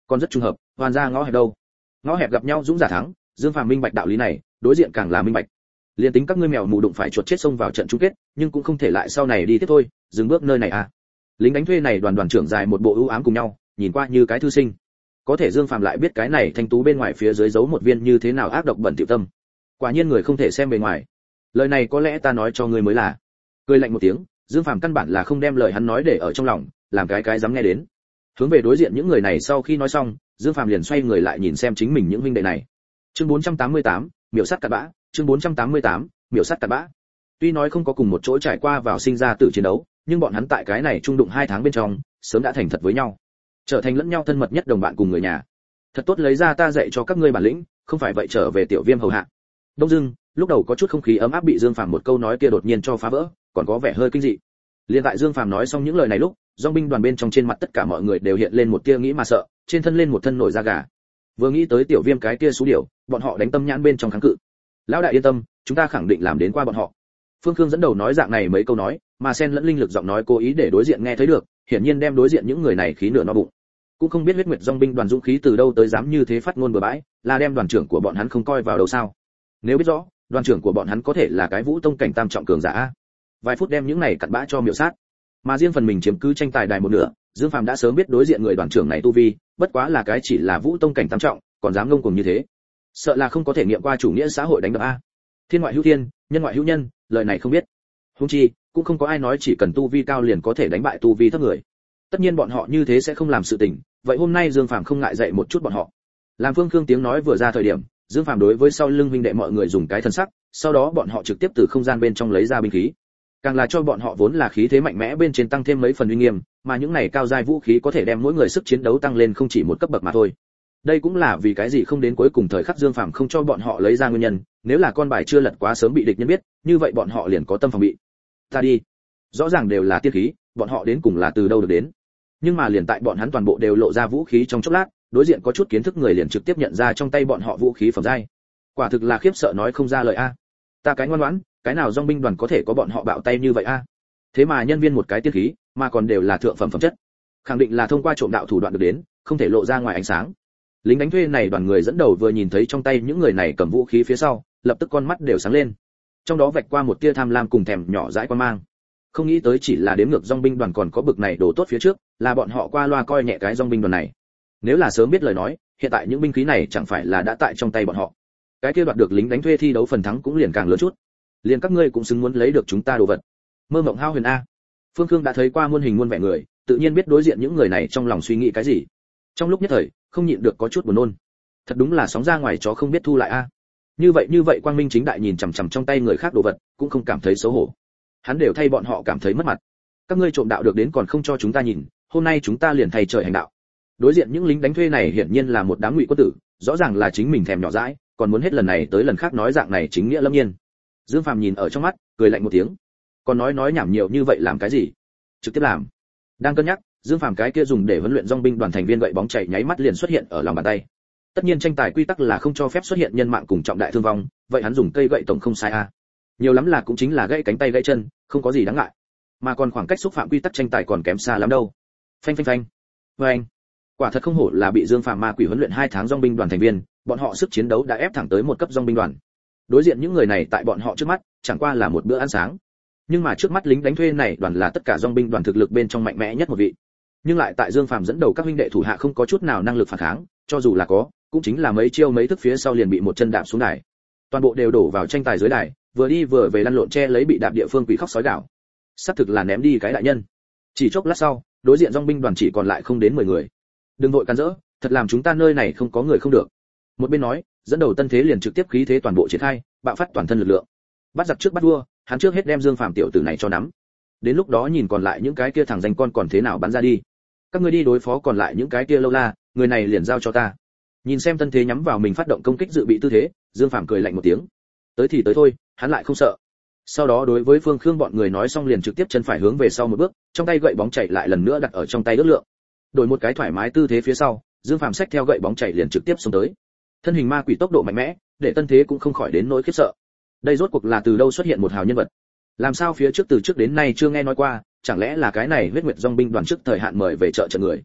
còn rất trùng hợp, hoàn ra ngõ hẹp đâu. Ngõ hẹp gặp nhau dũng giả thắng, Dương Phàm minh bạch đạo lý này, đối diện càng là minh bạch. Liên tính các ngươi mèo mù đụng phải chuột chết xông vào trận chung kết, nhưng cũng không thể lại sau này đi tiếp thôi, dừng bước nơi này à. Lính đánh thuê này đoàn trưởng dài một bộ ưu ám cùng nhau, nhìn qua như cái thư sinh. Có thể Dương Phàm lại biết cái này thanh tú bên ngoài phía dưới giấu một viên như thế nào ác độc bẩn tiểu tâm. Quả nhiên người không thể xem bề ngoài. Lời này có lẽ ta nói cho ngươi mới là. Cười lạnh một tiếng, Dương Phàm căn bản là không đem lời hắn nói để ở trong lòng, làm cái dám nghe đến. Hướng về đối diện những người này sau khi nói xong, Dương Phàm liền xoay người lại nhìn xem chính mình những huynh đệ này. Chương 488, miểu sát cặn bã, chương 488, miểu sát cặn bã. Tuy nói không có cùng một chỗ trải qua vào sinh ra tử chiến đấu, nhưng bọn hắn tại cái này trung đụng 2 tháng bên trong, sớm đã thành thật với nhau, trở thành lẫn nhau thân mật nhất đồng bạn cùng người nhà. Thật tốt lấy ra ta dạy cho các ngươi bản lĩnh, không phải vậy trở về tiểu viêm hầu hạ. Đông Dương, lúc đầu có chút không khí ấm áp bị Dương Phàm một câu nói kia đột nhiên cho phá vỡ, còn có vẻ hơi kinh dị. Liên tại Dương Phàm nói xong những lời này lúc, dòng binh đoàn bên trong trên mặt tất cả mọi người đều hiện lên một tia nghĩ mà sợ, trên thân lên một thân nổi da gà. Vừa nghĩ tới tiểu viêm cái kia số điểu, bọn họ đánh tâm nhãn bên trong kháng cự. Lão đại yên tâm, chúng ta khẳng định làm đến qua bọn họ. Phương Khương dẫn đầu nói dạng này mấy câu nói, mà xen lẫn linh lực giọng nói cố ý để đối diện nghe thấy được, hiển nhiên đem đối diện những người này khí nửa no bụng. Cũng không biết huyết nguyệt dòng binh đoàn dũng khí từ đâu tới dám như thế phát ngôn bừa bãi, là đem đoàn trưởng của bọn hắn không coi vào đâu sao? Nếu biết rõ, đoàn trưởng của bọn hắn có thể là cái vũ tông cảnh tam trọng cường giả a. Vài phút đem những này cặn bã cho miểu sát. Mà riêng phần mình chiếm cứ tranh tài đài một nửa, Dương Phàm đã sớm biết đối diện người đoàn trưởng này tu vi, bất quá là cái chỉ là vũ tông cảnh tam trọng, còn dám ngông cuồng như thế. Sợ là không có thể nghiệm qua chủ nghĩa xã hội đánh đập a. Thiên ngoại hữu thiên, nhân ngoại hữu nhân, lời này không biết. Huống chi, cũng không có ai nói chỉ cần tu vi cao liền có thể đánh bại tu vi thấp người. Tất nhiên bọn họ như thế sẽ không làm sự tình, vậy hôm nay Dương Phàm không ngại dạy một chút bọn họ. Làm Phương Khương tiếng nói vừa ra thời điểm, Dương Phàm đối với sau lưng huynh đệ mọi người dùng cái thân sắc, sau đó bọn họ trực tiếp từ không gian bên trong lấy ra binh khí. Càng là cho bọn họ vốn là khí thế mạnh mẽ bên trên tăng thêm mấy phần uy nghiêm, mà những này cao giai vũ khí có thể đem mỗi người sức chiến đấu tăng lên không chỉ một cấp bậc mà thôi. Đây cũng là vì cái gì không đến cuối cùng thời khắc Dương Phàm không cho bọn họ lấy ra nguyên nhân, nếu là con bài chưa lật quá sớm bị địch nhân biết, như vậy bọn họ liền có tâm phòng bị. Ta đi, rõ ràng đều là tiên khí, bọn họ đến cùng là từ đâu được đến? Nhưng mà liền tại bọn hắn toàn bộ đều lộ ra vũ khí trong chốc lát, đối diện có chút kiến thức người liền trực tiếp nhận ra trong tay bọn họ vũ khí phẩm giai. Quả thực là khiếp sợ nói không ra lời a. Ta cái ngoan ngoãn, cái nào dòng binh đoàn có thể có bọn họ bạo tay như vậy a? Thế mà nhân viên một cái tiên khí, mà còn đều là thượng phẩm phẩm chất. Khẳng định là thông qua trộm đạo thủ đoạn được đến, không thể lộ ra ngoài ánh sáng. Lính đánh thuê này đoàn người dẫn đầu vừa nhìn thấy trong tay những người này cầm vũ khí phía sau, lập tức con mắt đều sáng lên. Trong đó vạch qua một tia tham lam cùng thèm nhỏ dãi quan mang. Không nghĩ tới chỉ là đếm ngược dòng binh đoàn còn có bực này đồ tốt phía trước, là bọn họ qua loa coi nhẹ cái dòng binh đoàn này. Nếu là sớm biết lời nói, hiện tại những binh khí này chẳng phải là đã tại trong tay bọn họ. Cái kia đoạt được lính đánh thuê thi đấu phần thắng cũng liền càng lớn chút. Liền các ngươi cũng xứng muốn lấy được chúng ta đồ vật. Mơ mộng hao huyền a. Phương Khương đã thấy qua muôn hình muôn vẻ người, tự nhiên biết đối diện những người này trong lòng suy nghĩ cái gì. Trong lúc nhất thời, không nhịn được có chút buồn nôn. Thật đúng là sóng ra ngoài chó không biết thu lại a. Như vậy quang minh chính đại nhìn chằm chằm trong tay người khác đồ vật, cũng không cảm thấy xấu hổ. Hắn đều thay bọn họ cảm thấy mất mặt. Các ngươi trộm đạo được đến còn không cho chúng ta nhìn, hôm nay chúng ta liền thay trời hành đạo. Đối diện những lính đánh thuê này hiển nhiên là một đám ngụy quân tử, rõ ràng là chính mình thèm nhỏ dãi, còn muốn hết lần này tới lần khác nói dạng này chính nghĩa lâm nhiên. Dương Phàm nhìn ở trong mắt, cười lạnh một tiếng. Còn nói nhảm nhiều như vậy làm cái gì? Trực tiếp làm. Đang cân nhắc, Dương Phàm cái kia dùng để huấn luyện dòng binh đoàn thành viên gậy bóng chạy nháy mắt liền xuất hiện ở lòng bàn tay. Tất nhiên tranh tài quy tắc là không cho phép xuất hiện nhân mạng cùng trọng đại thương vong, vậy hắn dùng cây gậy tổng không sai a. Nhiều lắm là cũng chính là gãy cánh tay gãy chân, không có gì đáng ngại. Mà còn khoảng cách xúc phạm quy tắc tranh tài còn kém xa lắm đâu. Phanh phanh phanh. Oeng. Quả thật không hổ là bị Dương Phàm ma quỷ huấn luyện 2 tháng dòng binh đoàn thành viên, bọn họ sức chiến đấu đã ép thẳng tới một cấp dòng binh đoàn. Đối diện những người này tại bọn họ trước mắt, chẳng qua là một bữa ăn sáng. Nhưng mà trước mắt lính đánh thuê này đoàn là tất cả dòng binh đoàn thực lực bên trong mạnh mẽ nhất một vị. Nhưng lại tại Dương Phàm dẫn đầu các huynh đệ thủ hạ không có chút nào năng lực phản kháng, cho dù là có, cũng chính là mấy chiêu mấy thức phía sau liền bị một chân đạp xuống đài. Toàn bộ đều đổ vào tranh tài dưới đài, vừa đi vừa về lăn lộn che lấy bị đạp địa phương quỷ khóc sói gào. Sắp thực là ném đi cái đại nhân. Chỉ chốc lát sau, đối diện dòng binh đoàn chỉ còn lại không đến 10 người. Đừng vội can rỡ, thật làm chúng ta nơi này không có người không được. Một bên nói, dẫn đầu tân thế liền trực tiếp khí thế toàn bộ triển khai, bạo phát toàn thân lực lượng. Bắt giặc trước bắt vua, hắn trước hết đem Dương Phàm tiểu tử này cho nắm. Đến lúc đó nhìn còn lại những cái kia thằng danh con còn thế nào bắn ra đi. Các ngươi đi đối phó còn lại những cái kia lâu la, người này liền giao cho ta. Nhìn xem tân thế nhắm vào mình phát động công kích dự bị tư thế, Dương Phàm cười lạnh một tiếng. Tới thì tới thôi, hắn lại không sợ. Sau đó đối với Phương Khương bọn người nói xong liền trực tiếp chân phải hướng về sau một bước, trong tay gậy bóng chạy lại lần nữa đặt ở trong tay ước lượng. Đổi một cái thoải mái tư thế phía sau, Dương Phàm xách theo gậy bóng chạy liền trực tiếp xông tới. Thân hình ma quỷ tốc độ mạnh mẽ, để tân thế cũng không khỏi đến nỗi khiếp sợ. Đây rốt cuộc là từ đâu xuất hiện một hào nhân vật? Làm sao phía trước từ trước đến nay chưa nghe nói qua, chẳng lẽ là cái này huyết nguyệt dòng binh đoàn trước thời hạn mời về trợ trận người?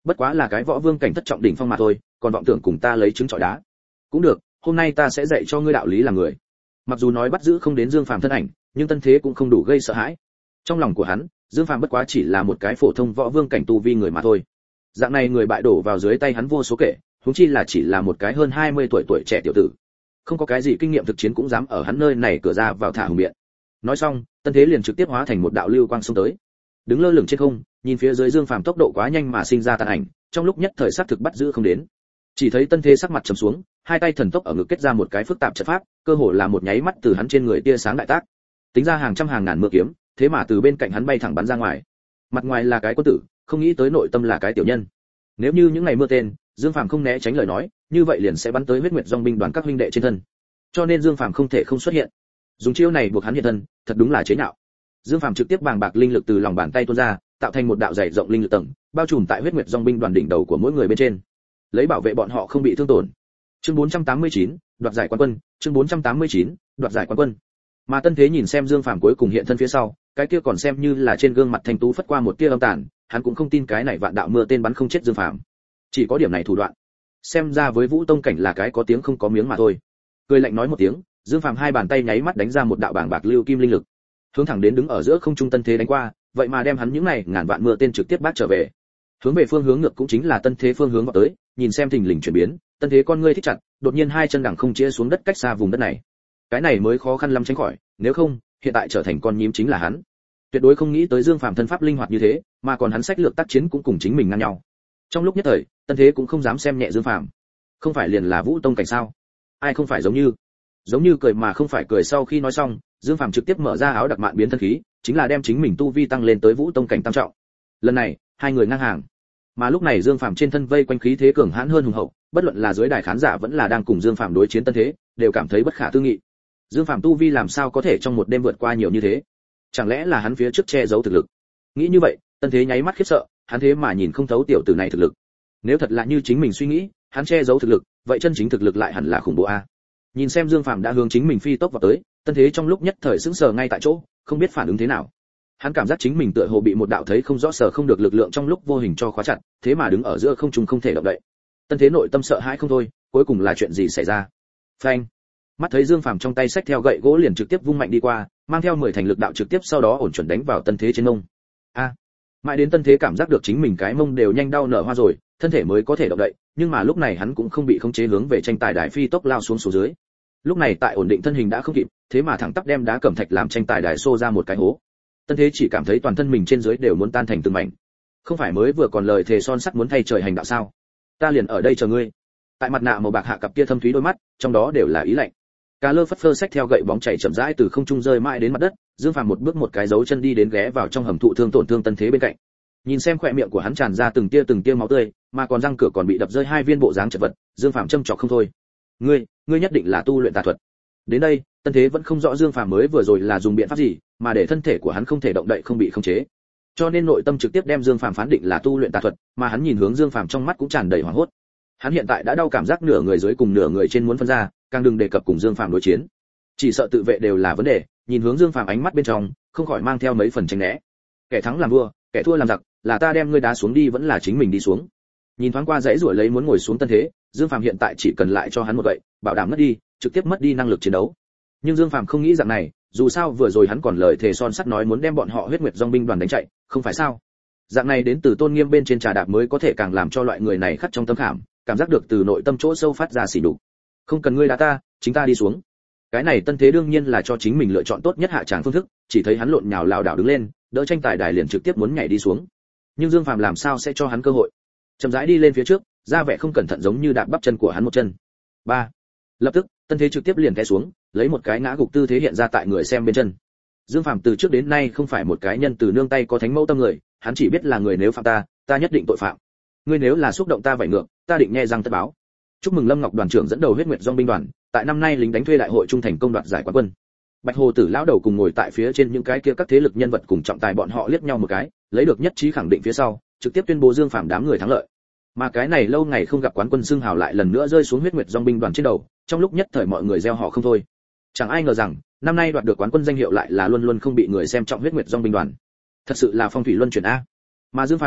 bất quá là cái võ vương cảnh thất trọng đỉnh phong mà thôi, còn vọng tưởng cùng ta lấy trứng trọi đá. Cũng được, hôm nay ta sẽ dạy cho ngươi đạo lý làm người. Mặc dù nói bắt giữ không đến Dương Phàm thân ảnh, nhưng Tân Thế cũng không đủ gây sợ hãi. Trong lòng của hắn, Dương Phàm bất quá chỉ là một cái phổ thông võ vương cảnh tu vi người mà thôi. Dạng này người bại đổ vào dưới tay hắn vô số kể, huống chi là chỉ là một cái hơn 20 tuổi trẻ tiểu tử. Không có cái gì kinh nghiệm thực chiến cũng dám ở hắn nơi này cửa ra vào thả hùng biện. Nói xong, Tân Thế liền trực tiếp hóa thành một đạo lưu quang xông tới. Đứng lơ lửng trên không, nhìn phía dưới Dương Phàm tốc độ quá nhanh mà sinh ra tàn ảnh, trong lúc nhất thời xác thực bắt giữ không đến. Chỉ thấy Tân Thế sắc mặt trầm xuống, hai tay thần tốc ở ngực kết ra một cái phức tạp trận pháp, cơ hồ là một nháy mắt từ hắn trên người tia sáng đại tác. Tính ra hàng trăm hàng ngàn mưa kiếm, thế mà từ bên cạnh hắn bay thẳng bắn ra ngoài. Mặt ngoài là cái quân tử, không nghĩ tới nội tâm là cái tiểu nhân. Nếu như những ngày mưa tên, Dương Phàm không né tránh lời nói, như vậy liền sẽ bắn tới huyết nguyệt dòng binh đoàn các huynh đệ trên thân. Cho nên Dương Phàm không thể không xuất hiện. Dùng chiêu này buộc hắn hiện thân, thật đúng là chế nhạo. Dương Phàm trực tiếp bàng bạc linh lực từ lòng bàn tay tuôn ra, tạo thành một đạo dày rộng linh lực tầng, bao trùm tại huyết nguyệt dòng binh đoàn đỉnh đầu của mỗi người bên trên, lấy bảo vệ bọn họ không bị thương tổn. Chương 489, đoạt giải quán quân, chương 489, đoạt giải quán quân. Mà Tân Thế nhìn xem Dương Phàm cuối cùng hiện thân phía sau, cái kia còn xem như là trên gương mặt thanh tú phất qua một tia âm tàn, hắn cũng không tin cái này vạn đạo mưa tên bắn không chết Dương Phàm. Chỉ có điểm này thủ đoạn. Xem ra với Vũ Tông cảnh là cái có tiếng không có miếng mà thôi. Cười lạnh nói một tiếng, Dương Phàm hai bàn tay nháy mắt đánh ra một đạo bảng bạc lưu kim linh lực, hướng thẳng đến đứng ở giữa không trung Tân Thế đánh qua, vậy mà đem hắn những này ngàn vạn mưa tên trực tiếp bắt trở về. Hướng về phương hướng ngược cũng chính là Tân Thế phương hướng vào tới, nhìn xem thình lình chuyển biến, Tân Thế con ngươi thích chặt, đột nhiên hai chân đằng không chia xuống đất cách xa vùng đất này. Cái này mới khó khăn lắm tránh khỏi, nếu không, hiện tại trở thành con nhím chính là hắn. Tuyệt đối không nghĩ tới Dương Phàm thân pháp linh hoạt như thế, mà còn hắn sách lược tác chiến cũng cùng chính mình ngang nhau. Trong lúc nhất thời, Tân Thế cũng không dám xem nhẹ Dương Phàm. Không phải liền là Vũ Tông cảnh sao? Ai không phải giống như cười mà không phải cười. Sau khi nói xong, Dương Phàm trực tiếp mở ra áo đặc mạn biến thân khí, chính là đem chính mình tu vi tăng lên tới Vũ Tông cảnh tam trọng. Lần này, hai người ngang hàng. Mà lúc này Dương Phàm trên thân vây quanh khí thế cường hãn hơn hùng hậu, bất luận là dưới đài khán giả vẫn là đang cùng Dương Phàm đối chiến Tân Thế, đều cảm thấy bất khả tư nghị. Dương Phàm tu vi làm sao có thể trong một đêm vượt qua nhiều như thế? Chẳng lẽ là hắn phía trước che giấu thực lực? Nghĩ như vậy, Tân Thế nháy mắt khiếp sợ, hắn thế mà nhìn không thấu tiểu tử này thực lực. Nếu thật là như chính mình suy nghĩ, hắn che giấu thực lực, vậy chân chính thực lực lại hẳn là khủng bố a. Nhìn xem Dương Phàm đã hướng chính mình phi tốc vào tới, Tân Thế trong lúc nhất thời sững sờ ngay tại chỗ, không biết phản ứng thế nào. Hắn cảm giác chính mình tựa hồ bị một đạo thấy không rõ sở không được lực lượng trong lúc vô hình cho khóa chặt, thế mà đứng ở giữa không trung không thể động đậy. Tân Thế nội tâm sợ hãi không thôi, cuối cùng là chuyện gì xảy ra? Phanh! Mắt thấy Dương Phàm trong tay xách theo gậy gỗ liền trực tiếp vung mạnh đi qua, mang theo 10 thành lực đạo trực tiếp sau đó ổn chuẩn đánh vào Tân Thế trên mông. A! Mãi đến Tân Thế cảm giác được chính mình cái mông đều nhanh đau nở hoa rồi, thân thể mới có thể động đậy, nhưng mà lúc này hắn cũng không bị khống chế hướng về tranh tài đài phi tốc lao xuống số dưới. Lúc này tại ổn định thân hình đã không kịp, thế mà thẳng tắp đem đá cẩm thạch làm tranh tài đài xô ra một cái hố. Tân Thế chỉ cảm thấy toàn thân mình trên dưới đều muốn tan thành từng mảnh. Không phải mới vừa còn lời thề son sắt muốn thay trời hành đạo sao? Ta liền ở đây chờ ngươi. Tại mặt nạ màu bạc hạ cặp kia thâm thúy đôi mắt, trong đó đều là ý lạnh. Cà lơ phất phơ xách theo gậy bóng chảy chậm rãi từ không trung rơi mãi đến mặt đất, Dương Phàm một bước một cái dấu chân đi đến ghé vào trong hầm thụ thương tổn thương Tân Thế bên cạnh. Nhìn xem khóe miệng của hắn tràn ra từng tia máu tươi, mà còn răng cửa còn bị đập rơi hai viên bộ dáng chật vật, Dương Phàm châm chọc không thôi. Ngươi nhất định là tu luyện tà thuật. Đến đây, Tân Thế vẫn không rõ Dương Phàm mới vừa rồi là dùng biện pháp gì, mà để thân thể của hắn không thể động đậy không bị khống chế. Cho nên nội tâm trực tiếp đem Dương Phàm phán định là tu luyện tà thuật, mà hắn nhìn hướng Dương Phàm trong mắt cũng tràn đầy hoảng hốt. Hắn hiện tại đã đau cảm giác nửa người dưới cùng nửa người trên muốn phân ra, càng đừng đề cập cùng Dương Phàm đối chiến. Chỉ sợ tự vệ đều là vấn đề, nhìn hướng Dương Phàm ánh mắt bên trong, không khỏi mang theo mấy phần tránh né. Kẻ thắng làm vua, kẻ thua làm giặc, là ta đem ngươi đá xuống đi vẫn là chính mình đi xuống. Nhìn thoáng qua dãy rủa lấy muốn ngồi xuống Tân Thế, Dương Phàm hiện tại chỉ cần lại cho hắn một gậy, bảo đảm mất đi, trực tiếp mất đi năng lực chiến đấu. Nhưng Dương Phàm không nghĩ dạng này, dù sao vừa rồi hắn còn lời thề son sắt nói muốn đem bọn họ huyết nguyệt dòng binh đoàn đánh chạy, không phải sao? Dạng này đến từ tôn nghiêm bên trên trà đạp mới có thể càng làm cho loại người này khắc trong tâm khảm, cảm giác được từ nội tâm chỗ sâu phát ra xỉ nhục. Không cần ngươi đá ta, chính ta đi xuống. Cái này Tân Thế đương nhiên là cho chính mình lựa chọn tốt nhất hạ tràng phương thức, chỉ thấy hắn lộn nhào lảo đảo đứng lên, đỡ tranh tài đài liền trực tiếp muốn nhảy đi xuống. Nhưng Dương Phàm làm sao sẽ cho hắn cơ hội? Chậm rãi đi lên phía trước, ra vẻ không cẩn thận giống như đạp bắp chân của hắn một chân. 3. Lập tức, Tân Thế trực tiếp liền té xuống, lấy một cái ngã gục tư thế hiện ra tại người xem bên chân. Dương Phàm từ trước đến nay không phải một cái nhân từ nương tay có thánh mẫu tâm người, hắn chỉ biết là người nếu phạm ta nhất định tội phạm. Ngươi nếu là xúc động ta vảy ngược, ta định nghe răng tất báo. Chúc mừng Lâm Ngọc đoàn trưởng dẫn đầu huyết nguyệt dòng binh đoàn, tại năm nay lính đánh thuê đại hội trung thành công đoạt giải quán quân. Bạch Hồ Tử lão đầu cùng ngồi tại phía trên những cái kia các thế lực nhân vật cùng trọng tài bọn họ liếc nhau một cái, lấy được nhất trí khẳng định phía sau, trực tiếp tuyên bố Dương Phàm đám người thắng lợi. Mà cái này lâu ngày không gặp quán quân xưng hào lại lần nữa rơi xuống huyết nguyệt dòng binh đoàn trên đầu, trong lúc nhất thời mọi người reo hò không thôi. Chẳng ai ngờ rằng, năm nay đoạt được quán quân danh hiệu lại là luôn luôn không bị người xem trọng huyết nguyệt dòng binh đoàn. Thật sự là phong thủy luân chuyển a. Mà Dương Phàm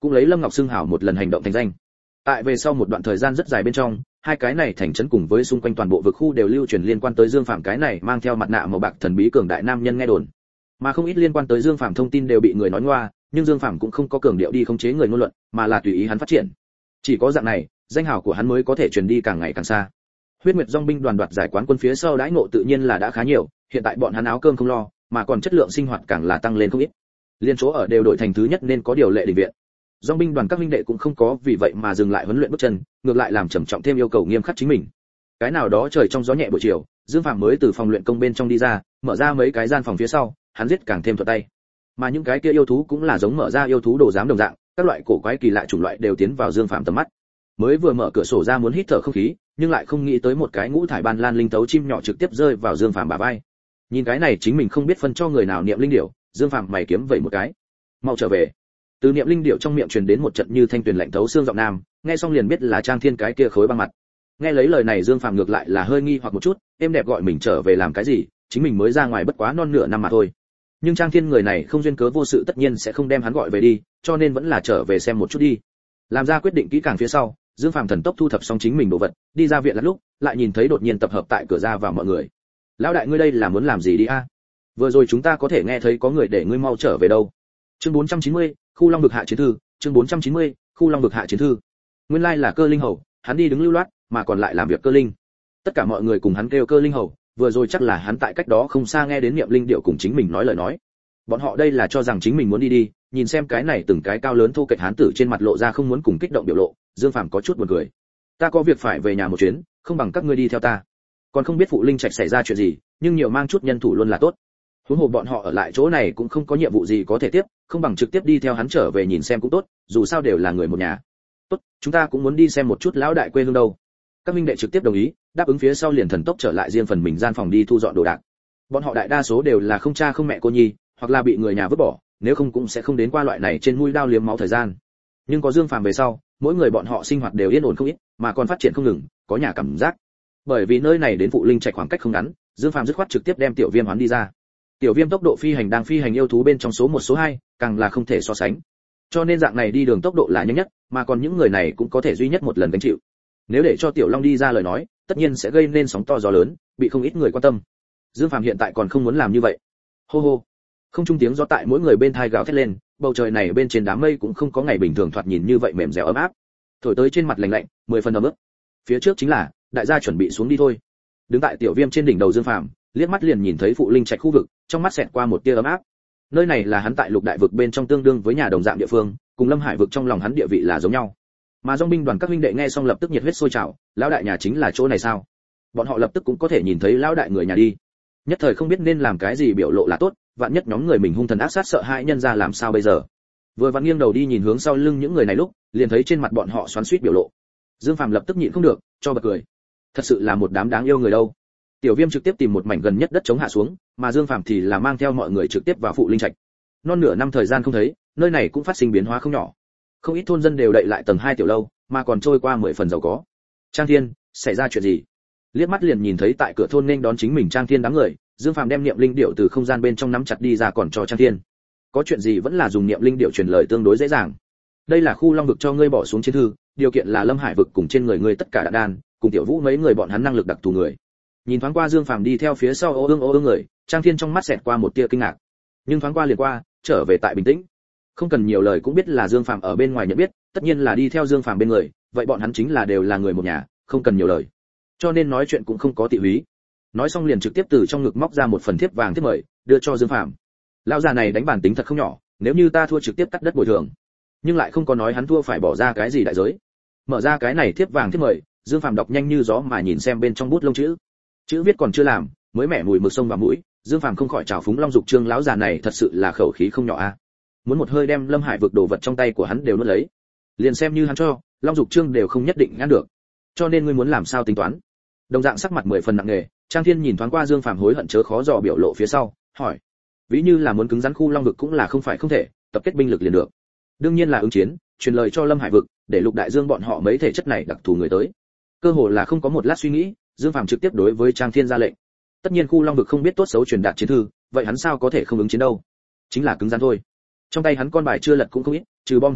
cũng lấy Lâm Ngọc xưng hảo một lần hành động thành danh. Tại về sau một đoạn thời gian rất dài bên trong, hai cái này thành trấn cùng với xung quanh toàn bộ vực khu đều lưu truyền liên quan tới Dương Phạm cái này mang theo mặt nạ màu bạc thần bí cường đại nam nhân nghe đồn. Mà không ít liên quan tới Dương Phạm thông tin đều bị người nói ngoa, nhưng Dương Phạm cũng không có cường điệu đi khống chế người ngôn luận, mà là tùy ý hắn phát triển. Chỉ có dạng này, danh hào của hắn mới có thể truyền đi càng ngày càng xa. Huyết Nguyệt Dòng binh đoàn đoạt giải quán quân phía sau đãi ngộ tự nhiên là đã khá nhiều, hiện tại bọn hắn áo cơm không lo, mà còn chất lượng sinh hoạt càng là tăng lên không ít. Liên chỗ ở đều đổi thành thứ nhất nên có điều lệ đình viện. Dòng binh đoàn các huynh đệ cũng không có vì vậy mà dừng lại huấn luyện bước chân, ngược lại làm trầm trọng thêm yêu cầu nghiêm khắc chính mình. Cái nào đó trời trong gió nhẹ buổi chiều, Dương Phạm mới từ phòng luyện công bên trong đi ra, mở ra mấy cái gian phòng phía sau, hắn giết càng thêm thuận tay. Mà những cái kia yêu thú cũng là giống mở ra yêu thú đồ giám đồng dạng, các loại cổ quái kỳ lạ chủng loại đều tiến vào Dương Phạm tầm mắt. Mới vừa mở cửa sổ ra muốn hít thở không khí, nhưng lại không nghĩ tới một cái ngũ thải ban lan linh tấu chim nhỏ trực tiếp rơi vào Dương Phạm bả vai. Nhìn cái này chính mình không biết phân cho người nào niệm linh điểu, Dương Phạm mày kiếm vậy một cái. Mau trở về. Từ niệm linh điểu trong miệng truyền đến một trận như thanh tuyền lạnh thấu xương giọng nam, nghe xong liền biết là Trang Thiên cái kia khối băng mặt. Nghe lấy lời này Dương Phạm ngược lại là hơi nghi hoặc một chút, em đẹp gọi mình trở về làm cái gì, chính mình mới ra ngoài bất quá non nửa năm mà thôi. Nhưng Trang Thiên người này không duyên cớ vô sự tất nhiên sẽ không đem hắn gọi về đi, cho nên vẫn là trở về xem một chút đi. Làm ra quyết định kỹ càng phía sau, Dương Phạm thần tốc thu thập xong chính mình đồ vật, đi ra viện lúc, lại nhìn thấy đột nhiên tập hợp tại cửa ra vào mọi người. Lão đại ngươi đây là muốn làm gì đi a? Vừa rồi chúng ta có thể nghe thấy có người để ngươi mau trở về đâu. Chương 490, khu Long vực hạ chiến thư, chương 490, khu Long vực hạ chiến thư. Nguyên lai là Cơ Linh Hầu, hắn đi đứng lưu loát, mà còn lại làm việc Cơ Linh. Tất cả mọi người cùng hắn kêu Cơ Linh Hầu, vừa rồi chắc là hắn tại cách đó không xa nghe đến niệm linh điệu cùng chính mình nói lời nói. Bọn họ đây là cho rằng chính mình muốn đi, nhìn xem cái này từng cái cao lớn thô kệch hán tử trên mặt lộ ra không muốn cùng kích động biểu lộ, Dương Phàm có chút buồn cười. Ta có việc phải về nhà một chuyến, không bằng các ngươi đi theo ta. Còn không biết phụ linh trạch xảy ra chuyện gì, nhưng nhiều mang chút nhân thủ luôn là tốt. Huống hồ bọn họ ở lại chỗ này cũng không có nhiệm vụ gì có thể tiếp, không bằng trực tiếp đi theo hắn trở về nhìn xem cũng tốt, dù sao đều là người một nhà. Tốt, chúng ta cũng muốn đi xem một chút lão đại quê hương đâu. Các minh đệ trực tiếp đồng ý, đáp ứng phía sau liền thần tốc trở lại riêng phần mình gian phòng đi thu dọn đồ đạc. Bọn họ đại đa số đều là không cha không mẹ cô nhi, hoặc là bị người nhà vứt bỏ, nếu không cũng sẽ không đến qua loại này trên mũi đao liếm máu thời gian. Nhưng có Dương Phàm về sau, mỗi người bọn họ sinh hoạt đều yên ổn không ít, mà còn phát triển không ngừng, có nhà cảm giác. Bởi vì nơi này đến phụ linh trạch khoảng cách không ngắn, Dương Phàm dứt khoát trực tiếp đem Tiểu Viêm hoán đi ra. Tiểu Viêm tốc độ phi hành đang phi hành yêu thú bên trong số 1 số 2, càng là không thể so sánh. Cho nên dạng này đi đường tốc độ là nhanh nhất, mà còn những người này cũng có thể duy nhất một lần gánh chịu. Nếu để cho Tiểu Long đi ra lời nói, tất nhiên sẽ gây nên sóng to gió lớn, bị không ít người quan tâm. Dương Phàm hiện tại còn không muốn làm như vậy. Hô hô. Không trung tiếng gió tại mỗi người bên tai gào thét lên, bầu trời này bên trên đám mây cũng không có ngày bình thường thoạt nhìn như vậy mềm dẻo ấm áp. Thổi tới trên mặt lạnh lạnh, 10 phần ấm ức. Phía trước chính là, đại gia chuẩn bị xuống đi thôi. Đứng tại Tiểu Viêm trên đỉnh đầu Dương Phàm, liếc mắt liền nhìn thấy phụ linh trạch khu vực, trong mắt xẹt qua một tia ấm áp. Nơi này là hắn tại lục đại vực bên trong tương đương với nhà đồng dạng địa phương, cùng Lâm Hải vực trong lòng hắn địa vị là giống nhau. Mà dòng binh đoàn các huynh đệ nghe xong lập tức nhiệt huyết sôi trào, lão đại nhà chính là chỗ này sao? Bọn họ lập tức cũng có thể nhìn thấy lão đại người nhà đi. Nhất thời không biết nên làm cái gì biểu lộ là tốt, vạn nhất nhóm người mình hung thần ác sát sợ hãi nhân ra làm sao bây giờ. Vừa vặn nghiêng đầu đi nhìn hướng sau lưng những người này lúc, liền thấy trên mặt bọn họ xoắn xuýt biểu lộ. Dương Phàm lập tức nhịn không được, cho bật cười. Thật sự là một đám đáng yêu người đâu. Tiểu Viêm trực tiếp tìm một mảnh gần nhất đất chống hạ xuống, mà Dương Phàm thì là mang theo mọi người trực tiếp vào phụ linh trạch. Non nửa năm thời gian không thấy, nơi này cũng phát sinh biến hóa không nhỏ. Không ít thôn dân đều đậy lại tầng 2 tiểu lâu, mà còn trôi qua 10 phần giàu có. Trang Thiên, xảy ra chuyện gì? Liếc mắt liền nhìn thấy tại cửa thôn nên đón chính mình Trang Thiên đám người, Dương Phàm đem niệm linh điệu từ không gian bên trong nắm chặt đi ra còn cho Trang Thiên. Có chuyện gì vẫn là dùng niệm linh điệu truyền lời tương đối dễ dàng. Đây là khu Long vực cho ngươi bỏ xuống chiến thư, điều kiện là Lâm Hải vực cùng trên người ngươi tất cả đạn đan, cùng Tiểu Vũ mấy người bọn hắn năng lực đặc thù người. Nhìn thoáng qua Dương Phàm đi theo phía sau ô ương người, Trang Thiên trong mắt xẹt qua một tia kinh ngạc. Nhưng thoáng qua liền qua, trở về tại bình tĩnh. Không cần nhiều lời cũng biết là Dương Phàm ở bên ngoài nhận biết, tất nhiên là đi theo Dương Phàm bên người, vậy bọn hắn chính là đều là người một nhà, không cần nhiều lời. Cho nên nói chuyện cũng không có tị húy. Nói xong liền trực tiếp từ trong ngực móc ra một phần thiếp vàng thiếp mời, đưa cho Dương Phàm. Lão già này đánh bản tính thật không nhỏ, nếu như ta thua trực tiếp cắt đất bồi thường. Nhưng lại không có nói hắn thua phải bỏ ra cái gì đại giới. Mở ra cái này thiếp vàng thiếp mời, Dương Phàm đọc nhanh như gió mà nhìn xem bên trong bút lông chữ. Chữ viết còn chưa làm, mới mẻ mùi mực sông vào mũi, Dương Phàm không khỏi trào phúng Long Dục Trương lão già này thật sự là khẩu khí không nhỏ a. Muốn một hơi đem Lâm Hải vực đồ vật trong tay của hắn đều nuốt lấy. Liền xem như hắn cho, Long Dục Trương đều không nhất định ngăn được. Cho nên ngươi muốn làm sao tính toán? Đồng dạng sắc mặt 10 phần nặng nề, Trang Thiên nhìn thoáng qua Dương Phàm hối hận chớ khó dò biểu lộ phía sau, hỏi: "Ví như là muốn cứng rắn khu Long vực cũng là không phải không thể, tập kết binh lực liền được." Đương nhiên là ứng chiến, truyền lời cho Lâm Hải vực, để Lục Đại Dương bọn họ mấy thể chất này đặc thù người tới. Cơ hồ là không có một lát suy nghĩ, Dương Phàm trực tiếp đối với Trang Thiên ra lệnh. Tất nhiên khu Long vực không biết tốt xấu truyền đạt chiến thư, vậy hắn sao có thể không ứng chiến đâu? Chính là cứng rắn thôi. Trong tay hắn con bài chưa lật cũng không ít, trừ bom kinh khí,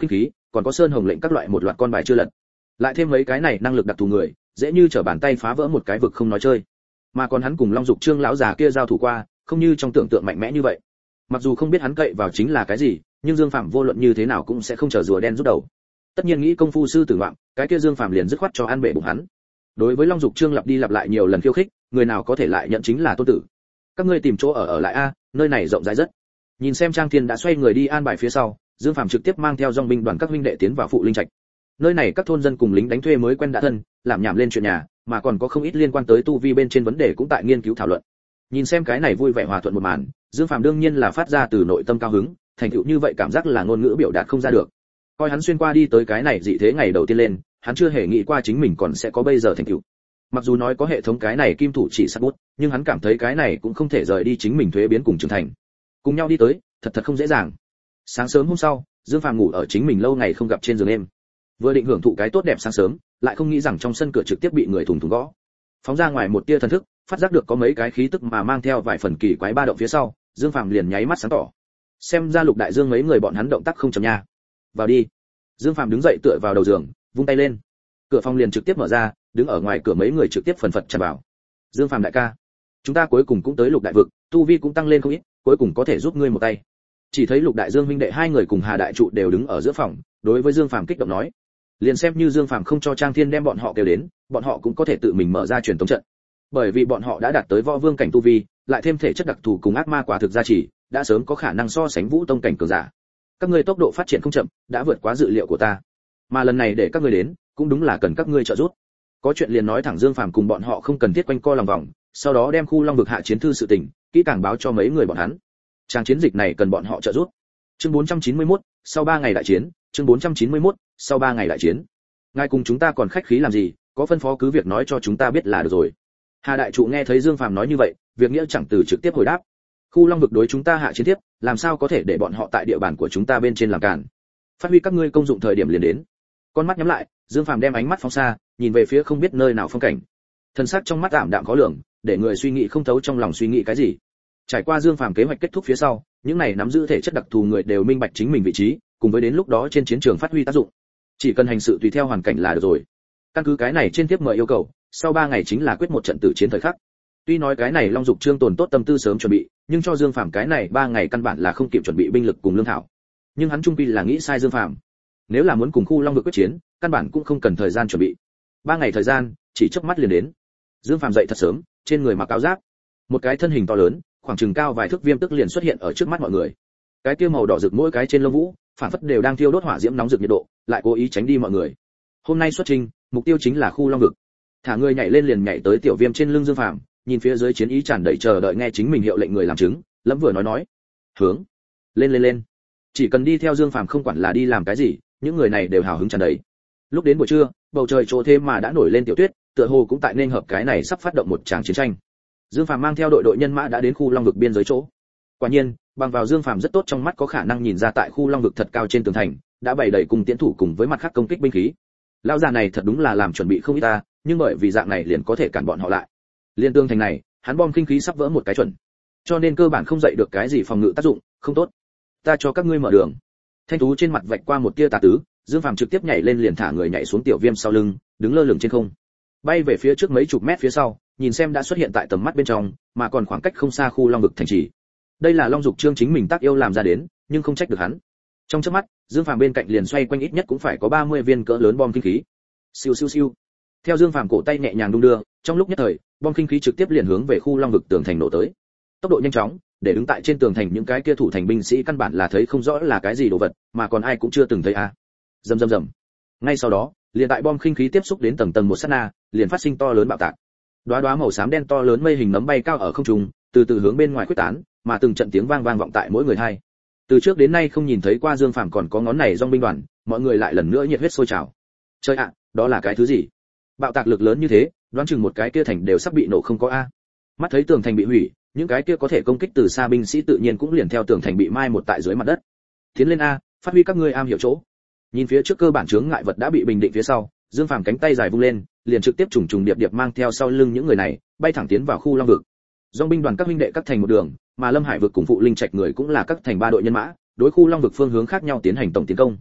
còn có sơn hồng lệnh các loại một loạt con bài chưa lật. Lại thêm mấy cái này năng lực đặc thù người, dễ như trở bàn tay phá vỡ một cái vực không nói chơi. Mà còn hắn cùng Long Dục Trương lão già kia giao thủ qua, không như trong tưởng tượng mạnh mẽ như vậy. Mặc dù không biết hắn cậy vào chính là cái gì, nhưng Dương Phàm vô luận như thế nào cũng sẽ không chờ rùa đen rút đầu. Tất nhiên nghĩ công phu sư tử ngoạm, cái kia Dương Phàm liền dứt khoát cho ăn bể bụng hắn. Đối với Long Dục Trương lặp đi lặp lại nhiều lần khiêu khích, người nào có thể lại nhận chính là tôn tử. Các ngươi tìm chỗ ở lại a, nơi này rộng rãi rất. Nhìn xem Trang Thiên đã xoay người đi an bài phía sau, Dương Phàm trực tiếp mang theo dòng binh đoàn các huynh đệ tiến vào Phụ Linh Trạch. Nơi này các thôn dân cùng lính đánh thuê mới quen đã thân, làm nhảm lên chuyện nhà, mà còn có không ít liên quan tới tu vi bên trên vấn đề cũng tại nghiên cứu thảo luận. Nhìn xem cái này vui vẻ hòa thuận một màn, Dương Phàm đương nhiên là phát ra từ nội tâm cao hứng, thành tựu như vậy cảm giác là ngôn ngữ biểu đạt không ra được. Coi hắn xuyên qua đi tới cái này dị thế ngày đầu tiên lên, hắn chưa hề nghĩ qua chính mình còn sẽ có bây giờ thành tựu. Mặc dù nói có hệ thống cái này kim thủ chỉ sát bút, nhưng hắn cảm thấy cái này cũng không thể rời đi chính mình thuế biến cùng trưởng thành. Cùng nhau đi tới, thật không dễ dàng. Sáng sớm hôm sau, Dương Phàm ngủ ở chính mình lâu ngày không gặp trên giường em. Vừa định hưởng thụ cái tốt đẹp sáng sớm, lại không nghĩ rằng trong sân cửa trực tiếp bị người thùng thùng gõ. Phóng ra ngoài một tia thần thức, phát giác được có mấy cái khí tức mà mang theo vài phần kỳ quái ba động phía sau, Dương Phàm liền nháy mắt sáng tỏ. Xem ra Lục Đại Dương mấy người bọn hắn động tác không chậm nha. Vào đi. Dương Phàm đứng dậy tựa vào đầu giường, vung tay lên. Cửa phòng liền trực tiếp mở ra, đứng ở ngoài cửa mấy người trực tiếp phần phật tràn vào. Dương Phàm đại ca, chúng ta cuối cùng cũng tới Lục Đại vực, tu vi cũng tăng lên không ít, cuối cùng có thể giúp ngươi một tay. Chỉ thấy Lục Đại Dương huynh đệ hai người cùng Hà đại trụ đều đứng ở giữa phòng, đối với Dương Phàm kích động nói. Liền xem như Dương Phàm không cho Trang Thiên đem bọn họ kêu đến, bọn họ cũng có thể tự mình mở ra truyền tống trận. Bởi vì bọn họ đã đạt tới võ vương cảnh tu vi, lại thêm thể chất đặc thù cùng ác ma quả thực gia trì, đã sớm có khả năng so sánh vũ tông cảnh cường giả. Các ngươi tốc độ phát triển không chậm, đã vượt quá dự liệu của ta. Mà lần này để các ngươi đến, cũng đúng là cần các ngươi trợ giúp. Có chuyện liền nói thẳng Dương Phàm cùng bọn họ không cần thiết quanh co lòng vòng, sau đó đem khu Long vực hạ chiến thư sự tình, kỹ càng báo cho mấy người bọn hắn. Trang chiến dịch này cần bọn họ trợ giúp. Chương 491, sau 3 ngày đại chiến, chương 491, sau 3 ngày đại chiến. Ngài cùng chúng ta còn khách khí làm gì, có phân phó cứ việc nói cho chúng ta biết là được rồi. Hà đại trụ nghe thấy Dương Phàm nói như vậy, việc nghĩa chẳng từ trực tiếp hồi đáp. Khu Long vực đối chúng ta hạ chiến tiếp, làm sao có thể để bọn họ tại địa bàn của chúng ta bên trên làm cản. Phát huy các ngươi công dụng thời điểm liền đến. Con mắt nhắm lại, Dương Phàm đem ánh mắt phóng xa, nhìn về phía không biết nơi nào phong cảnh. Thân sắc trong mắt ảm đạm khó lường, để người suy nghĩ không thấu trong lòng suy nghĩ cái gì. Trải qua Dương Phàm kế hoạch kết thúc phía sau, những này nắm giữ thể chất đặc thù người đều minh bạch chính mình vị trí, cùng với đến lúc đó trên chiến trường phát huy tác dụng. Chỉ cần hành sự tùy theo hoàn cảnh là được rồi. Căn cứ cái này trên tiếp mời yêu cầu, sau 3 ngày chính là quyết một trận tử chiến thời khắc. Tuy nói cái này Long Dục Trương tồn tốt tâm tư sớm chuẩn bị, nhưng cho Dương Phàm cái này 3 ngày căn bản là không kịp chuẩn bị binh lực cùng lương thảo. Nhưng hắn trung quy là nghĩ sai Dương Phàm. Nếu là muốn cùng khu Long vực quyết chiến, căn bản cũng không cần thời gian chuẩn bị. 3 ngày thời gian, chỉ chớp mắt liền đến. Dương Phàm dậy thật sớm, trên người mặc áo giáp, một cái thân hình to lớn, khoảng chừng cao vài thước viêm tức liền xuất hiện ở trước mắt mọi người. Cái kia màu đỏ rực mỗi cái trên lông vũ, phản phất đều đang thiêu đốt hỏa diễm nóng rực nhiệt độ, lại cố ý tránh đi mọi người. Hôm nay xuất trình, mục tiêu chính là khu Long vực. Thả người nhảy lên liền nhảy tới tiểu viêm trên lưng Dương Phàm, nhìn phía dưới chiến ý tràn đầy chờ đợi nghe chính mình hiệu lệnh người làm chứng, lẫm vừa nói. Hướng. Lên. Chỉ cần đi theo Dương Phàm không quản là đi làm cái gì, những người này đều hào hứng tràn đầy. Lúc đến buổi trưa, bầu trời chỗ thêm mà đã nổi lên tiểu tuyết, tựa hồ cũng tại nên hợp cái này sắp phát động một tràng chiến tranh. Dương Phàm mang theo đội nhân mã đã đến khu Long vực biên giới chỗ. Quả nhiên, bằng vào Dương Phàm rất tốt trong mắt có khả năng nhìn ra tại khu Long vực thật cao trên tường thành, đã bày đầy cùng tiến thủ cùng với mặt khác công kích binh khí. Lão già này thật đúng là làm chuẩn bị không ít ta, nhưng bởi vì dạng này liền có thể cản bọn họ lại. Liên tương thành này, hắn bom kinh khí sắp vỡ một cái chuẩn. Cho nên cơ bản không dậy được cái gì phòng ngự tác dụng, không tốt. Ta cho các ngươi mở đường. Thanh thú trên mặt vạch qua một tia tà tứ, Dương Phàm trực tiếp nhảy lên liền thả người nhảy xuống tiểu viêm sau lưng, đứng lơ lửng trên không. Bay về phía trước mấy chục mét phía sau, nhìn xem đã xuất hiện tại tầm mắt bên trong, mà còn khoảng cách không xa khu Long vực thành trì. Đây là Long Dục Trương chính mình tác yêu làm ra đến, nhưng không trách được hắn. Trong chớp mắt, Dương Phàm bên cạnh liền xoay quanh ít nhất cũng phải có 30 viên cỡ lớn bom kinh khí. Siêu siêu siêu. Theo Dương Phàm cổ tay nhẹ nhàng đung đưa, trong lúc nhất thời, bom kinh khí trực tiếp liền hướng về khu Long vực tường thành nổ tới. Tốc độ nhanh chóng, để đứng tại trên tường thành những cái kia thủ thành binh sĩ căn bản là thấy không rõ là cái gì đồ vật, mà còn ai cũng chưa từng thấy a. Rầm. Ngay sau đó, liền tại bom kinh khí tiếp xúc đến tầng tầng một sát na, liền phát sinh to lớn bạo tạc. Đóa màu xám đen to lớn mây hình nấm bay cao ở không trung, từ từ hướng bên ngoài khuếch tán, mà từng trận tiếng vang vọng tại mỗi người hai. Từ trước đến nay không nhìn thấy qua Dương Phàm còn có ngón này dòng binh đoàn, mọi người lại lần nữa nhiệt huyết sôi trào. Trời ạ, đó là cái thứ gì? Bạo tạc lực lớn như thế, đoán chừng một cái kia thành đều sắp bị nổ không có a. Mắt thấy tường thành bị hủy, những cái kia có thể công kích từ xa binh sĩ tự nhiên cũng liền theo tường thành bị mai một tại dưới mặt đất. Tiến lên a, phát huy các ngươi am hiểu chỗ. Nhìn phía trước cơ bản chướng ngại vật đã bị bình định phía sau, Dương Phàm cánh tay dài vung lên, liền trực tiếp trùng điệp mang theo sau lưng những người này, bay thẳng tiến vào khu Long vực. Dòng binh đoàn các huynh đệ các thành một đường, mà Lâm Hải vực cùng Phụ Linh Trạch người cũng là các thành 3 đội nhân mã, đối khu Long vực phương hướng khác nhau tiến hành tổng tiến công.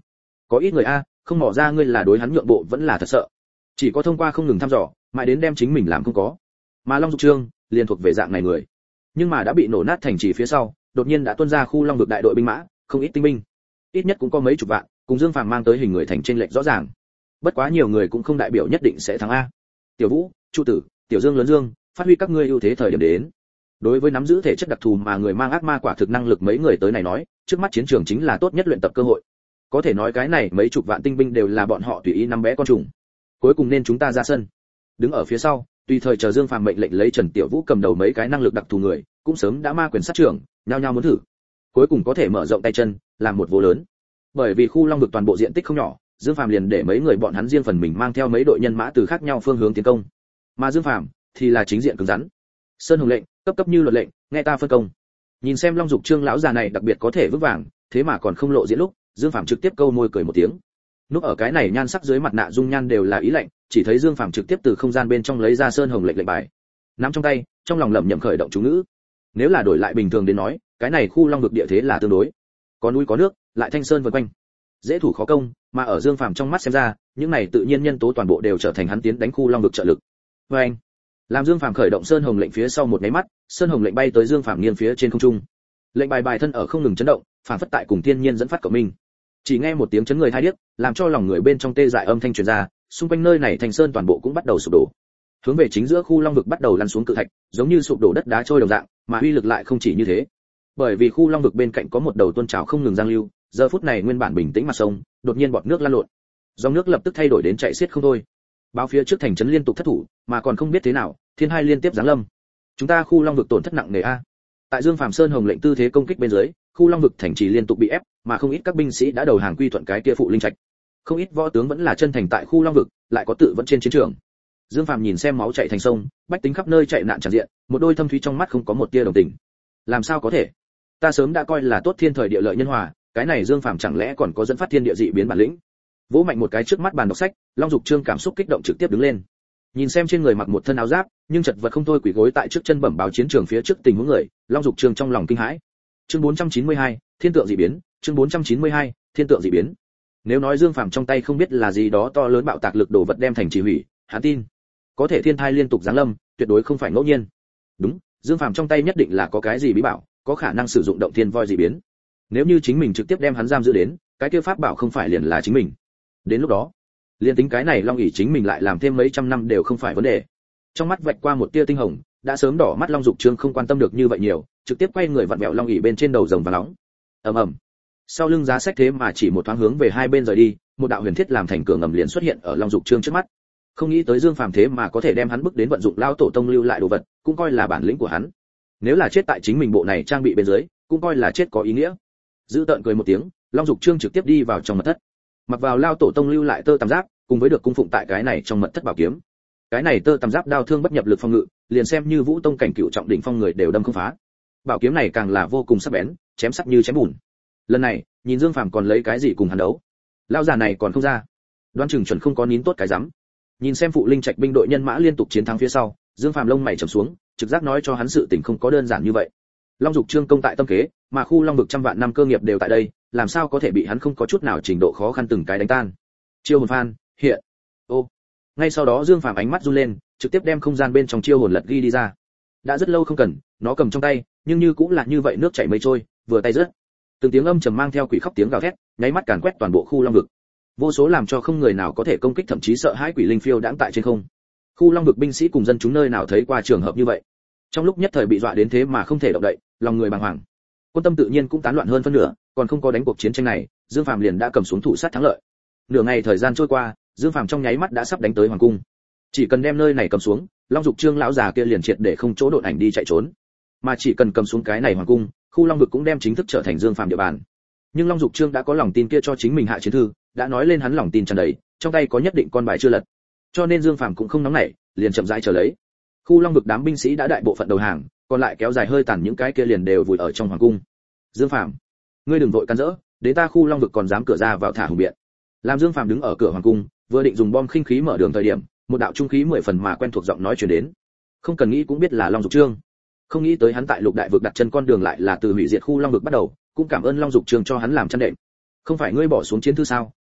Có ít người a, không mò ra ngươi là đối hắn nhượng bộ vẫn là thật sợ. Chỉ có thông qua không ngừng thăm dò, mãi đến đem chính mình làm không có. Mà Long Dục Trương liền thuộc về dạng này người. Nhưng mà đã bị nổ nát thành trì phía sau, đột nhiên đã tuôn ra khu Long vực đại đội binh mã, không ít tinh binh. Ít nhất cũng có mấy chục vạn, cùng Dương Phàm mang tới hình người thành trên lệch rõ ràng. Bất quá nhiều người cũng không đại biểu nhất định sẽ thắng a. Tiểu Vũ, Chu Tử, Tiểu Dương lớn Dương, phát huy các ngươi ưu thế thời điểm đến. Đối với nắm giữ thể chất đặc thù mà người mang ác ma quả thực năng lực mấy người tới này nói, trước mắt chiến trường chính là tốt nhất luyện tập cơ hội. Có thể nói cái này mấy chục vạn tinh binh đều là bọn họ tùy ý nắm bé con trùng. Cuối cùng nên chúng ta ra sân. Đứng ở phía sau, tùy thời chờ Dương Phàm mệnh lệnh lấy Trần Tiểu Vũ cầm đầu mấy cái năng lực đặc thù người, cũng sớm đã ma quyền sát trưởng, nhao nhao muốn thử. Cuối cùng có thể mở rộng tay chân, làm một vô lớn. Bởi vì khu Long vực toàn bộ diện tích không nhỏ, Dương Phàm liền để mấy người bọn hắn riêng phần mình mang theo mấy đội nhân mã từ khác nhau phương hướng tiến công. Mà Dương Phàm thì là chính diện cứng rắn. Sơn Hồng lệnh, cấp cấp như luật lệnh, nghe ta phân công. Nhìn xem Long Dục Trương lão già này đặc biệt có thể vững vàng, thế mà còn không lộ diễn lúc, Dương Phàm trực tiếp câu môi cười một tiếng. Núp ở cái này nhan sắc dưới mặt nạ dung nhan đều là ý lạnh, chỉ thấy Dương Phàm trực tiếp từ không gian bên trong lấy ra Sơn Hồng lệnh lệnh bài. Nắm trong tay, trong lòng lẩm nhẩm khởi động chú ngữ. Nếu là đổi lại bình thường đến nói, cái này khu Long vực địa thế là tương đối có núi có nước, lại thanh sơn vần quanh, dễ thủ khó công, mà ở Dương Phàm trong mắt xem ra, những này tự nhiên nhân tố toàn bộ đều trở thành hắn tiến đánh khu Long vực trợ lực. Và anh, làm Dương Phàm khởi động Sơn Hồng lệnh phía sau một cái mắt, Sơn Hồng lệnh bay tới Dương Phàm nghiêng phía trên không trung. Lệnh bài bài thân ở không ngừng chấn động, phản phất tại cùng thiên nhiên dẫn phát cộng minh. Chỉ nghe một tiếng chấn người tai điếc, làm cho lòng người bên trong tê dại âm thanh truyền ra, xung quanh nơi này thành sơn toàn bộ cũng bắt đầu sụp đổ. Hướng về chính giữa khu Long vực bắt đầu lăn xuống cự thạch, giống như sụp đổ đất đá trôi đồng dạng, mà uy lực lại không chỉ như thế. Bởi vì khu Long vực bên cạnh có một đầu tuôn trào không ngừng giang lưu, giờ phút này nguyên bản bình tĩnh mặt sông, đột nhiên bọt nước lan lộn. Dòng nước lập tức thay đổi đến chảy xiết không thôi. Báo phía trước thành trấn liên tục thất thủ, mà còn không biết thế nào, thiên hai liên tiếp giáng lâm. Chúng ta khu Long vực tổn thất nặng nề a. Tại Dương Phàm Sơn Hồng lệnh tư thế công kích bên dưới, khu Long vực thành trì liên tục bị ép, mà không ít các binh sĩ đã đầu hàng quy thuận cái kia phụ linh trạch. Không ít võ tướng vẫn là chân thành tại khu Long vực, lại có tự vẫn trên chiến trường. Dương Phàm nhìn xem máu chảy thành sông, bách tính khắp nơi chạy nạn tràn diện, một đôi thâm thúy trong mắt không có một tia đồng tình. Làm sao có thể? Ta sớm đã coi là tốt thiên thời địa lợi nhân hòa, cái này Dương Phàm chẳng lẽ còn có dẫn phát thiên địa dị biến bản lĩnh? Vỗ mạnh một cái trước mắt bàn đọc sách, Long Dục Trương cảm xúc kích động trực tiếp đứng lên. Nhìn xem trên người mặc một thân áo giáp, nhưng chật vật không thôi quỳ gối tại trước chân bẩm báo chiến trường phía trước tình huống người, Long Dục Trương trong lòng kinh hãi. Chương 492, Thiên tượng dị biến, chương 492, Thiên tượng dị biến. Nếu nói Dương Phàm trong tay không biết là gì đó to lớn bạo tạc lực đổ vật đem thành chỉ hủy, hắn tin. Có thể thiên thai liên tục giáng lâm, tuyệt đối không phải ngẫu nhiên. Đúng, Dương Phàm trong tay nhất định là có cái gì bí bảo, có khả năng sử dụng động thiên voi dị biến. Nếu như chính mình trực tiếp đem hắn giam giữ đến, cái kia pháp bảo không phải liền là chính mình. Đến lúc đó, liên tính cái này Long ỷ chính mình lại làm thêm mấy trăm năm đều không phải vấn đề. Trong mắt vạch qua một tia tinh hồng, đã sớm đỏ mắt Long Dục Trương không quan tâm được như vậy nhiều, trực tiếp quay người vặn vẹo Long ỷ bên trên đầu rồng và nóng. Ầm ầm. Sau lưng giá sách thế mà chỉ một thoáng hướng về hai bên rời đi, một đạo huyền thiết làm thành cửa ngầm liền xuất hiện ở Long Dục Trương trước mắt. Không nghĩ tới Dương Phàm thế mà có thể đem hắn bước đến vận dụng lao tổ tông lưu lại đồ vật, cũng coi là bản lĩnh của hắn. Nếu là chết tại chính mình bộ này trang bị bên dưới, cũng coi là chết có ý nghĩa. Dữ tợn cười một tiếng, Long Dục Trương trực tiếp đi vào trong mật thất. Mặc vào lao tổ tông lưu lại tơ tằm giáp, cùng với được cung phụng tại cái này trong mật thất bảo kiếm. Cái này tơ tằm giáp đao thương bất nhập lực phòng ngự, liền xem như Vũ tông cảnh cựu trọng đỉnh phong người đều đâm không phá. Bảo kiếm này càng là vô cùng sắc bén, chém sắc như chém bùn. Lần này, nhìn Dương Phàm còn lấy cái gì cùng hắn đấu? Lão già này còn không ra. Đoán chừng chuẩn không có nín tốt cái rắm. Nhìn xem phụ linh trạch binh đội nhân mã liên tục chiến thắng phía sau, Dương Phàm lông mày trầm xuống, trực giác nói cho hắn sự tình không có đơn giản như vậy. Long Dục Trương công tại tâm kế, mà khu Long vực trăm vạn năm cơ nghiệp đều tại đây, làm sao có thể bị hắn không có chút nào trình độ khó khăn từng cái đánh tan. Chiêu hồn phan, hiện. Ô. Ngay sau đó Dương Phàm ánh mắt run lên, trực tiếp đem không gian bên trong chiêu hồn lật ghi đi ra. Đã rất lâu không cần, nó cầm trong tay, nhưng như cũng là như vậy nước chảy mây trôi, vừa tay rớt. Từng tiếng âm trầm mang theo quỷ khóc tiếng gào thét, nháy mắt càn quét toàn bộ khu Long vực. Vô số làm cho không người nào có thể công kích thậm chí sợ hãi quỷ linh phiêu đãng tại trên không. Khu Long vực binh sĩ cùng dân chúng nơi nào thấy qua trường hợp như vậy. Trong lúc nhất thời bị dọa đến thế mà không thể động đậy, lòng người bàng hoàng. Quân tâm tự nhiên cũng tán loạn hơn phân nửa, còn không có đánh cuộc chiến tranh này, Dương Phàm liền đã cầm xuống thủ sát thắng lợi. Nửa ngày thời gian trôi qua, Dương Phàm trong nháy mắt đã sắp đánh tới hoàng cung. Chỉ cần đem nơi này cầm xuống, Long Dục Trương lão già kia liền triệt để không chỗ độn ảnh đi chạy trốn. Mà chỉ cần cầm xuống cái này hoàng cung, khu Long vực cũng đem chính thức trở thành Dương Phàm địa bàn. Nhưng Long Dục Trương đã có lòng tin kia cho chính mình hạ chiến thư, đã nói lên hắn lòng tin tràn đầy, trong tay có nhất định con bài chưa lật. Cho nên Dương Phàm cũng không nóng nảy, liền chậm rãi chờ lấy. Khu Long vực đám binh sĩ đã đại bộ phận đầu hàng, còn lại kéo dài hơi tàn những cái kia liền đều vùi ở trong hoàng cung. Dương Phàm, ngươi đừng vội can rỡ, đến ta khu Long vực còn dám cửa ra vào thả hùng biện. Làm Dương Phàm đứng ở cửa hoàng cung, vừa định dùng bom khinh khí mở đường thời điểm, một đạo trung khí 10 phần mà quen thuộc giọng nói truyền đến. Không cần nghĩ cũng biết là Long Dục Trương. Không nghĩ tới hắn tại Lục Đại vực đặt chân con đường lại là từ hủy diệt khu Long vực bắt đầu, cũng cảm ơn Long Dục Trương cho hắn làm chân đệm. Không phải ngươi bỏ xuống chiến thư sao,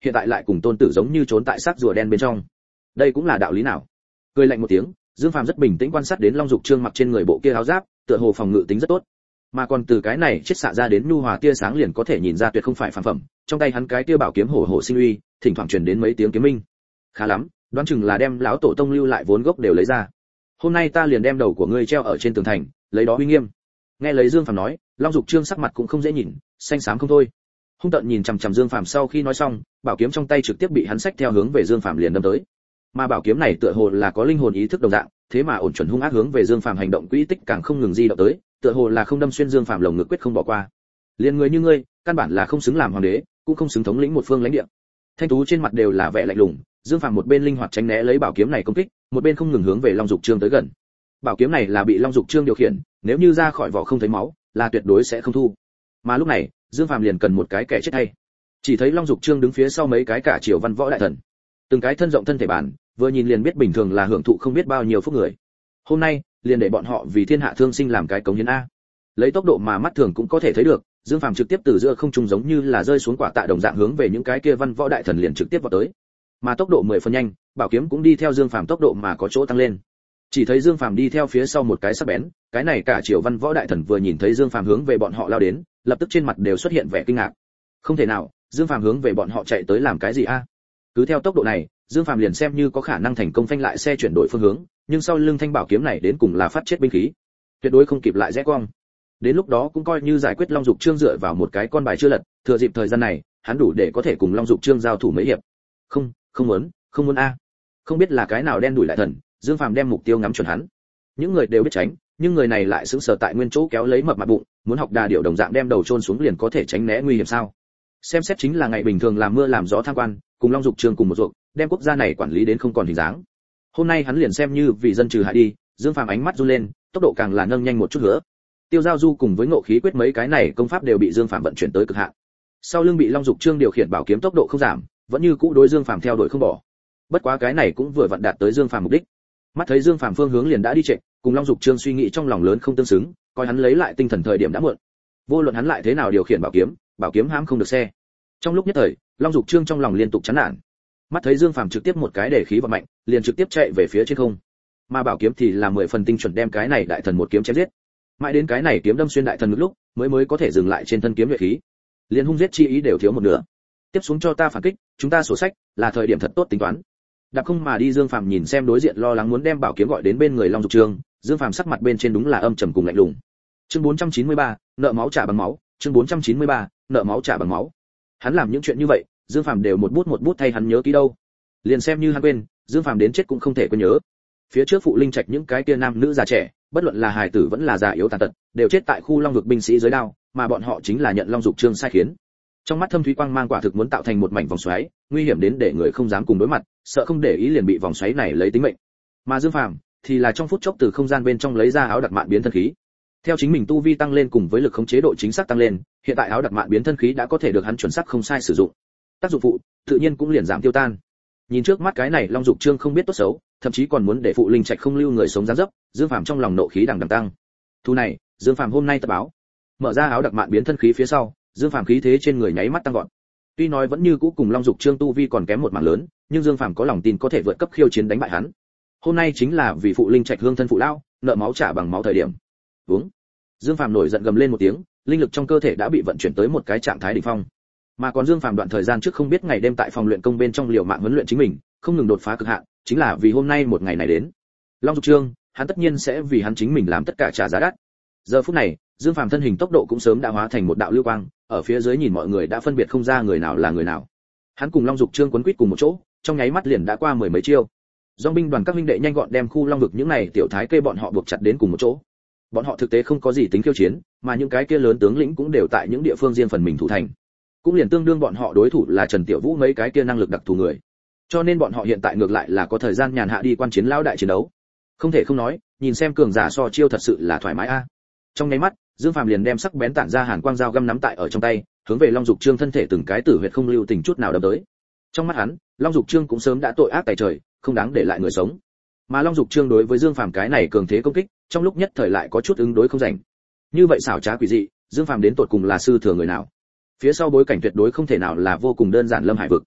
hiện tại lại cùng tôn tử giống như trốn tại xác rùa đen bên trong. Đây cũng là đạo lý nào? Cười lạnh một tiếng, Dương Phàm rất bình tĩnh quan sát đến Long Dục Trương mặc trên người bộ kia áo giáp, tựa hồ phòng ngự tính rất tốt. Mà còn từ cái này chết xạ ra đến nhu hòa tia sáng liền có thể nhìn ra tuyệt không phải phàm phẩm, trong tay hắn cái tia bảo kiếm hổ hổ sinh uy, thỉnh thoảng truyền đến mấy tiếng kiếm minh. Khá lắm, đoán chừng là đem lão tổ tông lưu lại vốn gốc đều lấy ra. Hôm nay ta liền đem đầu của ngươi treo ở trên tường thành, lấy đó uy nghiêm. Nghe lấy Dương Phàm nói, Long Dục Trương sắc mặt cũng không dễ nhìn, xanh xám không thôi. Hung tợn nhìn chằm chằm Dương Phàm, sau khi nói xong, bảo kiếm trong tay trực tiếp bị hắn xách theo hướng về Dương Phàm liền đâm tới. Mà bảo kiếm này tựa hồ là có linh hồn ý thức đồng dạng, thế mà ổn chuẩn hung ác hướng về Dương Phàm hành động quỹ tích càng không ngừng di động tới, tựa hồ là không đâm xuyên Dương Phàm lồng ngực quyết không bỏ qua. Liên người như ngươi, căn bản là không xứng làm hoàng đế, cũng không xứng thống lĩnh một phương lãnh địa. Thanh tú trên mặt đều là vẻ lạnh lùng, Dương Phàm một bên linh hoạt tránh né lấy bảo kiếm này công kích, một bên không ngừng hướng về Long Dục Trương tới gần. Bảo kiếm này là bị Long Dục Trương điều khiển, nếu như ra khỏi vỏ không thấy máu, là tuyệt đối sẽ không thu. Mà lúc này, Dương Phàm liền cần một cái kẻ chết hay. Chỉ thấy Long Dục Trương đứng phía sau mấy cái cả triều văn võ đại thần, từng cái thân rộng thân thể bản, vừa nhìn liền biết bình thường là hưởng thụ không biết bao nhiêu phúc người. Hôm nay, liền để bọn họ vì thiên hạ thương sinh làm cái cống hiến a. Lấy tốc độ mà mắt thường cũng có thể thấy được, Dương Phàm trực tiếp từ giữa không trung giống như là rơi xuống quả tạ đồng dạng hướng về những cái kia văn võ đại thần liền trực tiếp vào tới. Mà tốc độ 10 phần nhanh, bảo kiếm cũng đi theo Dương Phàm tốc độ mà có chỗ tăng lên. Chỉ thấy Dương Phàm đi theo phía sau một cái sắc bén, cái này cả triều văn võ đại thần vừa nhìn thấy Dương Phàm hướng về bọn họ lao đến, lập tức trên mặt đều xuất hiện vẻ kinh ngạc. Không thể nào, Dương Phàm hướng về bọn họ chạy tới làm cái gì a? Cứ theo tốc độ này, Dương Phàm liền xem như có khả năng thành công phanh lại xe chuyển đổi phương hướng, nhưng sau lưng thanh bảo kiếm này đến cùng là phát chết binh khí, tuyệt đối không kịp lại rẽ cong. Đến lúc đó cũng coi như giải quyết Long Dục Trương dựa vào một cái con bài chưa lật, thừa dịp thời gian này, hắn đủ để có thể cùng Long Dục Trương giao thủ mấy hiệp. Không muốn a. Không biết là cái nào đen đuổi lại thần, Dương Phàm đem mục tiêu ngắm chuẩn hắn. Những người đều biết tránh, nhưng người này lại sững sờ tại nguyên chỗ kéo lấy mập mặt bụng, muốn học đà điểu đồng dạng đem đầu chôn xuống liền có thể tránh né nguy hiểm sao? Xem xét chính là ngày bình thường làm mưa làm gió tham quan, cùng Long Dục Trương cùng một ruộng, đem quốc gia này quản lý đến không còn hình dáng. Hôm nay hắn liền xem như vì dân trừ hại đi, Dương Phàm ánh mắt run lên, tốc độ càng là nâng nhanh một chút nữa. Tiêu Giao Du cùng với Ngộ Khí Quyết mấy cái này công pháp đều bị Dương Phàm vận chuyển tới cực hạn. Sau lưng bị Long Dục Trương điều khiển bảo kiếm tốc độ không giảm, vẫn như cũ đối Dương Phàm theo đuổi không bỏ. Bất quá cái này cũng vừa vặn đạt tới Dương Phàm mục đích. Mắt thấy Dương Phàm phương hướng liền đã đi trệ, cùng Long Dục Trương suy nghĩ trong lòng lớn không tương xứng, coi hắn lấy lại tinh thần thời điểm đã muộn. Vô luận hắn lại thế nào điều khiển bảo kiếm hãm không được xe. Trong lúc nhất thời, Long Dục Trương trong lòng liên tục chán nản. Mắt thấy Dương Phàm trực tiếp một cái để khí vào mạnh, liền trực tiếp chạy về phía trên không. Mà bảo kiếm thì là 10 phần tinh chuẩn đem cái này đại thần một kiếm chém giết. Mãi đến cái này kiếm đâm xuyên đại thần ngực lúc, mới có thể dừng lại trên thân kiếm nhuệ khí. Liền hung giết chi ý đều thiếu một nửa. Tiếp xuống cho ta phản kích, chúng ta sổ sách, là thời điểm thật tốt tính toán. Đạp không mà đi, Dương Phàm nhìn xem đối diện lo lắng muốn đem bảo kiếm gọi đến bên người Long Dục Trương, Dương Phàm sắc mặt bên trên đúng là âm trầm cùng lạnh lùng. Chương 493, nợ máu trả bằng máu, chương 493, nợ máu trả bằng máu. Hắn làm những chuyện như vậy, Dương Phàm đều một bút thay hắn nhớ kỹ đâu. Liền xem như hắn quên, Dương Phàm đến chết cũng không thể quên nhớ. Phía trước phụ linh trạch những cái kia nam nữ già trẻ, bất luận là hài tử vẫn là già yếu tàn tật, đều chết tại khu Long vực binh sĩ dưới đao, mà bọn họ chính là nhận Long Dục Trương sai khiến. Trong mắt thâm thúy quang mang quả thực muốn tạo thành một mảnh vòng xoáy, nguy hiểm đến để người không dám cùng đối mặt, sợ không để ý liền bị vòng xoáy này lấy tính mệnh. Mà Dương Phàm thì là trong phút chốc từ không gian bên trong lấy ra áo đặc mạn biến thân khí. Theo chính mình tu vi tăng lên cùng với lực khống chế độ chính xác tăng lên, hiện tại áo đặc mạn biến thân khí đã có thể được hắn chuẩn xác không sai sử dụng. Tác dụng phụ tự nhiên cũng liền giảm tiêu tan. Nhìn trước mắt cái này Long Dục Trương không biết tốt xấu, thậm chí còn muốn để phụ linh trạch không lưu người sống giáng dấp, Dương Phàm trong lòng nộ khí đằng tăng. Thu này, Dương Phàm hôm nay tập báo. Mở ra áo đặc mạn biến thân khí phía sau, Dương Phàm khí thế trên người nháy mắt tăng vọt. Tuy nói vẫn như cũ cùng Long Dục Trương tu vi còn kém một mảng lớn, nhưng Dương Phàm có lòng tin có thể vượt cấp khiêu chiến đánh bại hắn. Hôm nay chính là vì phụ linh trạch hương thân phụ lao, nợ máu trả bằng máu thời điểm. Uống. Dương Phàm nổi giận gầm lên một tiếng, linh lực trong cơ thể đã bị vận chuyển tới một cái trạng thái đỉnh phong. Mà còn Dương Phàm đoạn thời gian trước không biết ngày đêm tại phòng luyện công bên trong liều mạng huấn luyện chính mình, không ngừng đột phá cực hạn, chính là vì hôm nay một ngày này đến. Long Dục Trương, hắn tất nhiên sẽ vì hắn chính mình làm tất cả trả giá đắt. Giờ phút này, Dương Phàm thân hình tốc độ cũng sớm đã hóa thành một đạo lưu quang, ở phía dưới nhìn mọi người đã phân biệt không ra người nào là người nào. Hắn cùng Long Dục Trương quấn quýt cùng một chỗ, trong nháy mắt liền đã qua mười mấy chiêu. Dòng binh đoàn các huynh đệ nhanh gọn đem khu Long vực những này tiểu thái kê bọn họ buộc chặt đến cùng một chỗ. Bọn họ thực tế không có gì tính khiêu chiến, mà những cái kia lớn tướng lĩnh cũng đều tại những địa phương riêng phần mình thủ thành. Cũng liền tương đương bọn họ đối thủ là Trần Tiểu Vũ mấy cái kia năng lực đặc thù người. Cho nên bọn họ hiện tại ngược lại là có thời gian nhàn hạ đi quan chiến lão đại chiến đấu. Không thể không nói, nhìn xem cường giả so chiêu thật sự là thoải mái a. Trong nháy mắt, Dương Phàm liền đem sắc bén tản ra hàn quang dao găm nắm tại ở trong tay, hướng về Long Dục Trương thân thể từng cái tử huyệt không lưu tình chút nào đâm tới. Trong mắt hắn, Long Dục Trương cũng sớm đã tội ác tày trời, không đáng để lại người sống. Mà Long Dục Trương đối với Dương Phàm cái này cường thế công kích, trong lúc nhất thời lại có chút ứng đối không rảnh. Như vậy xảo trá quỷ dị, Dương Phàm đến tột cùng là sư thừa người nào? Phía sau bối cảnh tuyệt đối không thể nào là vô cùng đơn giản Lâm Hải vực.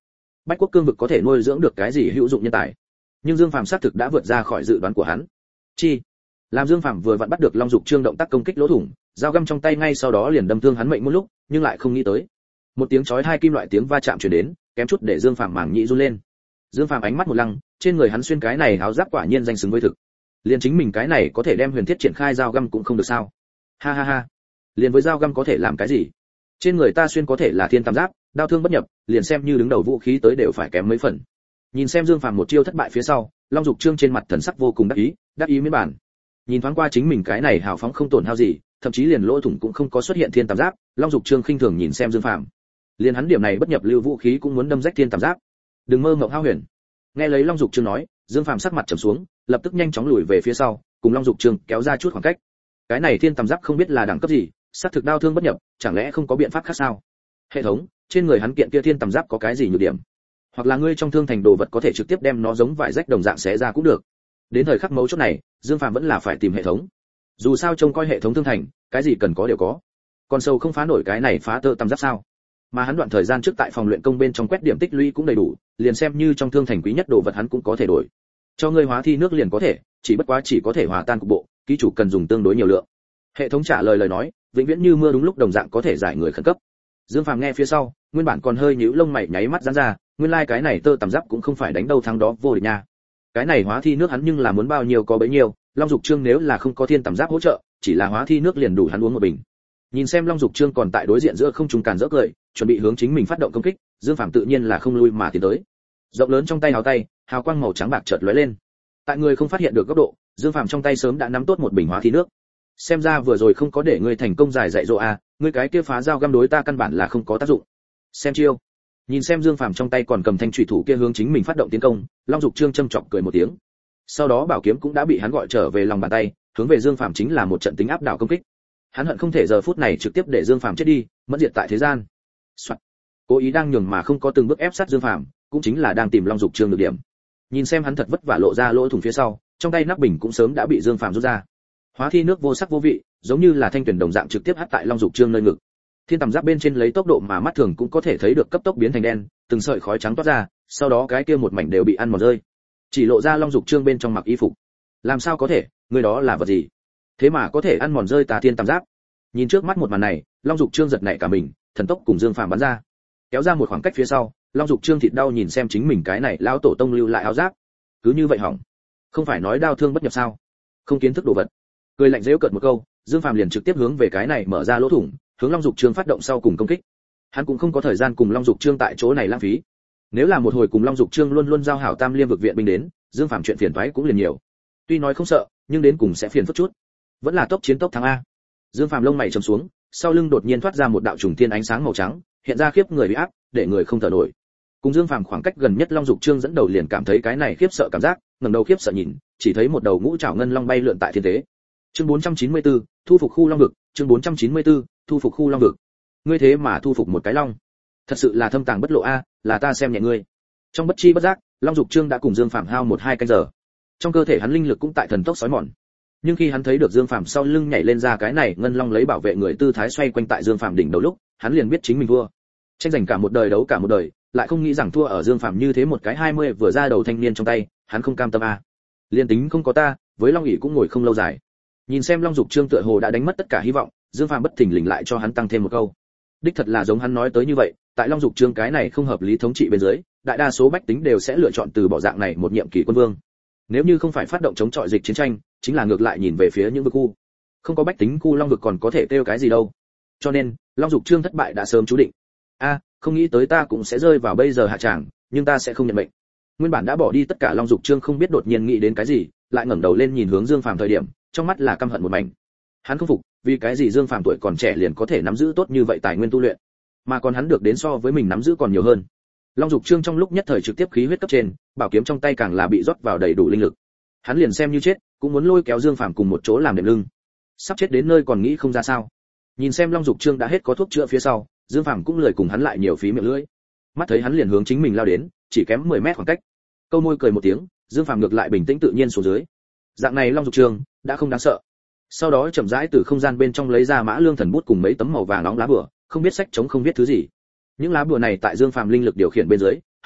Bách Quốc cương vực có thể nuôi dưỡng được cái gì hữu dụng nhân tài. Nhưng Dương Phàm xác thực đã vượt ra khỏi dự đoán của hắn. Chi, làm Dương Phàm vừa vặn bắt được Long Dục Trương động tác công kích lỗ thủng, dao găm trong tay ngay sau đó liền đâm thương hắn mệnh một lúc, nhưng lại không nghĩ tới. Một tiếng chói hai kim loại tiếng va chạm truyền đến, kém chút để Dương Phàm mảng nhĩ run lên. Dương Phàm ánh mắt một lăng, trên người hắn xuyên cái này áo giáp quả nhiên danh xứng với thực. Liên chính mình cái này có thể đem huyền thiết triển khai dao găm cũng không được sao? Ha ha ha. Liên với dao găm có thể làm cái gì? Trên người ta xuyên có thể là thiên tam giáp, đao thương bất nhập, liền xem như đứng đầu vũ khí tới đều phải kém mấy phần. Nhìn xem Dương Phàm một chiêu thất bại phía sau, Long Dục Trương trên mặt thần sắc vô cùng đắc ý miễn bản. Nhìn thoáng qua chính mình cái này hào phóng không tổn hao gì, thậm chí liền lỗ thủng cũng không có xuất hiện thiên tam giáp, Long Dục Trương khinh thường nhìn xem Dương Phàm. Liền hắn điểm này bất nhập lưu vũ khí cũng muốn đâm rách thiên tam giáp. Đừng mơ mộng hao huyền. Nghe lấy Long Dục Trương nói, Dương Phàm sắc mặt trầm xuống, lập tức nhanh chóng lùi về phía sau, cùng Long Dục Trương kéo ra chút khoảng cách. Cái này thiên tam giáp không biết là đẳng cấp gì, sát thực đao thương bất nhập, chẳng lẽ không có biện pháp khác sao? Hệ thống, trên người hắn kiện kia thiên tam giáp có cái gì nhược điểm? Hoặc là ngươi trong thương thành đồ vật có thể trực tiếp đem nó giống vải rách đồng dạng xé ra cũng được. Đến thời khắc mấu chốt này, Dương Phàm vẫn là phải tìm hệ thống. Dù sao trông coi hệ thống thương thành, cái gì cần có đều có. Còn sâu không phá nổi cái này phá tơ tam giáp sao? Mà hắn đoạn thời gian trước tại phòng luyện công bên trong quét điểm tích lũy cũng đầy đủ, liền xem như trong thương thành quý nhất đồ vật hắn cũng có thể đổi. Cho ngươi hóa thi nước liền có thể, chỉ bất quá chỉ có thể hòa tan cục bộ, ký chủ cần dùng tương đối nhiều lượng. Hệ thống trả lời lời nói, vĩnh viễn như mưa đúng lúc đồng dạng có thể giải người khẩn cấp. Dương Phàm nghe phía sau, nguyên bản còn hơi nhíu lông mày nháy mắt giãn ra, nguyên lai cái này tơ tằm giáp cũng không phải đánh đâu thắng đó vô địch nha. Cái này hóa thi nước hắn nhưng là muốn bao nhiêu có bấy nhiêu, Long Dục Trương nếu là không có thiên tằm giáp hỗ trợ, chỉ là hóa thi nước liền đủ hắn uống một bình. Nhìn xem Long Dục Trương còn tại đối diện giữa không trung càn rỡ cười, chuẩn bị hướng chính mình phát động công kích, Dương Phàm tự nhiên là không lui mà tiến tới. Rộng lớn trong tay hào quang màu trắng bạc chợt lóe lên. Tại người không phát hiện được góc độ, Dương Phàm trong tay sớm đã nắm tốt một bình hóa thi nước. Xem ra vừa rồi không có để ngươi thành công giải dạy dỗ a, ngươi cái kia phá dao găm đối ta căn bản là không có tác dụng. Xem chiêu. Nhìn xem Dương Phàm trong tay còn cầm thanh chủy thủ kia hướng chính mình phát động tiến công, Long Dục Trương châm chọc cười một tiếng. Sau đó bảo kiếm cũng đã bị hắn gọi trở về lòng bàn tay, hướng về Dương Phàm chính là một trận tính áp đảo công kích. Hắn hận không thể giờ phút này trực tiếp để Dương Phàm chết đi, mẫn diệt tại thế gian. Soạn. Cố ý đang nhường mà không có từng bước ép sát Dương Phàm, cũng chính là đang tìm Long Dục Trương được điểm. Nhìn xem hắn thật vất vả lộ ra lỗ thủng phía sau, trong tay nắp bình cũng sớm đã bị Dương Phàm rút ra. Hóa thi nước vô sắc vô vị, giống như là thanh tuyển đồng dạng trực tiếp hắt tại Long Dục Trương nơi ngực. Thiên tầm giáp bên trên lấy tốc độ mà mắt thường cũng có thể thấy được cấp tốc biến thành đen, từng sợi khói trắng toát ra, sau đó cái kia một mảnh đều bị ăn mòn rơi. Chỉ lộ ra Long Dục Trương bên trong mặc y phục. Làm sao có thể, người đó là vật gì? Thế mà có thể ăn mòn rơi tà thiên tầm giáp. Nhìn trước mắt một màn này, Long Dục Trương giật nảy cả mình, thần tốc cùng Dương Phàm bắn ra. Kéo ra một khoảng cách phía sau, Long Dục Trương thịt đau nhìn xem chính mình cái này lão tổ tông lưu lại áo giáp. Cứ như vậy hỏng. Không phải nói đao thương bất nhập sao? Không kiến thức đồ vật. Cười lạnh giễu cợt một câu, Dương Phàm liền trực tiếp hướng về cái này mở ra lỗ thủng, hướng Long Dục Trương phát động sau cùng công kích. Hắn cũng không có thời gian cùng Long Dục Trương tại chỗ này lãng phí. Nếu là một hồi cùng Long Dục Trương luôn luôn giao hảo Tam Liêm vực viện binh đến, Dương Phàm chuyện phiền toái cũng liền nhiều. Tuy nói không sợ, nhưng đến cùng sẽ phiền phức chút. Vẫn là tốc chiến tốc thắng a. Dương Phàm lông mày trầm xuống, sau lưng đột nhiên thoát ra một đạo trùng thiên ánh sáng màu trắng, hiện ra khiếp người bị áp, để người không thở nổi. Cùng Dương Phàm khoảng cách gần nhất Long Dục Trương dẫn đầu liền cảm thấy cái này khiếp sợ cảm giác, ngẩng đầu khiếp sợ nhìn, chỉ thấy một đầu ngũ trảo ngân long bay lượn tại thiên tế. Chương 494, thu phục khu long vực, chương 494, thu phục khu long vực. Ngươi thế mà thu phục một cái long, thật sự là thâm tàng bất lộ a, là ta xem nhẹ ngươi. Trong bất chi bất giác, Long Dục Trương đã cùng Dương Phàm hao 1-2 canh giờ. Trong cơ thể hắn linh lực cũng tại thần tốc sói mòn. Nhưng khi hắn thấy được Dương Phàm sau lưng nhảy lên ra cái này ngân long lấy bảo vệ người tư thái xoay quanh tại Dương Phàm đỉnh đầu lúc, hắn liền biết chính mình thua. Tranh giành cả một đời đấu cả một đời, lại không nghĩ rằng thua ở Dương Phàm như thế một cái 20 vừa ra đầu thanh niên trong tay, hắn không cam tâm a. Liên tính không có ta, với Long ỷ cũng ngồi không lâu dài. Nhìn xem Long Dục Trương tựa hồ đã đánh mất tất cả hy vọng, Dương Phàm bất thình lình lại cho hắn tăng thêm một câu. Đích thật là giống hắn nói tới như vậy, tại Long Dục Trương cái này không hợp lý thống trị bên dưới, đại đa số bách tính đều sẽ lựa chọn từ bỏ dạng này một nhiệm kỳ quân vương. Nếu như không phải phát động chống chọi dịch chiến tranh, chính là ngược lại nhìn về phía những vực khu. Không có bách tính khu long vực còn có thể kêu cái gì đâu. Cho nên, Long Dục Trương thất bại đã sớm chú định. A, không nghĩ tới ta cũng sẽ rơi vào bây giờ hạ tràng, nhưng ta sẽ không nhận mệnh. Nguyên bản đã bỏ đi tất cả Long Dục Trương không biết đột nhiên nghĩ đến cái gì, lại ngẩng đầu lên nhìn hướng Dương Phàm thời điểm, trong mắt là căm hận một mảnh. Hắn không phục, vì cái gì Dương Phàm tuổi còn trẻ liền có thể nắm giữ tốt như vậy tài nguyên tu luyện, mà còn hắn được đến so với mình nắm giữ còn nhiều hơn. Long Dục Trương trong lúc nhất thời trực tiếp khí huyết cấp trên, bảo kiếm trong tay càng là bị rót vào đầy đủ linh lực. Hắn liền xem như chết, cũng muốn lôi kéo Dương Phàm cùng một chỗ làm đệm lưng. Sắp chết đến nơi còn nghĩ không ra sao. Nhìn xem Long Dục Trương đã hết có thuốc chữa phía sau, Dương Phàm cũng lười cùng hắn lại nhiều phí miệng lưỡi. Mắt thấy hắn liền hướng chính mình lao đến, chỉ kém 10 mét khoảng cách. Câu môi cười một tiếng, Dương Phàm ngược lại bình tĩnh tự nhiên xuống dưới. Dạng này Long Dục Trương đã không đáng sợ. Sau đó chậm rãi từ không gian bên trong lấy ra Mã Lương Thần bút cùng mấy tấm màu vàng nóng lá bùa, không biết sách chống không biết thứ gì. Những lá bùa này tại Dương Phàm linh lực điều khiển bên dưới,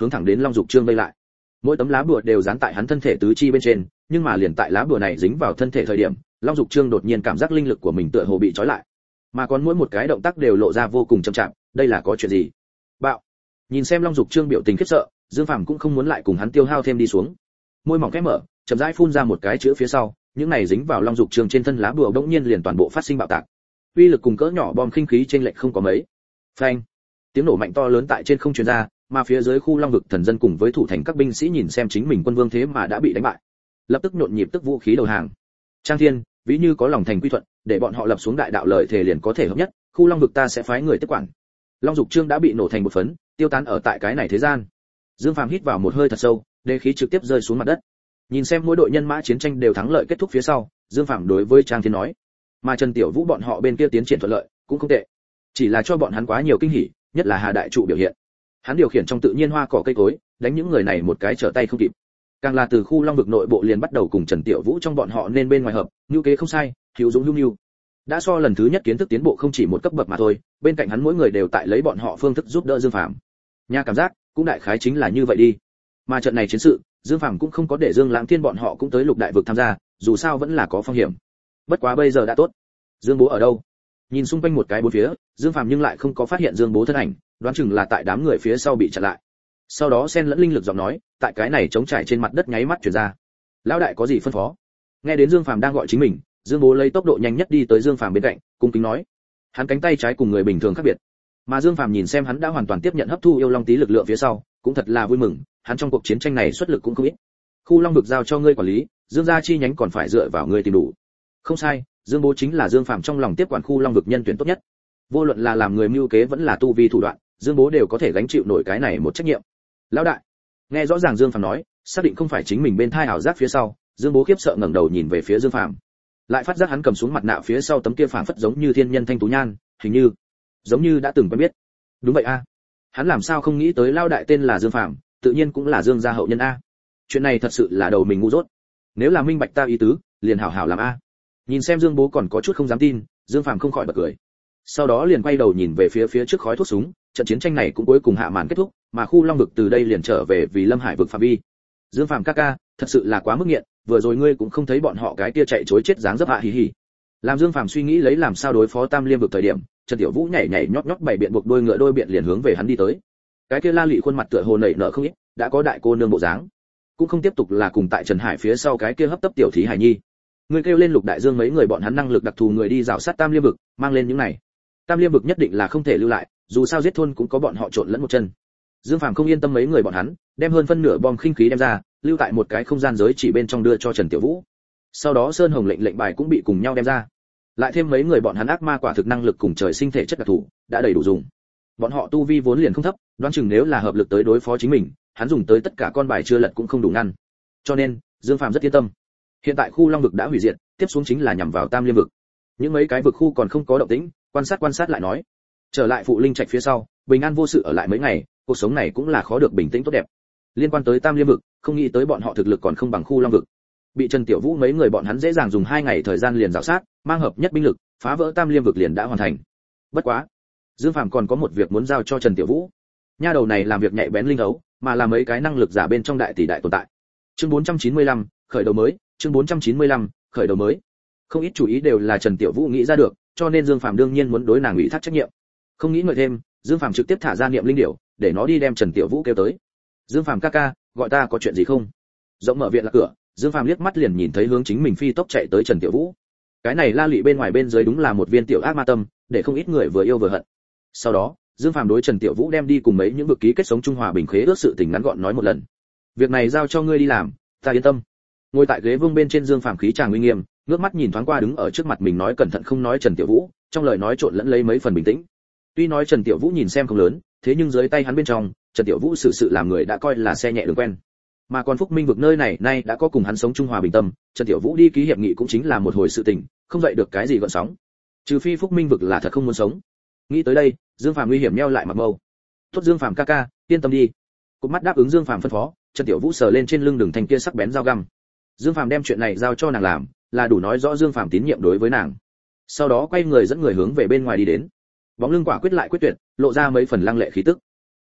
hướng thẳng đến Long Dục Trương vây lại. Mỗi tấm lá bùa đều dán tại hắn thân thể tứ chi bên trên, nhưng mà liền tại lá bùa này dính vào thân thể thời điểm, Long Dục Trương đột nhiên cảm giác linh lực của mình tựa hồ bị trói lại, mà còn mỗi một cái động tác đều lộ ra vô cùng chậm chạp. Đây là có chuyện gì? Bạo! Nhìn xem Long Dục Trương biểu tình khiếp sợ, Dương Phàm cũng không muốn lại cùng hắn tiêu hao thêm đi xuống. Môi mỏng khẽ mở, chậm rãi phun ra một cái chữ phía sau, những này dính vào Long Dục Trương trên thân lá bùa bỗng nhiên liền toàn bộ phát sinh bạo tạc. Uy lực cùng cỡ nhỏ bom khinh khí trên lệch không có mấy. Phanh! Tiếng nổ mạnh to lớn tại trên không truyền ra, mà phía dưới khu Long vực thần dân cùng với thủ thành các binh sĩ nhìn xem chính mình quân vương thế mà đã bị đánh bại, lập tức nhộn nhịp tức vũ khí đầu hàng. Trang Thiên, ví như có lòng thành quy thuận, để bọn họ lập xuống đại đạo lợi thể liền có thể hợp nhất, khu Long vực ta sẽ phái người tiếp quản. Long Dục Trương đã bị nổ thành một phấn, tiêu tán ở tại cái này thế gian. Dương Phàm hít vào một hơi thật sâu, đế khí trực tiếp rơi xuống mặt đất. Nhìn xem mỗi đội nhân mã chiến tranh đều thắng lợi kết thúc phía sau, Dương Phàm đối với Trang Thiên nói, mà Trần Tiểu Vũ bọn họ bên kia tiến triển thuận lợi, cũng không tệ. Chỉ là cho bọn hắn quá nhiều kinh hỉ, nhất là Hà đại trụ biểu hiện. Hắn điều khiển trong tự nhiên hoa cỏ cây cối, đánh những người này một cái trở tay không kịp. Càng là từ khu Long vực nội bộ liền bắt đầu cùng Trần Tiểu Vũ trong bọn họ nên bên ngoài hợp, như kế không sai, hữu dũng hữu nhu. Đã so lần thứ nhất kiến thức tiến bộ không chỉ một cấp bậc mà thôi, bên cạnh hắn mỗi người đều tại lấy bọn họ phương thức giúp đỡ Dương Phàm. Nha cảm giác, cũng đại khái chính là như vậy đi. Mà trận này chiến sự, Dương Phàm cũng không có để Dương Lãng Thiên bọn họ cũng tới Lục Đại vực tham gia, dù sao vẫn là có phong hiểm. Bất quá bây giờ đã tốt. Dương Bố ở đâu? Nhìn xung quanh một cái bốn phía, Dương Phàm nhưng lại không có phát hiện Dương Bố thân ảnh, đoán chừng là tại đám người phía sau bị chặn lại. Sau đó xen lẫn linh lực giọng nói, tại cái này trống trải trên mặt đất nháy mắt truyền ra. Lão đại có gì phân phó? Nghe đến Dương Phàm đang gọi chính mình, Dương Bố lấy tốc độ nhanh nhất đi tới Dương Phàm bên cạnh, cung kính nói. Hắn cánh tay trái cùng người bình thường khác biệt. Mà Dương Phàm nhìn xem hắn đã hoàn toàn tiếp nhận hấp thu yêu long tí lực lượng phía sau, cũng thật là vui mừng, hắn trong cuộc chiến tranh này xuất lực cũng không ít. Khu Long vực giao cho ngươi quản lý, Dương gia chi nhánh còn phải dựa vào ngươi tìm đủ. Không sai, Dương Bố chính là Dương Phàm trong lòng tiếp quản khu Long vực nhân tuyển tốt nhất. Vô luận là làm người mưu kế vẫn là tu vi thủ đoạn, Dương Bố đều có thể gánh chịu nổi cái này một trách nhiệm. Lão đại, nghe rõ ràng Dương Phàm nói, xác định không phải chính mình bên thai ảo giác phía sau, Dương Bố khiếp sợ ngẩng đầu nhìn về phía Dương Phàm, lại phát giác hắn cầm xuống mặt nạ phía sau tấm kia phảng phất giống như thiên nhân thanh tú nhan, hình như giống như đã từng quen biết. Đúng vậy a, hắn làm sao không nghĩ tới lão đại tên là Dương Phàm, tự nhiên cũng là Dương gia hậu nhân a. Chuyện này thật sự là đầu mình ngu dốt. Nếu là minh bạch ta ý tứ, liền hảo hảo làm a. Nhìn xem Dương Bố còn có chút không dám tin, Dương Phàm không khỏi bật cười. Sau đó liền quay đầu nhìn về phía trước khói thuốc súng, trận chiến tranh này cũng cuối cùng hạ màn kết thúc, mà khu Long vực từ đây liền trở về vì Lâm Hải vực phạm vi. Dương Phàm ca ca, thật sự là quá mức nghiện, vừa rồi ngươi cũng không thấy bọn họ cái kia chạy trối chết dáng dấp hạ hì hì. Làm Dương Phàm suy nghĩ lấy làm sao đối phó Tam Liêm vực thời điểm, Trần Tiểu Vũ nhảy nhảy nhót nhót bảy biện buộc đôi ngựa đôi biện liền hướng về hắn đi tới. Cái kia La Lị khuôn mặt tựa hồ nảy nở không ít, đã có đại cô nương bộ dáng, cũng không tiếp tục là cùng tại Trần Hải phía sau cái kia hấp tấp tiểu thí hải nhi. Ngươi kêu lên Lục Đại Dương mấy người bọn hắn năng lực đặc thù người đi rào sát Tam Liêm vực, mang lên những này. Tam Liêm vực nhất định là không thể lưu lại, dù sao giết thôn cũng có bọn họ trộn lẫn một chân. Dương Phàm không yên tâm mấy người bọn hắn, đem hơn phân nửa bom khinh khí đem ra, lưu tại một cái không gian giới chỉ bên trong đưa cho Trần Tiểu Vũ. Sau đó Sơn Hồng lệnh bài cũng bị cùng nhau đem ra. Lại thêm mấy người bọn hắn ác ma quả thực năng lực cùng trời sinh thể chất đặc thù, đã đầy đủ dùng. Bọn họ tu vi vốn liền không thấp, đoán chừng nếu là hợp lực tới đối phó chính mình, hắn dùng tới tất cả con bài chưa lật cũng không đủ ngăn. Cho nên, Dương Phàm rất yên tâm. Hiện tại khu Long vực đã hủy diệt, tiếp xuống chính là nhằm vào Tam Liêm vực. Những mấy cái vực khu còn không có động tĩnh, quan sát lại nói. Trở lại Phụ Linh Trạch phía sau, bình an vô sự ở lại mấy ngày, cuộc sống này cũng là khó được bình tĩnh tốt đẹp. Liên quan tới Tam Liêm vực, không nghĩ tới bọn họ thực lực còn không bằng khu Long vực. Bị Trần Tiểu Vũ mấy người bọn hắn dễ dàng dùng 2 ngày thời gian liền rào sát, mang hợp nhất binh lực, phá vỡ Tam Liêm vực liền đã hoàn thành. Bất quá, Dương Phàm còn có một việc muốn giao cho Trần Tiểu Vũ. Nha đầu này làm việc nhạy bén linh ấu, mà là mấy cái năng lực giả bên trong đại tỷ đại tồn tại. Chương 495, khởi đầu mới, chương 495, khởi đầu mới. Không ít chủ ý đều là Trần Tiểu Vũ nghĩ ra được, cho nên Dương Phàm đương nhiên muốn đối nàng ủy thác trách nhiệm. Không nghĩ ngợi thêm, Dương Phàm trực tiếp thả ra niệm linh điểu, để nó đi đem Trần Tiểu Vũ kêu tới. Dương Phàm ca ca, gọi ta có chuyện gì không? Rộng mở viện là cửa, Dương Phàm liếc mắt liền nhìn thấy hướng chính mình phi tốc chạy tới Trần Tiểu Vũ. Cái này La Lị bên ngoài bên dưới đúng là một viên tiểu ác ma tâm, để không ít người vừa yêu vừa hận. Sau đó, Dương Phàm đối Trần Tiểu Vũ đem đi cùng mấy những vực ký kết sống trung hòa bình khế ước sự tình ngắn gọn nói một lần. Việc này giao cho ngươi đi làm, ta yên tâm. Ngồi tại ghế vương bên trên Dương Phàm khí tràng uy nghiêm, ngước mắt nhìn thoáng qua đứng ở trước mặt mình nói cẩn thận không nói Trần Tiểu Vũ, trong lời nói trộn lẫn lấy mấy phần bình tĩnh. Tuy nói Trần Tiểu Vũ nhìn xem không lớn, thế nhưng dưới tay hắn bên trong, Trần Tiểu Vũ xử sự làm người đã coi là xe nhẹ đường quen. Mà còn Phúc Minh vực nơi này nay đã có cùng hắn sống trung hòa bình tâm, Trần Tiểu Vũ đi ký hiệp nghị cũng chính là một hồi sự tình, không dậy được cái gì gợn sóng. Trừ phi Phúc Minh vực là thật không muốn sống. Nghĩ tới đây, Dương Phàm nguy hiểm nheo lại mặt mâu. Tốt Dương Phàm ca ca, yên tâm đi. Cụp mắt đáp ứng Dương Phàm phân phó, Trần Tiểu Vũ sờ lên trên lưng đường thanh kia sắc bén dao găm. Dương Phàm đem chuyện này giao cho nàng làm, là đủ nói rõ Dương Phàm tín nhiệm đối với nàng. Sau đó quay người dẫn người hướng về bên ngoài đi đến. Bóng lưng quả quyết lại quyết tuyệt, lộ ra mấy phần lăng lệ khí tức.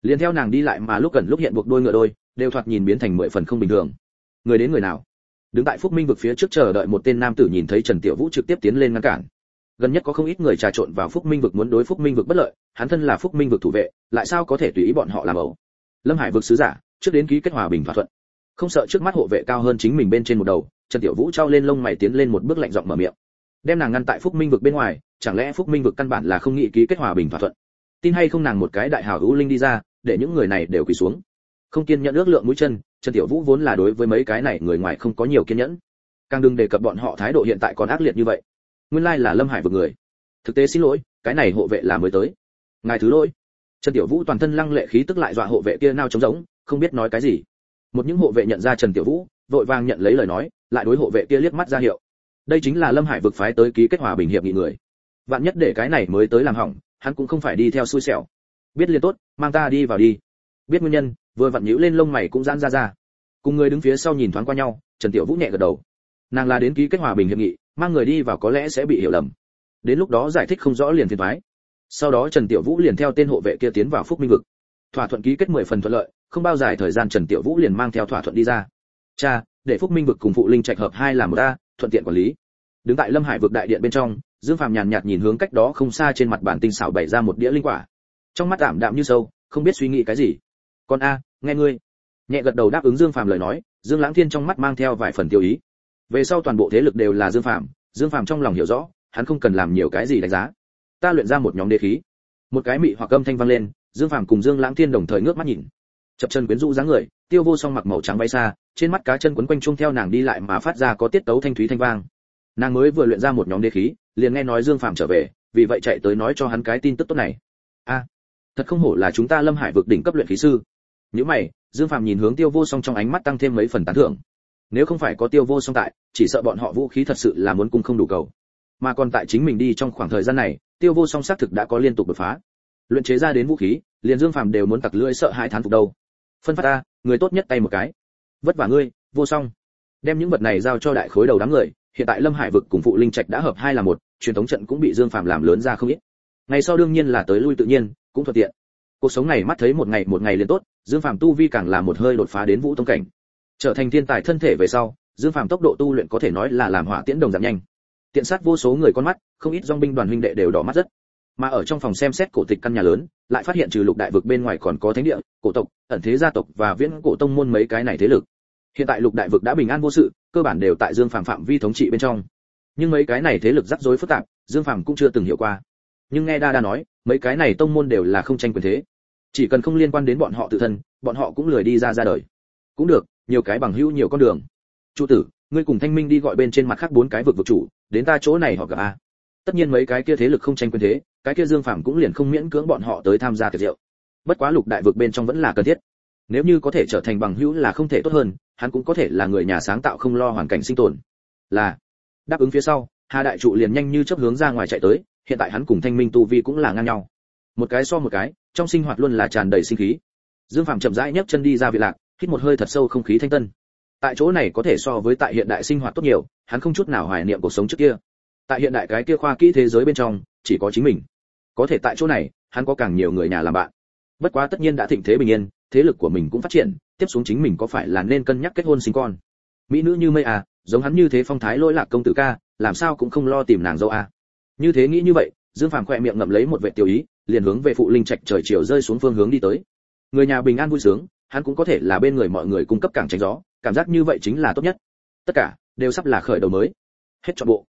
liền theo nàng đi lại mà lúc gần lúc hiện buộc đôi ngựa đôi đều thoạt nhìn biến thành 10 phần không bình thường. Người đến người nào? Đứng tại Phúc Minh vực phía trước chờ đợi một tên nam tử nhìn thấy Trần Tiểu Vũ trực tiếp tiến lên ngăn cản. Gần nhất có không ít người trà trộn vào Phúc Minh vực muốn đối Phúc Minh vực bất lợi, hắn thân là Phúc Minh vực thủ vệ, lại sao có thể tùy ý bọn họ làm ẩu. Lâm Hải vực sứ giả, trước đến ký kết hòa bình thỏa thuận. Không sợ trước mắt hộ vệ cao hơn chính mình bên trên một đầu, Trần Tiểu Vũ trao lên lông mày tiến lên một bước lạnh giọng mở miệng. Đem nàng ngăn tại Phúc Minh vực bên ngoài, chẳng lẽ Phúc Minh vực căn bản là không nghĩ ký kết hòa bình thỏa thuận? Tin hay không nàng một cái đại hảo hữu linh đi ra, để những người này đều quỳ xuống. Không kiên nhẫn ước lượng mũi chân, Trần Tiểu Vũ vốn là đối với mấy cái này người ngoài không có nhiều kiên nhẫn. Càng đừng đề cập bọn họ thái độ hiện tại còn ác liệt như vậy. Nguyên lai là Lâm Hải vực người. Thực tế xin lỗi, cái này hộ vệ là mới tới. Ngài thứ lỗi. Trần Tiểu Vũ toàn thân lăng lệ khí tức lại dọa hộ vệ kia nao trống rỗng, không biết nói cái gì. Một những hộ vệ nhận ra Trần Tiểu Vũ, vội vàng nhận lấy lời nói, lại đối hộ vệ kia liếc mắt ra hiệu. Đây chính là Lâm Hải vực phái tới ký kết hòa bình hiệp nghị người. Vạn nhất để cái này mới tới làm hỏng, hắn cũng không phải đi theo xui xẻo. Biết liền tốt, mang ta đi vào đi. Biết nguyên nhân, vừa vặn nhíu lên lông mày cũng giãn ra. Cùng người đứng phía sau nhìn thoáng qua nhau, Trần Tiểu Vũ nhẹ gật đầu. Nàng là đến ký kết hòa bình hiệp nghị, mang người đi vào có lẽ sẽ bị hiểu lầm. Đến lúc đó giải thích không rõ liền phiền toái. Sau đó Trần Tiểu Vũ liền theo tên hộ vệ kia tiến vào Phúc Minh vực. Thỏa thuận ký kết 10 phần thuận lợi, không bao dài thời gian Trần Tiểu Vũ liền mang theo thỏa thuận đi ra. Cha, để Phúc Minh vực cùng Phụ Linh Trạch hợp hai làm một a, thuận tiện quản lý. Đứng tại Lâm Hải vực đại điện bên trong, Dương Phàm nhàn nhạt nhìn hướng cách đó không xa trên mặt bàn tinh xảo bày ra một đĩa linh quả. Trong mắt ảm đạm như sâu, không biết suy nghĩ cái gì. Con a, nghe ngươi. Nhẹ gật đầu đáp ứng Dương Phàm lời nói, Dương Lãng Thiên trong mắt mang theo vài phần tiêu ý. Về sau toàn bộ thế lực đều là Dương Phàm trong lòng hiểu rõ, hắn không cần làm nhiều cái gì đánh giá. Ta luyện ra một nhóm đế khí. Một cái mị hoặc âm thanh vang lên, Dương Phàm cùng Dương Lãng Thiên đồng thời ngước mắt nhìn. Chập chân quyến rũ dáng người, Tiêu Vô Song mặc màu trắng bay xa, trên mắt cá chân quấn quanh chung theo nàng đi lại mà phát ra có tiết tấu thanh thúy thanh vang. Nàng mới vừa luyện ra một nhóm đế khí, liền nghe nói Dương Phàm trở về, vì vậy chạy tới nói cho hắn cái tin tức tốt này. A, thật không hổ là chúng ta Lâm Hải vực đỉnh cấp luyện khí sư. Nhíu mày, Dương Phàm nhìn hướng Tiêu Vô Song trong ánh mắt tăng thêm mấy phần tán thưởng. Nếu không phải có Tiêu Vô Song tại, chỉ sợ bọn họ vũ khí thật sự là muốn cung không đủ cầu. Mà còn tại chính mình đi trong khoảng thời gian này, Tiêu Vô Song xác thực đã có liên tục đột phá. Luyện chế ra đến vũ khí, liền Dương Phàm đều muốn tặc lưỡi sợ hãi thán phục đâu. Phân phát ta, người tốt nhất tay một cái. Vất vả ngươi, Vô Song. Đem những vật này giao cho đại khối đầu đám người, hiện tại Lâm Hải vực cùng Phụ Linh Trạch đã hợp hai là một, truyền thống trận cũng bị Dương Phàm làm lớn ra không ít. Ngày sau đương nhiên là tới lui tự nhiên, cũng thuận tiện. Cuộc sống này mắt thấy một ngày liền tốt, Dương Phàm tu vi càng là một hơi đột phá đến vũ tông cảnh. Trở thành thiên tài thân thể về sau, Dương Phàm tốc độ tu luyện có thể nói là làm hỏa tiễn đồng giảm nhanh. Tiện sát vô số người con mắt, không ít dòng binh đoàn huynh đệ đều đỏ mắt rất. Mà ở trong phòng xem xét cổ tịch căn nhà lớn, lại phát hiện trừ Lục đại vực bên ngoài còn có thánh địa, cổ tộc, ẩn thế gia tộc và viễn cổ tông môn mấy cái này thế lực. Hiện tại Lục đại vực đã bình an vô sự, cơ bản đều tại Dương Phàm phạm vi thống trị bên trong. Nhưng mấy cái này thế lực rắc rối phức tạp, Dương Phàm cũng chưa từng hiểu qua. Nhưng nghe Đa nói, mấy cái này tông môn đều là không tranh quyền thế. Chỉ cần không liên quan đến bọn họ tự thân, bọn họ cũng lười đi ra đời. Cũng được, nhiều cái bằng hữu nhiều con đường. Chu tử, ngươi cùng Thanh Minh đi gọi bên trên mặt khác 4 cái vực chủ, đến ta chỗ này họ gặp a. Tất nhiên mấy cái kia thế lực không tranh quyền thế, cái kia Dương Phàm cũng liền không miễn cưỡng bọn họ tới tham gia tiệc rượu. Bất quá Lục đại vực bên trong vẫn là cần thiết. Nếu như có thể trở thành bằng hữu là không thể tốt hơn, hắn cũng có thể là người nhà sáng tạo không lo hoàn cảnh sinh tồn. Là. Đáp ứng phía sau, Hà đại trụ liền nhanh như chớp hướng ra ngoài chạy tới, hiện tại hắn cùng Thanh Minh tu vi cũng là ngang nhau. Một cái so một cái, trong sinh hoạt luôn là tràn đầy sinh khí. Dương Phàm chậm rãi nhấc chân đi ra viện lạc, hít một hơi thật sâu không khí thanh tân. Tại chỗ này có thể so với tại hiện đại sinh hoạt tốt nhiều, hắn không chút nào hoài niệm cuộc sống trước kia. Tại hiện đại cái kia khoa kỹ thế giới bên trong, chỉ có chính mình. Có thể tại chỗ này, hắn có càng nhiều người nhà làm bạn. Bất quá tất nhiên đã thịnh thế bình yên, thế lực của mình cũng phát triển, tiếp xuống chính mình có phải là nên cân nhắc kết hôn sinh con. Mỹ nữ như mây à, giống hắn như thế phong thái lỗi lạc công tử ca, làm sao cũng không lo tìm nàng dâu à. Như thế nghĩ như vậy, Dương Phàm khỏe miệng ngậm lấy một vệt tiêu ý, liền hướng về Phụ Linh Trạch trời chiều rơi xuống phương hướng đi tới. Người nhà bình an vui sướng, hắn cũng có thể là bên người mọi người cung cấp cảng tránh gió, cảm giác như vậy chính là tốt nhất. Tất cả đều sắp là khởi đầu mới. Hết trọn bộ.